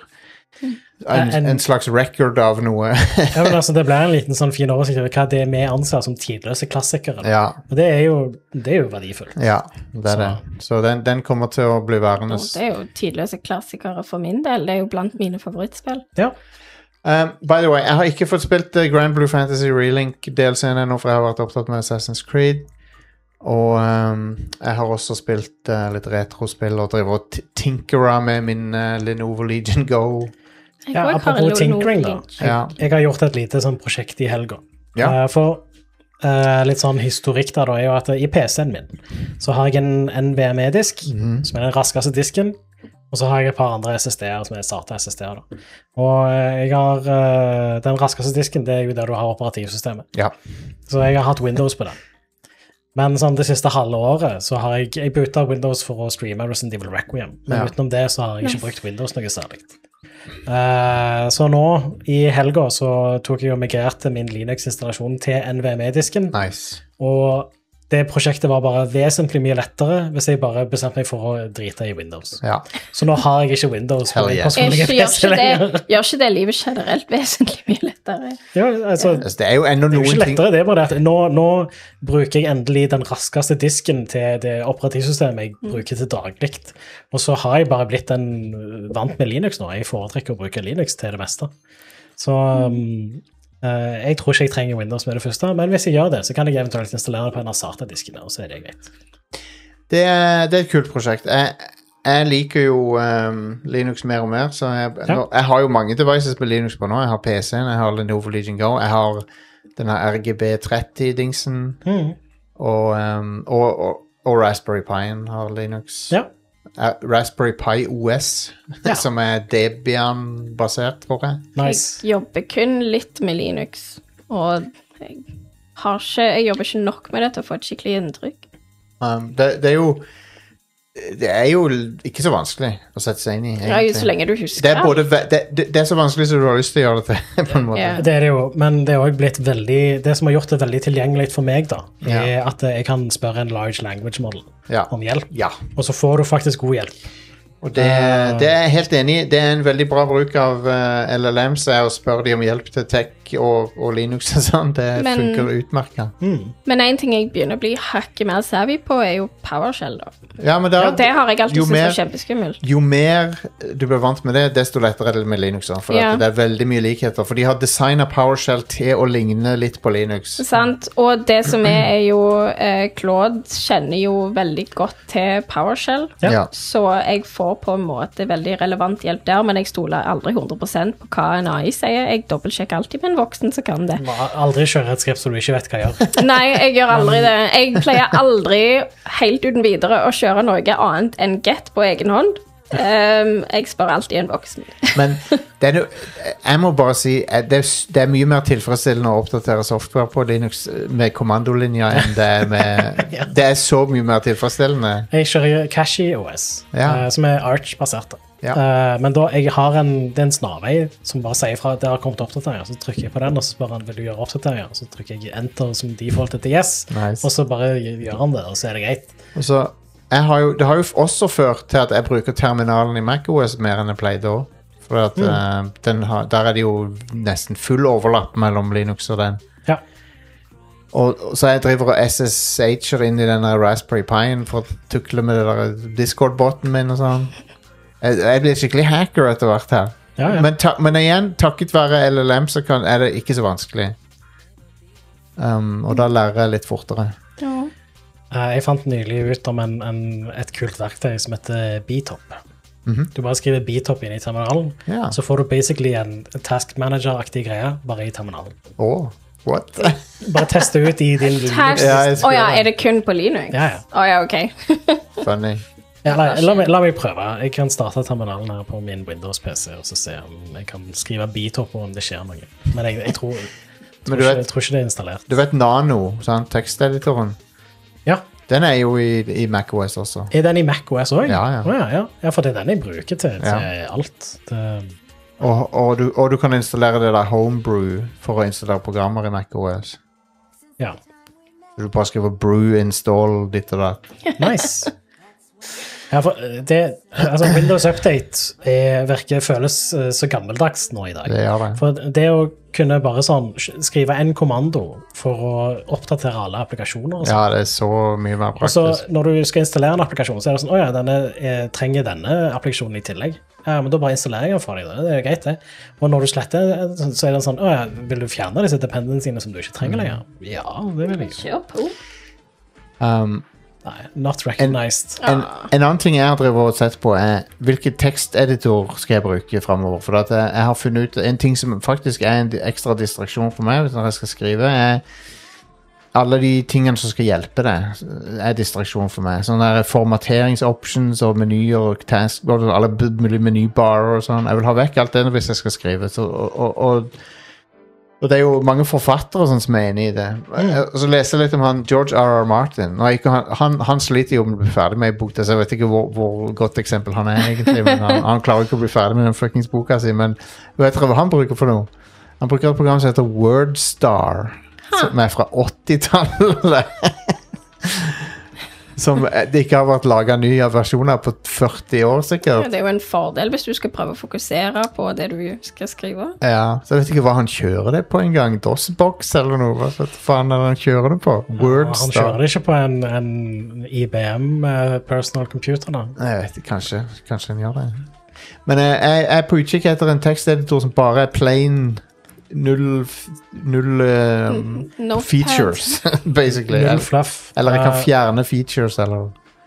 En, En- en slags record av noe. Ja, men altså, det blir en liten sånn fin oversikt over hva det er vi anser som tidløse klassikere. Ja, Og det er jo, det er jo verdifullt. ja, det er det. Så den, den kommer til å bli værende. Og det er jo tidløse klassikere for min del. Det er jo blant mine favorittspill. Ja. Um, by the way, jeg har ikke fått spilt uh, Grand Blue Fantasy Relink-D L C-en ennå, for jeg har vært opptatt med Assassin's Creed. Og um, jeg har også spilt uh, litt retrospill og driver og t- tinkera med min uh, Lenovo Legion Go. Jeg Ja, også har apropos en tinkering, da. Lenovo Jeg, Ja. jeg har gjort et lite sånn prosjekt i helga. Ja. Eh, for eh, litt sånn historikk der da, er jo at i P C-en min så har jeg en N V M E-disk, som er den raskeste disken, og så har jeg et par andre S S D-er som er starta S S D-er. da. Og eh, jeg har eh, den raskeste disken, det er jo der du har operativsystemet. Ja. Så jeg har hatt Windows på den. Men sånn det siste halve året så har jeg, jeg bytta Windows for å streame Resident Evil Requiem. Men Ja. utenom det så har jeg ikke brukt Windows noe særlig. Eh, så nå i helga så tok jeg og migrerte min Linux-installasjon til N V M E-disken. Nice. Og det prosjektet var bare vesentlig mye lettere hvis jeg bare bestemte meg for å drite i Windows. Ja. Så nå har jeg ikke Windows på Hell min yeah. Er personlige ikke, gjør, P C ikke lenger. det, gjør ikke det livet generelt vesentlig mye lettere? Ja, altså, Altså, det er jo ennå det er jo noen ikke ting lettere, det er bare det at nå, nå bruker jeg endelig den raskeste disken til det operativsystemet jeg bruker til daglig. Og så har jeg bare blitt en vant med Linux nå. Jeg foretrekker å bruke Linux til det meste. Så um, eh, jeg tror ikke jeg trenger Windows med det første, men hvis jeg gjør det, så kan jeg eventuelt installere det på en Asata-disken, og så er det greit. Det er, det er et kult prosjekt. Jeg, jeg liker jo um, Linux mer og mer, så jeg, Ja. nå, jeg har jo mange devices med Linux på nå. Jeg har P C-en, jeg har Lenovo Legion Go, jeg har denne R G B tretti-dingsen, Mm. og, um, og, og, og Raspberry Pi-en har Linux. Ja. Uh, Raspberry Pi O S, Ja. som er Debian-basert, tror jeg. Nice. Jeg jobber kun litt med Linux, og jeg, har ikke, jeg jobber ikke nok med det til å få et skikkelig inntrykk. Um, det, det er jo Det er jo ikke så vanskelig å sette seg inn i, Ja, egentlig. så lenge du husker Det er, både, ve- det, det, det er så vanskelig som du har lyst til å gjøre det til, på en måte. Ja. Det er det jo, men det er også blitt veldig, det som har gjort det veldig tilgjengelig for meg da, er Ja. at jeg kan spørre en large language model Ja. om hjelp, Ja. og så får du faktisk god hjelp. Og det, det er jeg helt enig i. Det er en veldig bra bruk av uh, L L Ms er å spørre de om hjelp til tech og, og Linux og sånn. Det Men- funker utmerket. Men en ting jeg begynner å bli hakket mer savvy på, er jo PowerShell, da. Ja, men da, Og det har jeg alltid jo syntes mer- var kjempeskummelt. jo mer du blir vant med det, desto lettere er det med Linux. også, For Ja. at det er veldig mye likheter. For de har designet PowerShell til å ligne litt på Linux. Sant? Og det som er, er jo eh, Claude kjenner jo veldig godt til PowerShell, Ja. Ja. så jeg får på en måte veldig relevant hjelp der, men jeg stoler aldri hundre prosent på hva en A I sier. Jeg dobbeltsjekker alltid med en voksen som kan det. Du må aldri kjøre et skrift som du ikke vet hva gjør. Nei, jeg gjør aldri det. Jeg pleier aldri helt uten videre å kjøre noe annet enn get på egen hånd. Um, jeg spør alltid en voksen. Men det er, no- jeg må bare si eh, det er, s- det er mye mer tilfredsstillende å oppdatere software på Linux med kommandolinja enn det er med Ja. Det er så mye mer tilfredsstillende. Jeg kjører Cashy O S, Ja. eh, som er Arch-basert. da. Ja. Eh, men da jeg har en, det er en snarvei som bare sier fra at det har kommet oppdateringer, så trykker jeg på den, og så spør han vil du gjøre oppdateringer, og så trykker jeg enter som default etter yes, Nice. og så bare gjør han det, og så er det greit. Og så, jeg har jo, det har jo også ført til at jeg bruker terminalen i macOS mer enn jeg pleide òg. For at, eh, den har, der er det jo nesten full overlapp mellom Linux og den. Ja. Og, og så jeg driver og S S H-er inn i denne Raspberry Pi-en for å tukle med det der Discord-boten min og sånn. Jeg, jeg blir skikkelig hacker etter hvert her. Ja, ja. Men, ta, men igjen, takket være L L M så kan, er det ikke så vanskelig. Um, og da lærer jeg litt fortere. Ja. Eh, jeg fant nylig ut om en, en, et kult verktøy som heter Btop. Mhm. Du bare skriver Btop inn i terminalen, Ja. så får du basically en task manager-aktig greie bare i terminalen. Åh, what? Bare teste ut i din Task. Ja, Å jeg skal ja, gjøre det. er det kun på Linux? Ja, ja. Å ja, ok. Funny. Ja, la, la, meg, la meg prøve. Jeg kan starte terminalen her på min Windows-P C og så se om jeg kan skrive Btop og om det skjer noe. Men jeg, jeg, tror, jeg, tror, Men du ikke, vet- jeg tror ikke det er installert. Du vet Nano, sant? Teksteditoren. Ja, Den er jo i, i macOS også. Er den i macOS òg? Ja, ja. ja, ja. Ja, for det er den jeg bruker til, til Ja. alt. Det, Og, og, du, og du kan installere det der Homebrew for å installere programmer i macOS. ja. Du bare skriver brew, install, ditt og datt. Nice. Ja, for det, altså Windows Update er, virker, føles så gammeldags nå i dag. Det gjør det. For det å kunne bare sånn skrive en kommando for å oppdatere alle applikasjoner og sånt. Ja, det er så mye mer praktisk. Og så når du skal installere en applikasjon, så er det sånn, åja, denne er, trenger denne applikasjonen i tillegg. Ja, men da bare installerer jeg den for deg, det er greit det. Og når du sletter, så er det sånn, åja, vil du fjerne disse dependencyene som du ikke trenger lenger? Ja, det vil jeg. Kjør på. Um, Nei, not recognized. En, en, en annen ting jeg har drevet og sett på er hvilken teksteditor skal jeg bruke fremover. For at jeg, jeg har funnet ut en ting som faktisk er en ekstra distraksjon for meg når jeg skal skrive, er alle de tingene som skal hjelpe deg er distraksjon for meg. Sånne der formateringsoptions og menyer og task, alle mulige menybarer og sånn. Jeg vil ha vekk alt det hvis jeg skal skrive. Så, og, og, og Og det er jo mange forfattere sånn som er inne i det. Mm. Og så leser jeg litt om han George R R. Martin. Nå, ikke, han, han, han sliter jo med å bli ferdig med en bok, så jeg vet ikke hvor, hvor godt eksempel han er egentlig, men han, han klarer ikke å bli ferdig med den fuckings boka si, men vet dere hva han bruker for noe? Han bruker et program som heter WordStar, huh. som er fra åttitallet. Som det ikke har vært laget nye versjoner på førti år sikkert. Ja, det er jo en fordel hvis du skal prøve å fokusere på det du skal skrive. Ja, så jeg vet ikke hva han kjører det på en gang. DOSBox eller noe. Hva faen er det han kjører det på? WordStar. Ja, han kjører det ikke på en, en I B M uh, personal computer da. Jeg vet ikke, kanskje, kanskje han gjør det. Men jeg, jeg er på utkikk etter en teksteditor som bare er plain null, null um, no features, basically. Null fluff. Eller jeg kan fjerne features, eller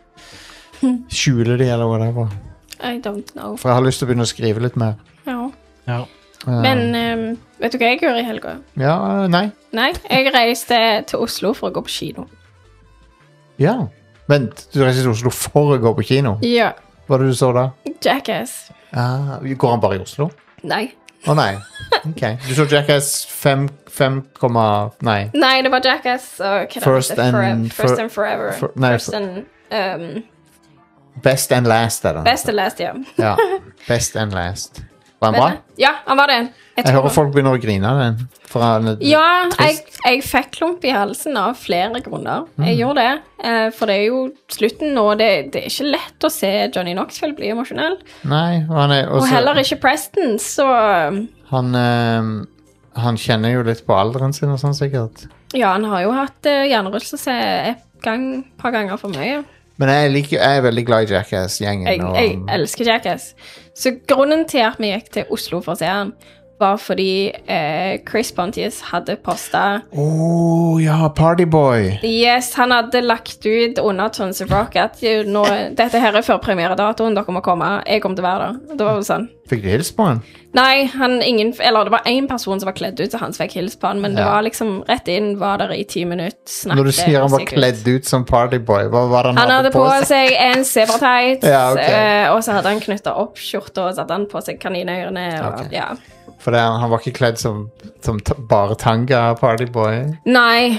skjule de, eller whatever. I don't know. For jeg har lyst til å begynne å skrive litt mer. Ja. Ja. Uh, Men um, vet du hva jeg gjør i helga? Ja, nei. Nei, jeg reiste til Oslo for å gå på kino. Ja. Vent, du reiser til Oslo for å gå på kino? Ja. Hva var det du så da? Jackass. Ah, går han bare i Oslo? Nei. Å oh, nei, ok. Du så Jackass fem, fem, nei. Nei, det var Jackass og First and, forever, for, First and Forever. For, nei, First and, um, Best and Last er det. Best and Last, ja. Ja, Best and Last. Var han bra? Ja, han var det. Jeg, jeg hører folk begynner å grine av den. Han, ja, jeg, jeg fikk klump i halsen av flere grunner. Mm. Jeg gjorde det, eh, for det er jo slutten nå, det, det er ikke lett å se Johnny Knoxville bli emosjonell. Nei, og han er også, og heller ikke Preston, så... Han, øh, han kjenner jo litt på alderen sin og sånn sikkert. Ja, han har jo hatt uh, hjernerystelse et gang, par ganger for mye. Men jeg, liker, jeg er veldig glad i Jackass-gjengen. Jeg, og, jeg elsker Jackass. Så grunnen til at vi gikk til Oslo for å se han, var fordi eh, Chris Pontius hadde postet... Åh, oh, ja, Partyboy. Yes, han hadde lagt ut under Tons of Rock at nå, dette her er før premieredatoen, dere må komme, jeg kommer til å være der. Det var jo sånn. Fikk du hils på han? Nei, han, ingen, eller det var en person som var kledd ut, så han fikk hils på han, men ja. Det var liksom rett inn, var der i ti minutter, snakket. Når du sier han var kledd ut som Partyboy, hva var han, han hadde på seg? Han hadde på seg en zebratights, ja, okay. eh, og så hadde han knyttet opp skjorta, og så hadde han på seg kaninøyrene, og okay. ja. For det, han var ikke kledd som, som t- bare tanga Partyboy? Nei.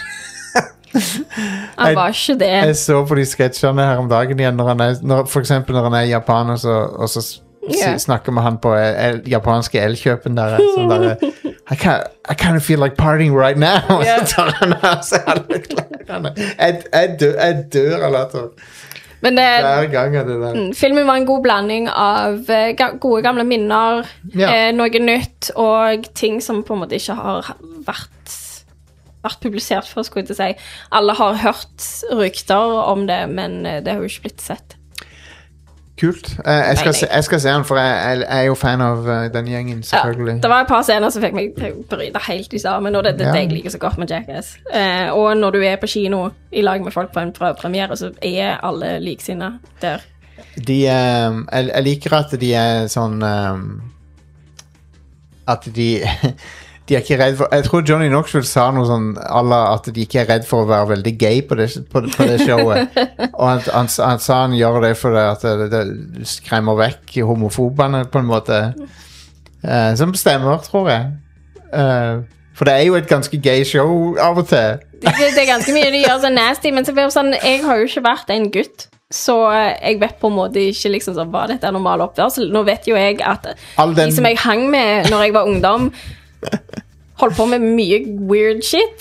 Han var ikke det. Jeg så på de sketsjene her om dagen igjen, når han er, når, for eksempel når han er i Japan, og så, og så yeah. snakker med han på el, japanske elkjøpen der, sånn der I, can't, I kind of feel like partying right now. Yeah. Og så tar han av seg alle klærne. Jeg, jeg, dør, jeg dør av latter. Men det, Hver gang er det der. Filmen var en god blanding av uh, ga- gode gamle minner, ja. eh, noe nytt, og ting som på en måte ikke har vært, vært publisert før, skulle jeg til å si. Alle har hørt rykter om det, men uh, det har jo ikke blitt sett. Kult. Uh, jeg, skal se, jeg skal se den, for jeg, jeg, jeg er jo fan av uh, den gjengen, selvfølgelig. Ja, det var et par scener som fikk meg til å bryte helt i sammen, og det er det, ja. det jeg liker så godt med Jackass. Uh, og når du er på kino i lag med folk på en prøvepremiere, så er alle liksinne der. De, um, jeg, jeg liker at de er sånn um, at de de er ikke redd for, jeg tror Johnny Knoxville sa noe sånn alla, at de ikke er redd for å være veldig gay på det, på, på det showet. Og han, han, han sa han gjør det for det at det, det skremmer vekk homofobene på en måte. Uh, som stemmer, tror jeg. Uh, for det er jo et ganske gay show av og til. Det, det er ganske mye de gjør så nasty, men så blir det sånn, jeg har jo ikke vært en gutt, så jeg vet på en måte ikke liksom så hva dette er normal oppførsel. Nå vet jo jeg at den... de som jeg hang med når jeg var ungdom, holdt på med mye weird shit.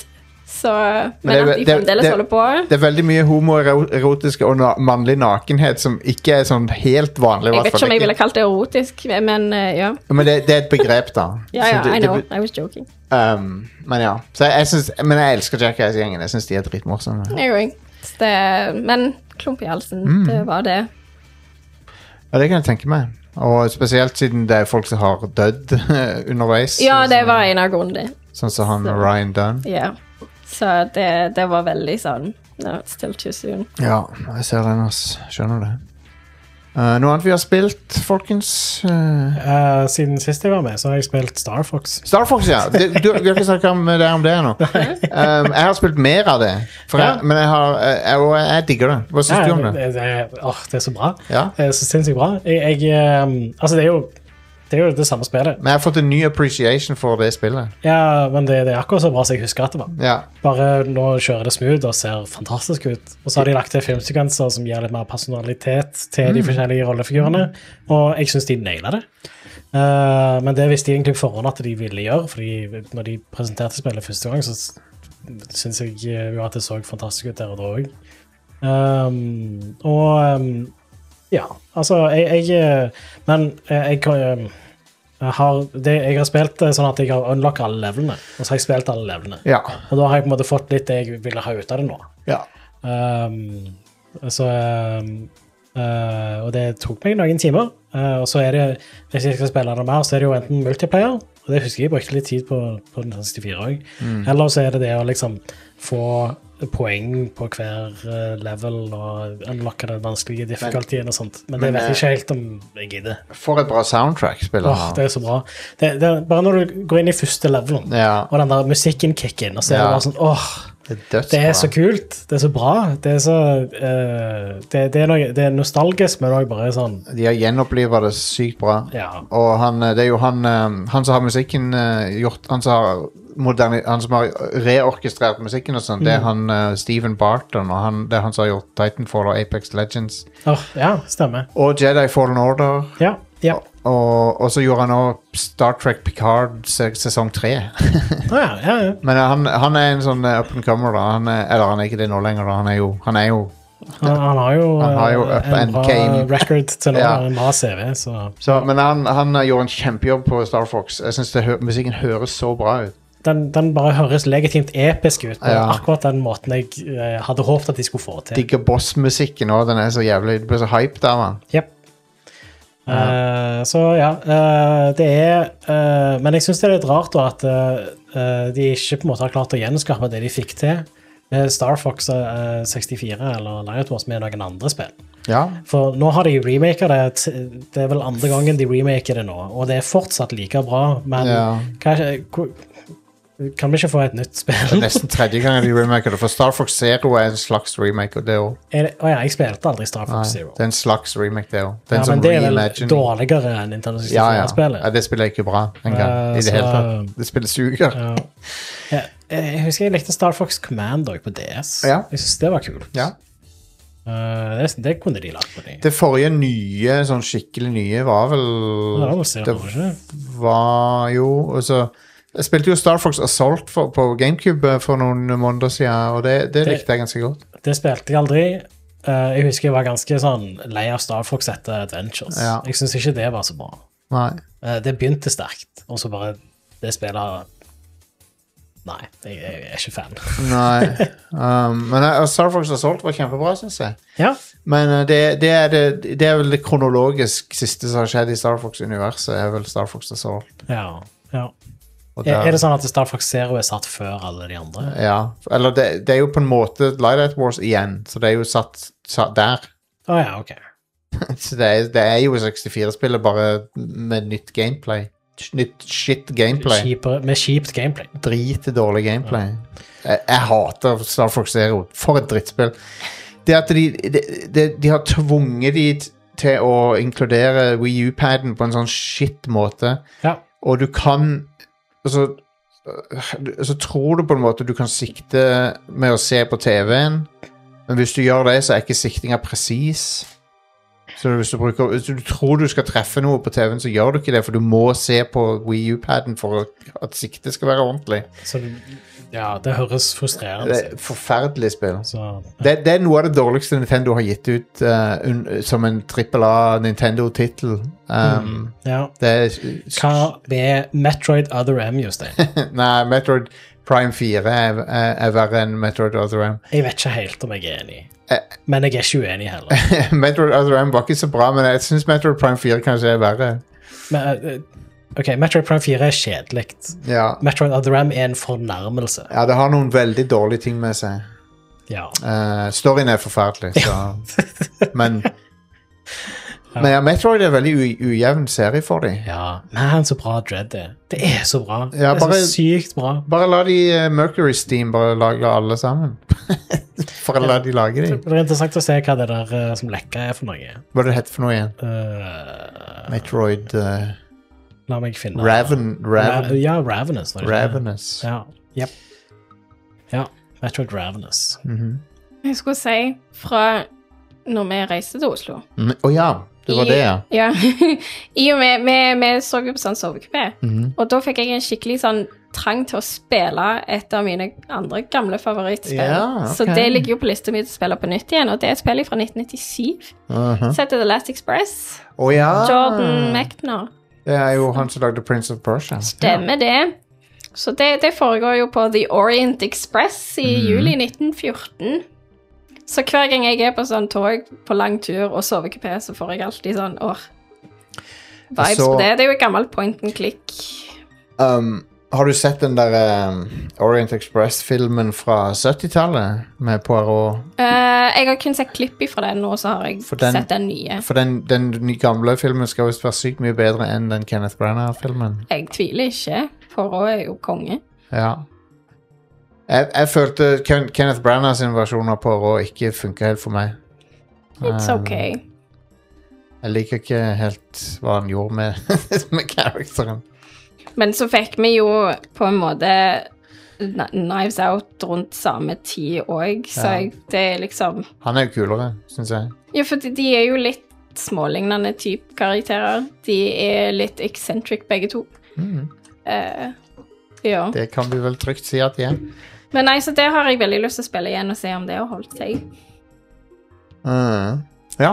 Så, men, Men det er- at de det- fremdeles det- holder på. Det er veldig mye homoerotisk og na mannlig nakenhet som ikke er sånn helt vanlig. i Jeg hvert vet fall ikke om jeg ikke. ville kalt det erotisk, men uh, ja. Men det, det er et begrep, da. Ja, Så ja, det, I det, know. I was joking. Um, men ja. Så jeg, jeg synes, men jeg elsker Jackass-gjengen. Jeg syns de er dritmorsomme. Jeg òg. Det- Men klump i halsen, Mm. det var det. Ja, det kan jeg tenke meg. Og spesielt siden det er folk som har dødd underveis. Ja, det sånn- var en av grunnene. Sånn som han Så. Ryan Dunn. Ja. Så det, det var veldig sånn No, it's still too soon. Ja, jeg ser den, ass. Skjønner det. Uh, noe annet vi har spilt, folkens? Uh, Eh, siden sist jeg var med, så har jeg spilt Star Fox. Star Fox, ja. Det, du, vi har ikke snakket om det om det ennå. Um, jeg har spilt mer av det. For jeg, Ja. Men jeg, har, jeg, og jeg digger det. Hva syns Ja, du om det? Det, det, åh, det er så bra. Ja. Det er så sinnssykt bra. Jeg, jeg, eh, altså, det er jo det er jo det samme spillet. Men jeg har fått en ny appreciation for det spillet. Ja, men det, det er akkurat så bra som jeg husker at det var. Ja. Bare nå kjører det smooth og ser fantastisk ut. Og så har de lagt til filmsekvenser som gir litt mer personalitet til de forskjellige rollefigurene. Og jeg syns de naila det. Eh, men det visste de egentlig på forhånd at de ville gjøre, fordi når de presenterte spillet første gang, så syns jeg jo at det så fantastisk ut der og da òg. Um, og um, ja, altså jeg, jeg Men jeg, jeg, jeg har det, Jeg har spilt det sånn at jeg har unlocket alle levelene, og så har jeg spilt alle levelene. Ja. Og da har jeg på en måte fått litt det jeg ville ha ut av det nå. ja. Um, så um, uh, Og det tok meg noen timer. Uh, og så er det, hvis jeg skal spille det mer, så er det jo enten multiplayer, og det husker jeg brukte litt tid på på den sekstifire òg, Mm. eller så er det det å liksom få poeng på hver uh, level og unlocke den vanskelige difficultyen og sånt. Men, men, det vet eh, jeg ikke helt om jeg gidder. For et bra soundtrack spiller Åh, han. det er så bra. Det, det, er bare når du går inn i første levelen, Ja, og den der musikken kicker inn, og så er Ja. det bare sånn åh, det er dødsbra. det er så kult. Det er så bra. Det er så eh, det, det, er noe, det er nostalgisk, men også bare sånn De har gjenopplivet det sykt bra. ja. Og han, det er jo han, eh, han som har musikken eh, gjort, han som har moderni, han som har reorkestrert musikken og sånn, det er han eh, Stephen Barton, og han, det er han som har gjort Titanfall og Apex Legends. Åh, ja, stemmer. Og Jedi Fallen Order. Ja, ja. Og, og så gjorde han også Star Trek Picard se, sesong tre. Å ja, ja, ja. Men eh, han, han er en sånn eh, up and comer da. Han er, eller han er ikke det nå lenger da. Han er jo, han er jo Han, han har jo, Han har jo eh, up en and bra came. record til nå, Ja. en bra C V, så så, Men han, han gjorde en kjempejobb på Star Fox. Jeg synes det, hø- musikken høres så bra ut. den, den bare høres legitimt episk ut på Ja. akkurat den måten jeg eh, hadde håpet at de skulle få til. Digger boss-musikken også. Den er så jævlig, du blir så hyped av han. Yep. Eh, så ja, eh, det er eh, Men jeg syns det er litt rart da at eh, eh, de ikke på en måte har klart å gjenskape det de fikk til med Star Fox eh, sekstifire eller Light Wars med noen andre spill. Ja, For nå har de remaket det. t- Det er vel andre gangen de remaker det nå, og det er fortsatt like bra, men Ja. hva, er- hvor- kan vi ikke få et nytt det spill? er nesten tredje gang de remaker det. For Star Fox Zero er en slags remake, og det også. Er det- Å ja, jeg spilte aldri Star Nei, Fox Zero. det er en slags remake, det også. Det er Ja, en sånn men det er vel reimagining. dårligere enn Nintendo Ja, ja. sekstifire-spillet. ja, det spiller ikke bra engang. Eh, I det så- hele tatt. Det spiller suger. Ja. Jeg, jeg husker jeg likte Star Fox Command også på D S. Ja. Jeg synes det var kult. Ja. Eh, det, det kunne de lagt på de. Det forrige nye, sånn skikkelig nye, var vel Ja, det var Zero, Det ikke? var jo altså, Jeg spilte jo Star Fox Assault for, på GameCube for noen måneder siden, og det, det Det- likte jeg ganske godt. Det spilte jeg aldri. Eh, jeg husker jeg var ganske sånn lei av Star Fox etter Adventures. Ja. Jeg synes ikke det var så bra. Nei. Eh, det begynte sterkt, og så bare det spillet Nei, jeg, jeg er ikke fan. Nei. Um, men uh, Star Fox Assault var kjempebra, synes jeg. Ja, Men uh, det, det, er det, det er vel det kronologisk siste som har skjedd i Star Fox-universet, er vel Star Fox Assault. ja, ja. Og Er, der- er det sånn at Star Fox Zero er satt før alle de andre? Ja. Eller det, det er jo på en måte Light Wars igjen, så det er jo satt, satt der. Å ja, ok. Så det er, det er jo sekstifire-spillet bare med nytt gameplay. Nytt shit gameplay. Kjipere, med kjipt gameplay. Drite dårlig gameplay. Jeg, jeg hater Star Fox Zero. For et drittspill. Det at de, de, de, de har tvunget de t- til å inkludere Wii U-paden på en sånn shit måte, Ja. og du kan altså, så tror du på en måte du kan sikte med å se på T V-en, men hvis du gjør det, så er ikke siktinga presis. Så hvis du, bruker, hvis du tror du skal treffe noe på T V-en, så gjør du ikke det, for du må se på Wii U-paden for at siktet skal være ordentlig. Så ja, det høres frustrerende. Det er et forferdelig spill. Så, ja. det, det er noe av det dårligste Nintendo har gitt ut uh, un, som en trippel A Nintendo-titel. Um, mm. Ja. Det er, Hva med Metroid Other M, Jostein? nei, Metroid Prime fire er, er, er verre enn Metroid Other M. Jeg vet ikke helt om jeg er enig. Men jeg er ikke uenig heller. Metroid Other M var ikke så bra, men jeg synes Metroid Prime fire kanskje er verre. Men, ok, Metroid Prime fire er kjedelikt. Ja. Metroid Other M er en fornærmelse. Ja, det har noen veldig dårlige ting med seg. Ja. Uh, storyen er forferdelig, så... men... Men ja, Metroid er veldig u- ujevn serie for dem. Ja, men så bra Dread er. Det er så bra. Ja, det er bare, så sykt bra. Bare la de uh, Mercury Steam bare lage alle sammen. For å la de lage de. Det er interessant å se hva det der uh, som lekker er for noe. Hva er det hette for noe igjen? Uh, Metroid... Uh, la meg finne... Raven... Raven Ra ja, Ravenous. Var det Ravenous. Ja, yep. Ja, Metroid Ravenous. Mm-hmm. Jeg skulle si, fra når vi reiste til Oslo. Å mm, oh, ja, det var I, det, ja. Ja. I og med, vi, vi så jo på sånn sovekupé, Mm-hmm. og da fikk jeg en skikkelig sånn trang til å spille et av mine andre gamle favorittspill. Ja, ok. Så det ligger jo på lista mi til å spille på nytt igjen, og det er et spill fra nitten nittisju. Uh-huh. Så heter The Last Express. Å ja. Jordan Mechner. Det er jo han som lagde Prince of Persia. Stemmer det. Så det, det foregår jo på The Orient Express i Mhm. juli nitten fjorten. Så hver gang jeg er på sånn tog, på lang tur og sovekupé, så får jeg alltid sånn, åh, vibes Så- på det. Det er jo et gammelt point and click. Um, har du sett den der um, Orient Express-filmen fra syttitallet med Poirot? Eh, jeg har kun sett klipp fra den, og så har jeg For den- sett den nye. For den, den nye gamle filmen skal visst være sykt mye bedre enn den Kenneth Branagh-filmen. Jeg tviler ikke, for hun er jo konge. Ja. Jeg, jeg følte Ken, Kenneth Branagh sin versjon av Poirot ikke funket helt for meg. It's Um, okay. Jeg liker ikke helt hva han gjorde med, med karakteren. Men så fikk vi jo på en måte Knives Out rundt samme tid også, så Ja. jeg, det er liksom... Han er jo kulere, synes jeg. Ja, for de er jo litt smålignende type karakterer. De er litt eccentric begge to. Mm. Eh, ja. Det kan vi vel trygt si at de er. Men nei, så det har jeg veldig lyst til å spille igjen og se om det har holdt seg. Mm. Ja.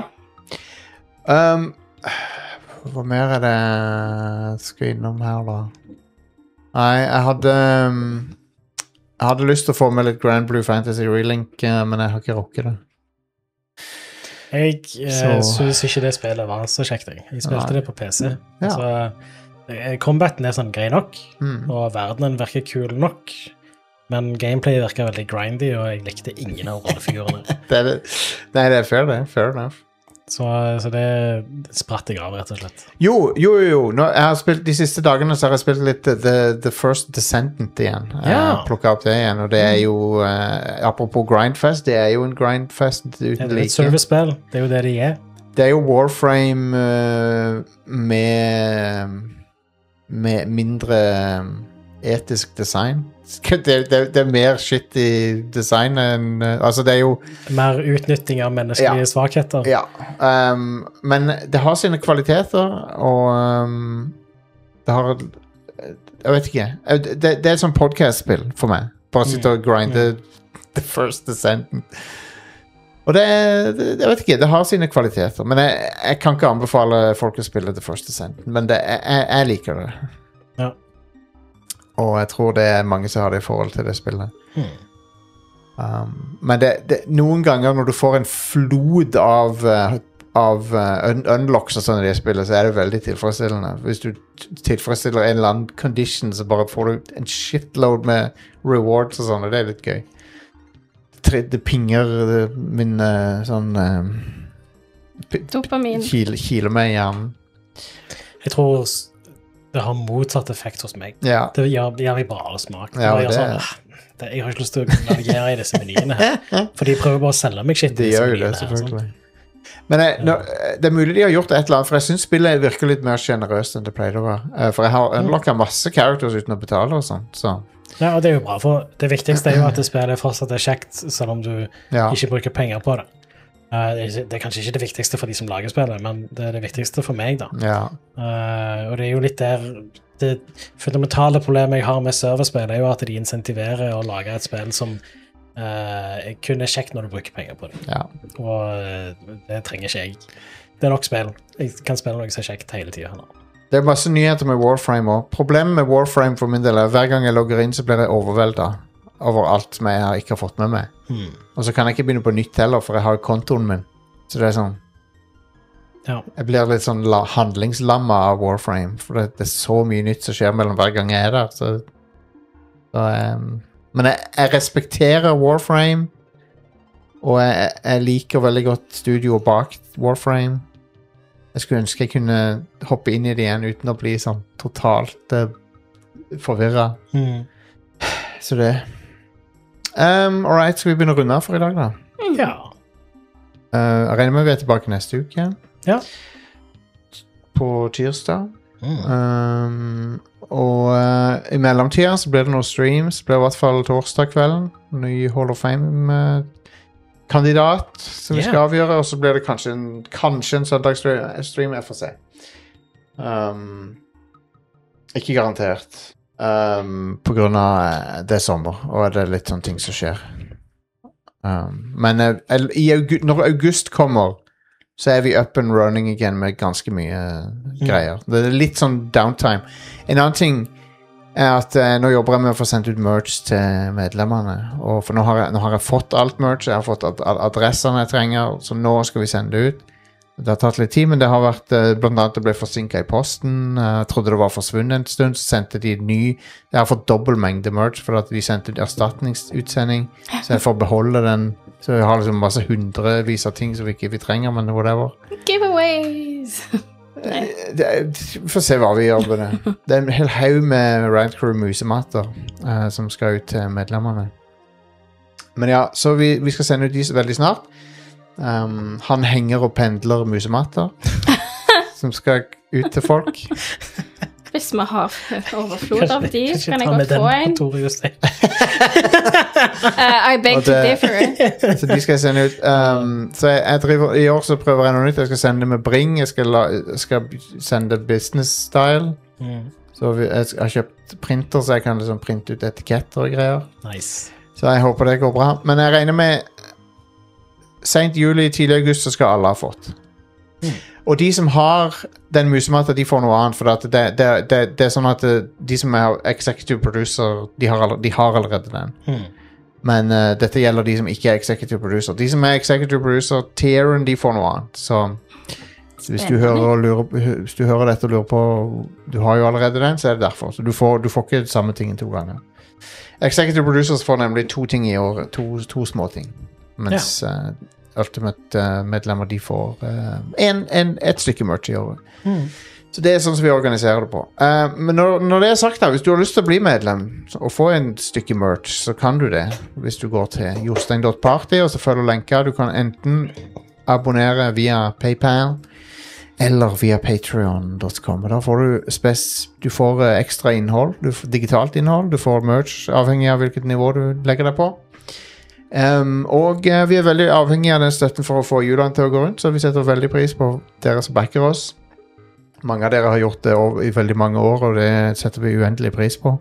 Um, hva mer er det jeg skal innom her, da? Nei, jeg hadde um, Jeg hadde lyst til å få med litt Grand Blue Fantasy Relink, uh, men jeg har ikke rukket det. Jeg eh, Så- synes ikke det spillet var så kjekt. Jeg, jeg spilte Nei. det på P C. Ja. Så, eh, combaten er sånn grei nok, Mm. og verdenen virker kul nok. Men gameplay virker veldig grindy, og jeg likte ingen av rollefigurene. Det er det. Nei, det er fair, det. Fair enough. Så, så det spratt jeg av, rett og slett. Jo, jo, jo. jo. Nå, jeg har spilt, de siste dagene så har jeg spilt litt The, The First Descendant igjen. Jeg Ja. har plukket opp det igjen, og det er jo eh, apropos Grindfest, det er jo en Grindfest Det uten er et like. servicespill, det er jo det de er. Det er jo Warframe eh, med med mindre eh, etisk design. Det, det, det er mer shit i design enn eh, Altså, det er jo Mer utnytting av menneskelige Ja. svakheter. Ja. Um, men det har sine kvaliteter, og um, det har Jeg vet ikke. Det, det er et sånt podcast-spill for meg. Bare sitte og grinde The First Descendant. Og det, det Jeg vet ikke, det har sine kvaliteter. Men jeg, jeg kan ikke anbefale folk å spille The First Descendant, men det, jeg, jeg liker det. Ja. Og jeg tror det er mange som har det i forhold til det spillet. Hmm. Um, men det, det, noen ganger når du får en flod av, uh, av uh, un unlocks og sånn i det spillet, så er det veldig tilfredsstillende. Hvis du t- tilfredsstiller en eller annen condition, så bare får du en shitload med rewards og sånn, og det er litt gøy. Tre- Det pinger det, min uh, sånn um, p- Dopamin. kil, kiler meg i hjernen. Jeg tror s- det har motsatt effekt hos meg. Ja. Det gjør, det gjør meg bare smak. Ja, jeg, det- sånn, ah, det, jeg har ikke lyst til å navigere i disse menyene her. For de prøver bare å selge meg shit. i De disse gjør jo det, menyene her, sant? selvfølgelig. Men jeg, nå, det er mulig de har gjort et eller annet, for jeg synes spillet virker litt mer generøst enn det pleide å være. Eh, For jeg har unlocket masse characters uten å betale og sånn, så Ja, og det er jo bra, for det viktigste er jo at det spillet fortsatt er kjekt, selv om du ja. ikke bruker penger på det. Uh, det er kanskje ikke det viktigste for de som lager spillet, men det er det viktigste for meg, da. Ja. Uh, og det er jo litt der det fundamentale problemet jeg har med serverspill er jo at de insentiverer å lage et spill som uh, kun er kjekt når du bruker penger på det. Ja. Og uh, det trenger ikke jeg. Det er nok spill. Jeg kan spille noe som er kjekt hele tiden. Det er masse nyheter med Warframe også. Problemet med Warframe for min del er hver gang jeg logger inn så blir jeg overveldet over alt som jeg ikke har fått med meg. Hmm. Og så kan jeg ikke begynne på nytt heller, for jeg har kontoen min. Så det er sånn... Ja. Jeg blir litt sånn la- handlingslamma av Warframe, for det, det er så mye nytt som skjer mellom hver gang jeg er der. Så, så, um, men jeg, jeg respekterer Warframe, og jeg, jeg liker veldig godt studioet bak Warframe. Jeg skulle ønske jeg kunne hoppe inn i det igjen uten å bli sånn totalt uh, forvirret. Hmm. Så det... Um, Alright, skal vi begynne å runde av for i dag da? Ja. Uh, jeg regner med vi er tilbake neste uke. Ja. På tirsdag. Mm. Um, og uh, i mellomtida så blir det noen streams. Det blir i hvert fall torsdag kvelden. Ny Hall of Fame-kandidat som vi Yeah. skal avgjøre. Og så blir det kanskje en, kanskje en søndagsstream, jeg får se. Um, ikke garantert. Um, på grunn av uh, det er sommer, og det er litt sånne ting som skjer. Um, men uh, i august, når august kommer, så er vi up and running igjen med ganske mye uh, greier. Det er litt sånn downtime. En annen ting er at uh, nå jobber jeg med å få sendt ut merch til medlemmene. Og for nå har, jeg, nå har jeg fått alt merch, jeg har fått ad ad adressene jeg trenger, så nå skal vi sende det ut. Det har tatt litt tid, men det har vært uh, blant annet det ble forsinket i posten. Uh, jeg trodde det var forsvunnet en stund, så sendte de ny. Jeg har fått dobbelt mengde merch for at de sendte erstatningsutsending, så jeg får beholde den. Så jeg har liksom masse hundrevis av ting som vi ikke vi trenger, men whatever. Giveaways! Uh, det, vi får se hva vi gjør med det. Det er en hel haug med Rant Crew musematter uh, som skal ut til medlemmene. Men ja, så vi, vi skal sende ut de veldig snart. Um, han henger og pendler musematter som skal ut til folk. Hvis vi har overflod av de, så kan jeg ta med godt få den en. på Tore Jostein. Uh, I beg Og to det- differ. Så de skal jeg sende ut. Um, så jeg, jeg driver, I år så prøver jeg noe nytt. Jeg skal sende det med Bring. Jeg skal, la, jeg skal sende business style. Mm. Så vi, jeg har kjøpt printer, så jeg kan liksom printe ut etiketter og greier. Nice. Så jeg håper det går bra. Men jeg regner med sent juli, tidlig august, så skal alle ha fått. Mm. Og de som har den musematta, de får noe annet. For at det, det, det, det er sånn at det, de som er executive producer, de har, all- de har allerede den. Mm. Men uh, dette gjelder de som ikke er executive producer. De som er executive producer, tieren, de får noe annet. Så, så hvis, du hører, og lurer, hvis du hører dette og lurer på, du har jo allerede den, så er det derfor. Så du får, du får ikke samme tingen to ganger. Executive producers får nemlig to ting i året, to, to små ting. Mens uh, Ultimate-medlemmer, de får uh, en, en, et stykke merch i året. Mm. Så det er sånn som vi organiserer det på. Uh, men når, når det er sagt da, hvis du har lyst til å bli medlem så- og få en stykke merch, så kan du det. Hvis du går til jostein punktum party og så følger lenka. Du kan enten abonnere via PayPal eller via patreon punktum com. Og da får du, spes, du får uh, ekstra innhold, du får digitalt innhold, du får merch avhengig av hvilket nivå du legger deg på. Um, og uh, vi er veldig avhengige av den støtten for å få hjulene til å gå rundt, så vi setter veldig pris på dere som backer oss. Mange av dere har gjort det over, i veldig mange år, og det setter vi uendelig pris på.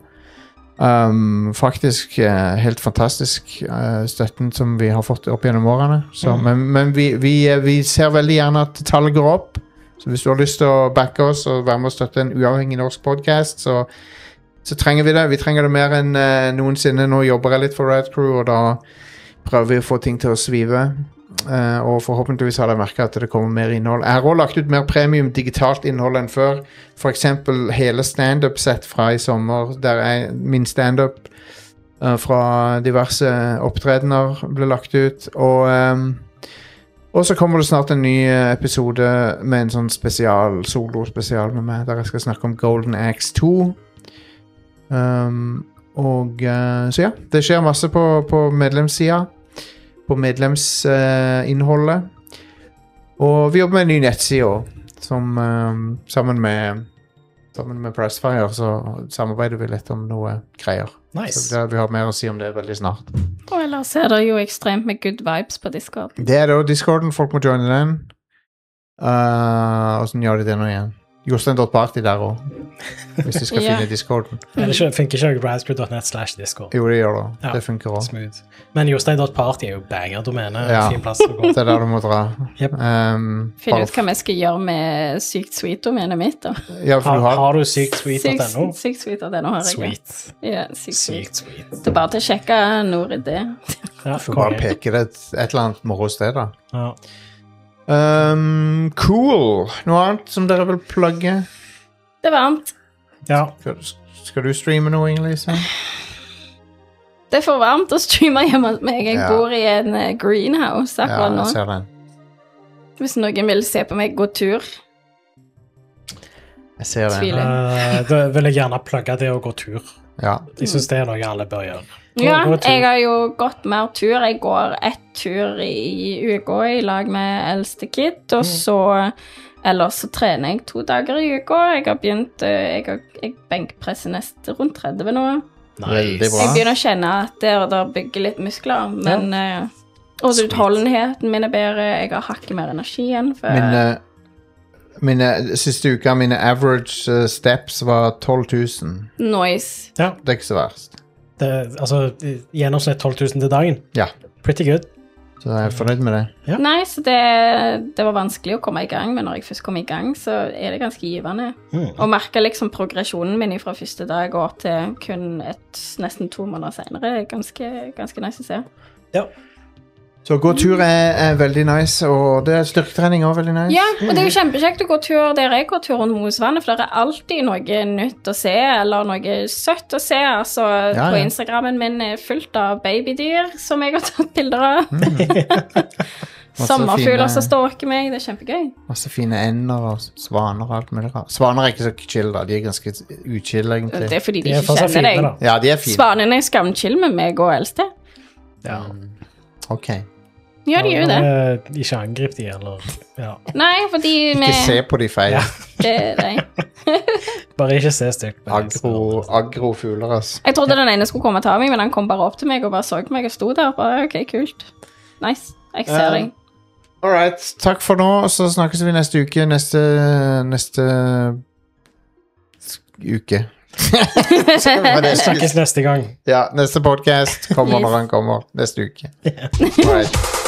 Um, faktisk uh, helt fantastisk uh, støtten som vi har fått opp gjennom årene. Så, Mm. Men, men vi, vi, uh, vi ser veldig gjerne at tallet går opp. Så hvis du har lyst til å backe oss og være med å støtte en uavhengig norsk podcast, så, så trenger vi det. Vi trenger det mer enn uh, noensinne. Nå jobber jeg litt for Red Crew, og da prøver vi å få ting til å svive. Uh, og forhåpentligvis har jeg merket at det kommer mer innhold. Jeg har også lagt ut mer premium digitalt innhold enn før. For eksempel hele stand-up-sett fra i sommer, der er min stand-up uh, fra diverse opptredener ble lagt ut. Og, um, og så kommer det snart en ny uh, episode med en sånn spesial, solo-spesial med meg, der jeg skal snakke om Golden Axe to. Um, og uh, så ja, det skjer masse på, på medlemssida. På medlemsinnholdet. Og vi jobber med en ny nettside også, som um, sammen med sammen med Pressfire så samarbeider vi litt om noe greier. Nice. Så det, vi har mer å si om det veldig snart. Og ellers er det jo ekstremt med good vibes på Discord. Det er da Discorden. Folk må joine den. Uh, Hvordan gjør de det nå igjen? Jostein.party der også. Hvis de skal Ja. finne Discorden. Men det funker ikke raspberry dot net slash discord. Jo, det gjør det. Ja. Det funker også. Smooth. Men Jostein.party er jo banger-domene. Ja. Fin plass å gå. Det er der du må dra. Yep. Um, Finne bare- ut hva vi skal gjøre med sykt sweet-domenet mitt, da. Ja, for Har, du har... har du sykt sweet dot no? Sykt sykt sweet at det nå har jeg. Sweet. Ja, sykt sweet. Sykt sweet. Det er bare til å sjekke NordID. Ja, Du får bare konge. peke det et, et eller annet moro sted, da. Ja. Um, cool. Noe annet som dere vil plugge? Det er varmt. ja. Skal, skal du streame noe, Inger-Lise? Det er for varmt å streame hjemme hos meg. Jeg Ja. bor i en eh, greenhouse Ja, akkurat nå. jeg ser den. Hvis noen vil se på meg gå tur. Jeg ser den. Tviler. Eh, da vil jeg gjerne plugge det å gå tur. Ja. Jeg synes det er noe alle bør gjøre. Gå- Ja, gå tur. jeg har jo gått mer tur. Jeg går ett tur i uka i lag med eldste kid, og så ellers så trener jeg to dager i uka. Jeg har begynt eh, Jeg, har, jeg benkpresser nesten rundt tretti nå. Veldig Nice. bra. Jeg begynner å kjenne at det der bygger litt muskler, men eh, og Sweet. utholdenheten min er bedre. Jeg har hakket mer energi igjen. For, Mine, mine siste uka, mine average uh, steps var tolv tusen. Noise. Ja, Det er ikke så verst. det, altså i gjennomsnitt tolv tusen til dagen. Ja, Pretty good. så jeg er fornøyd med det. Ja. Nei, så det, det var vanskelig å komme i gang, men når jeg først kom i gang, så er det ganske givende. Mm. Å merke liksom progresjonen min fra første dag og til kun et, nesten to måneder senere er ganske, ganske nice å se. Ja. Så gå tur er, er veldig nice, og det er styrketrening også veldig nice. Ja, og det er jo kjempekjekt å gå tur der jeg går tur rundt Mosvannet, for det er alltid noe nytt å se, eller noe søtt å se. Altså, Ja, på ja. Instagrammen min er fullt av babydyr som jeg har tatt bilder av. Masse Sommerfugler fine- som stalker meg, det er kjempegøy. Masse fine ender og svaner og alt mulig rart. Svaner er ikke så chill, da. De er ganske uchill, egentlig. Det er fordi de, De er ikke fortsatt kjenner fine, deg. da. Ja, de er fine. Svanene er skamchill med meg og eldste. Ja. Ok. Ja, de gjør jo det. Eh, Ikke angrip de, eller ja. Nei, fordi vi Ikke se på de feil. Ja. det, nei. Bare ikke se stygt. på det, Agro, så- agro fugler, ass. Jeg trodde den ene skulle komme og ta meg, men han kom bare opp til meg og bare så på meg og sto der. Bare, ok, kult. Nice. Jeg ser Ja. deg. All right. Takk for nå, så snakkes vi neste uke. Neste Neste uke. Så var det- Snakkes neste gang. Ja, neste podcast kommer når han kommer. Neste uke. All right.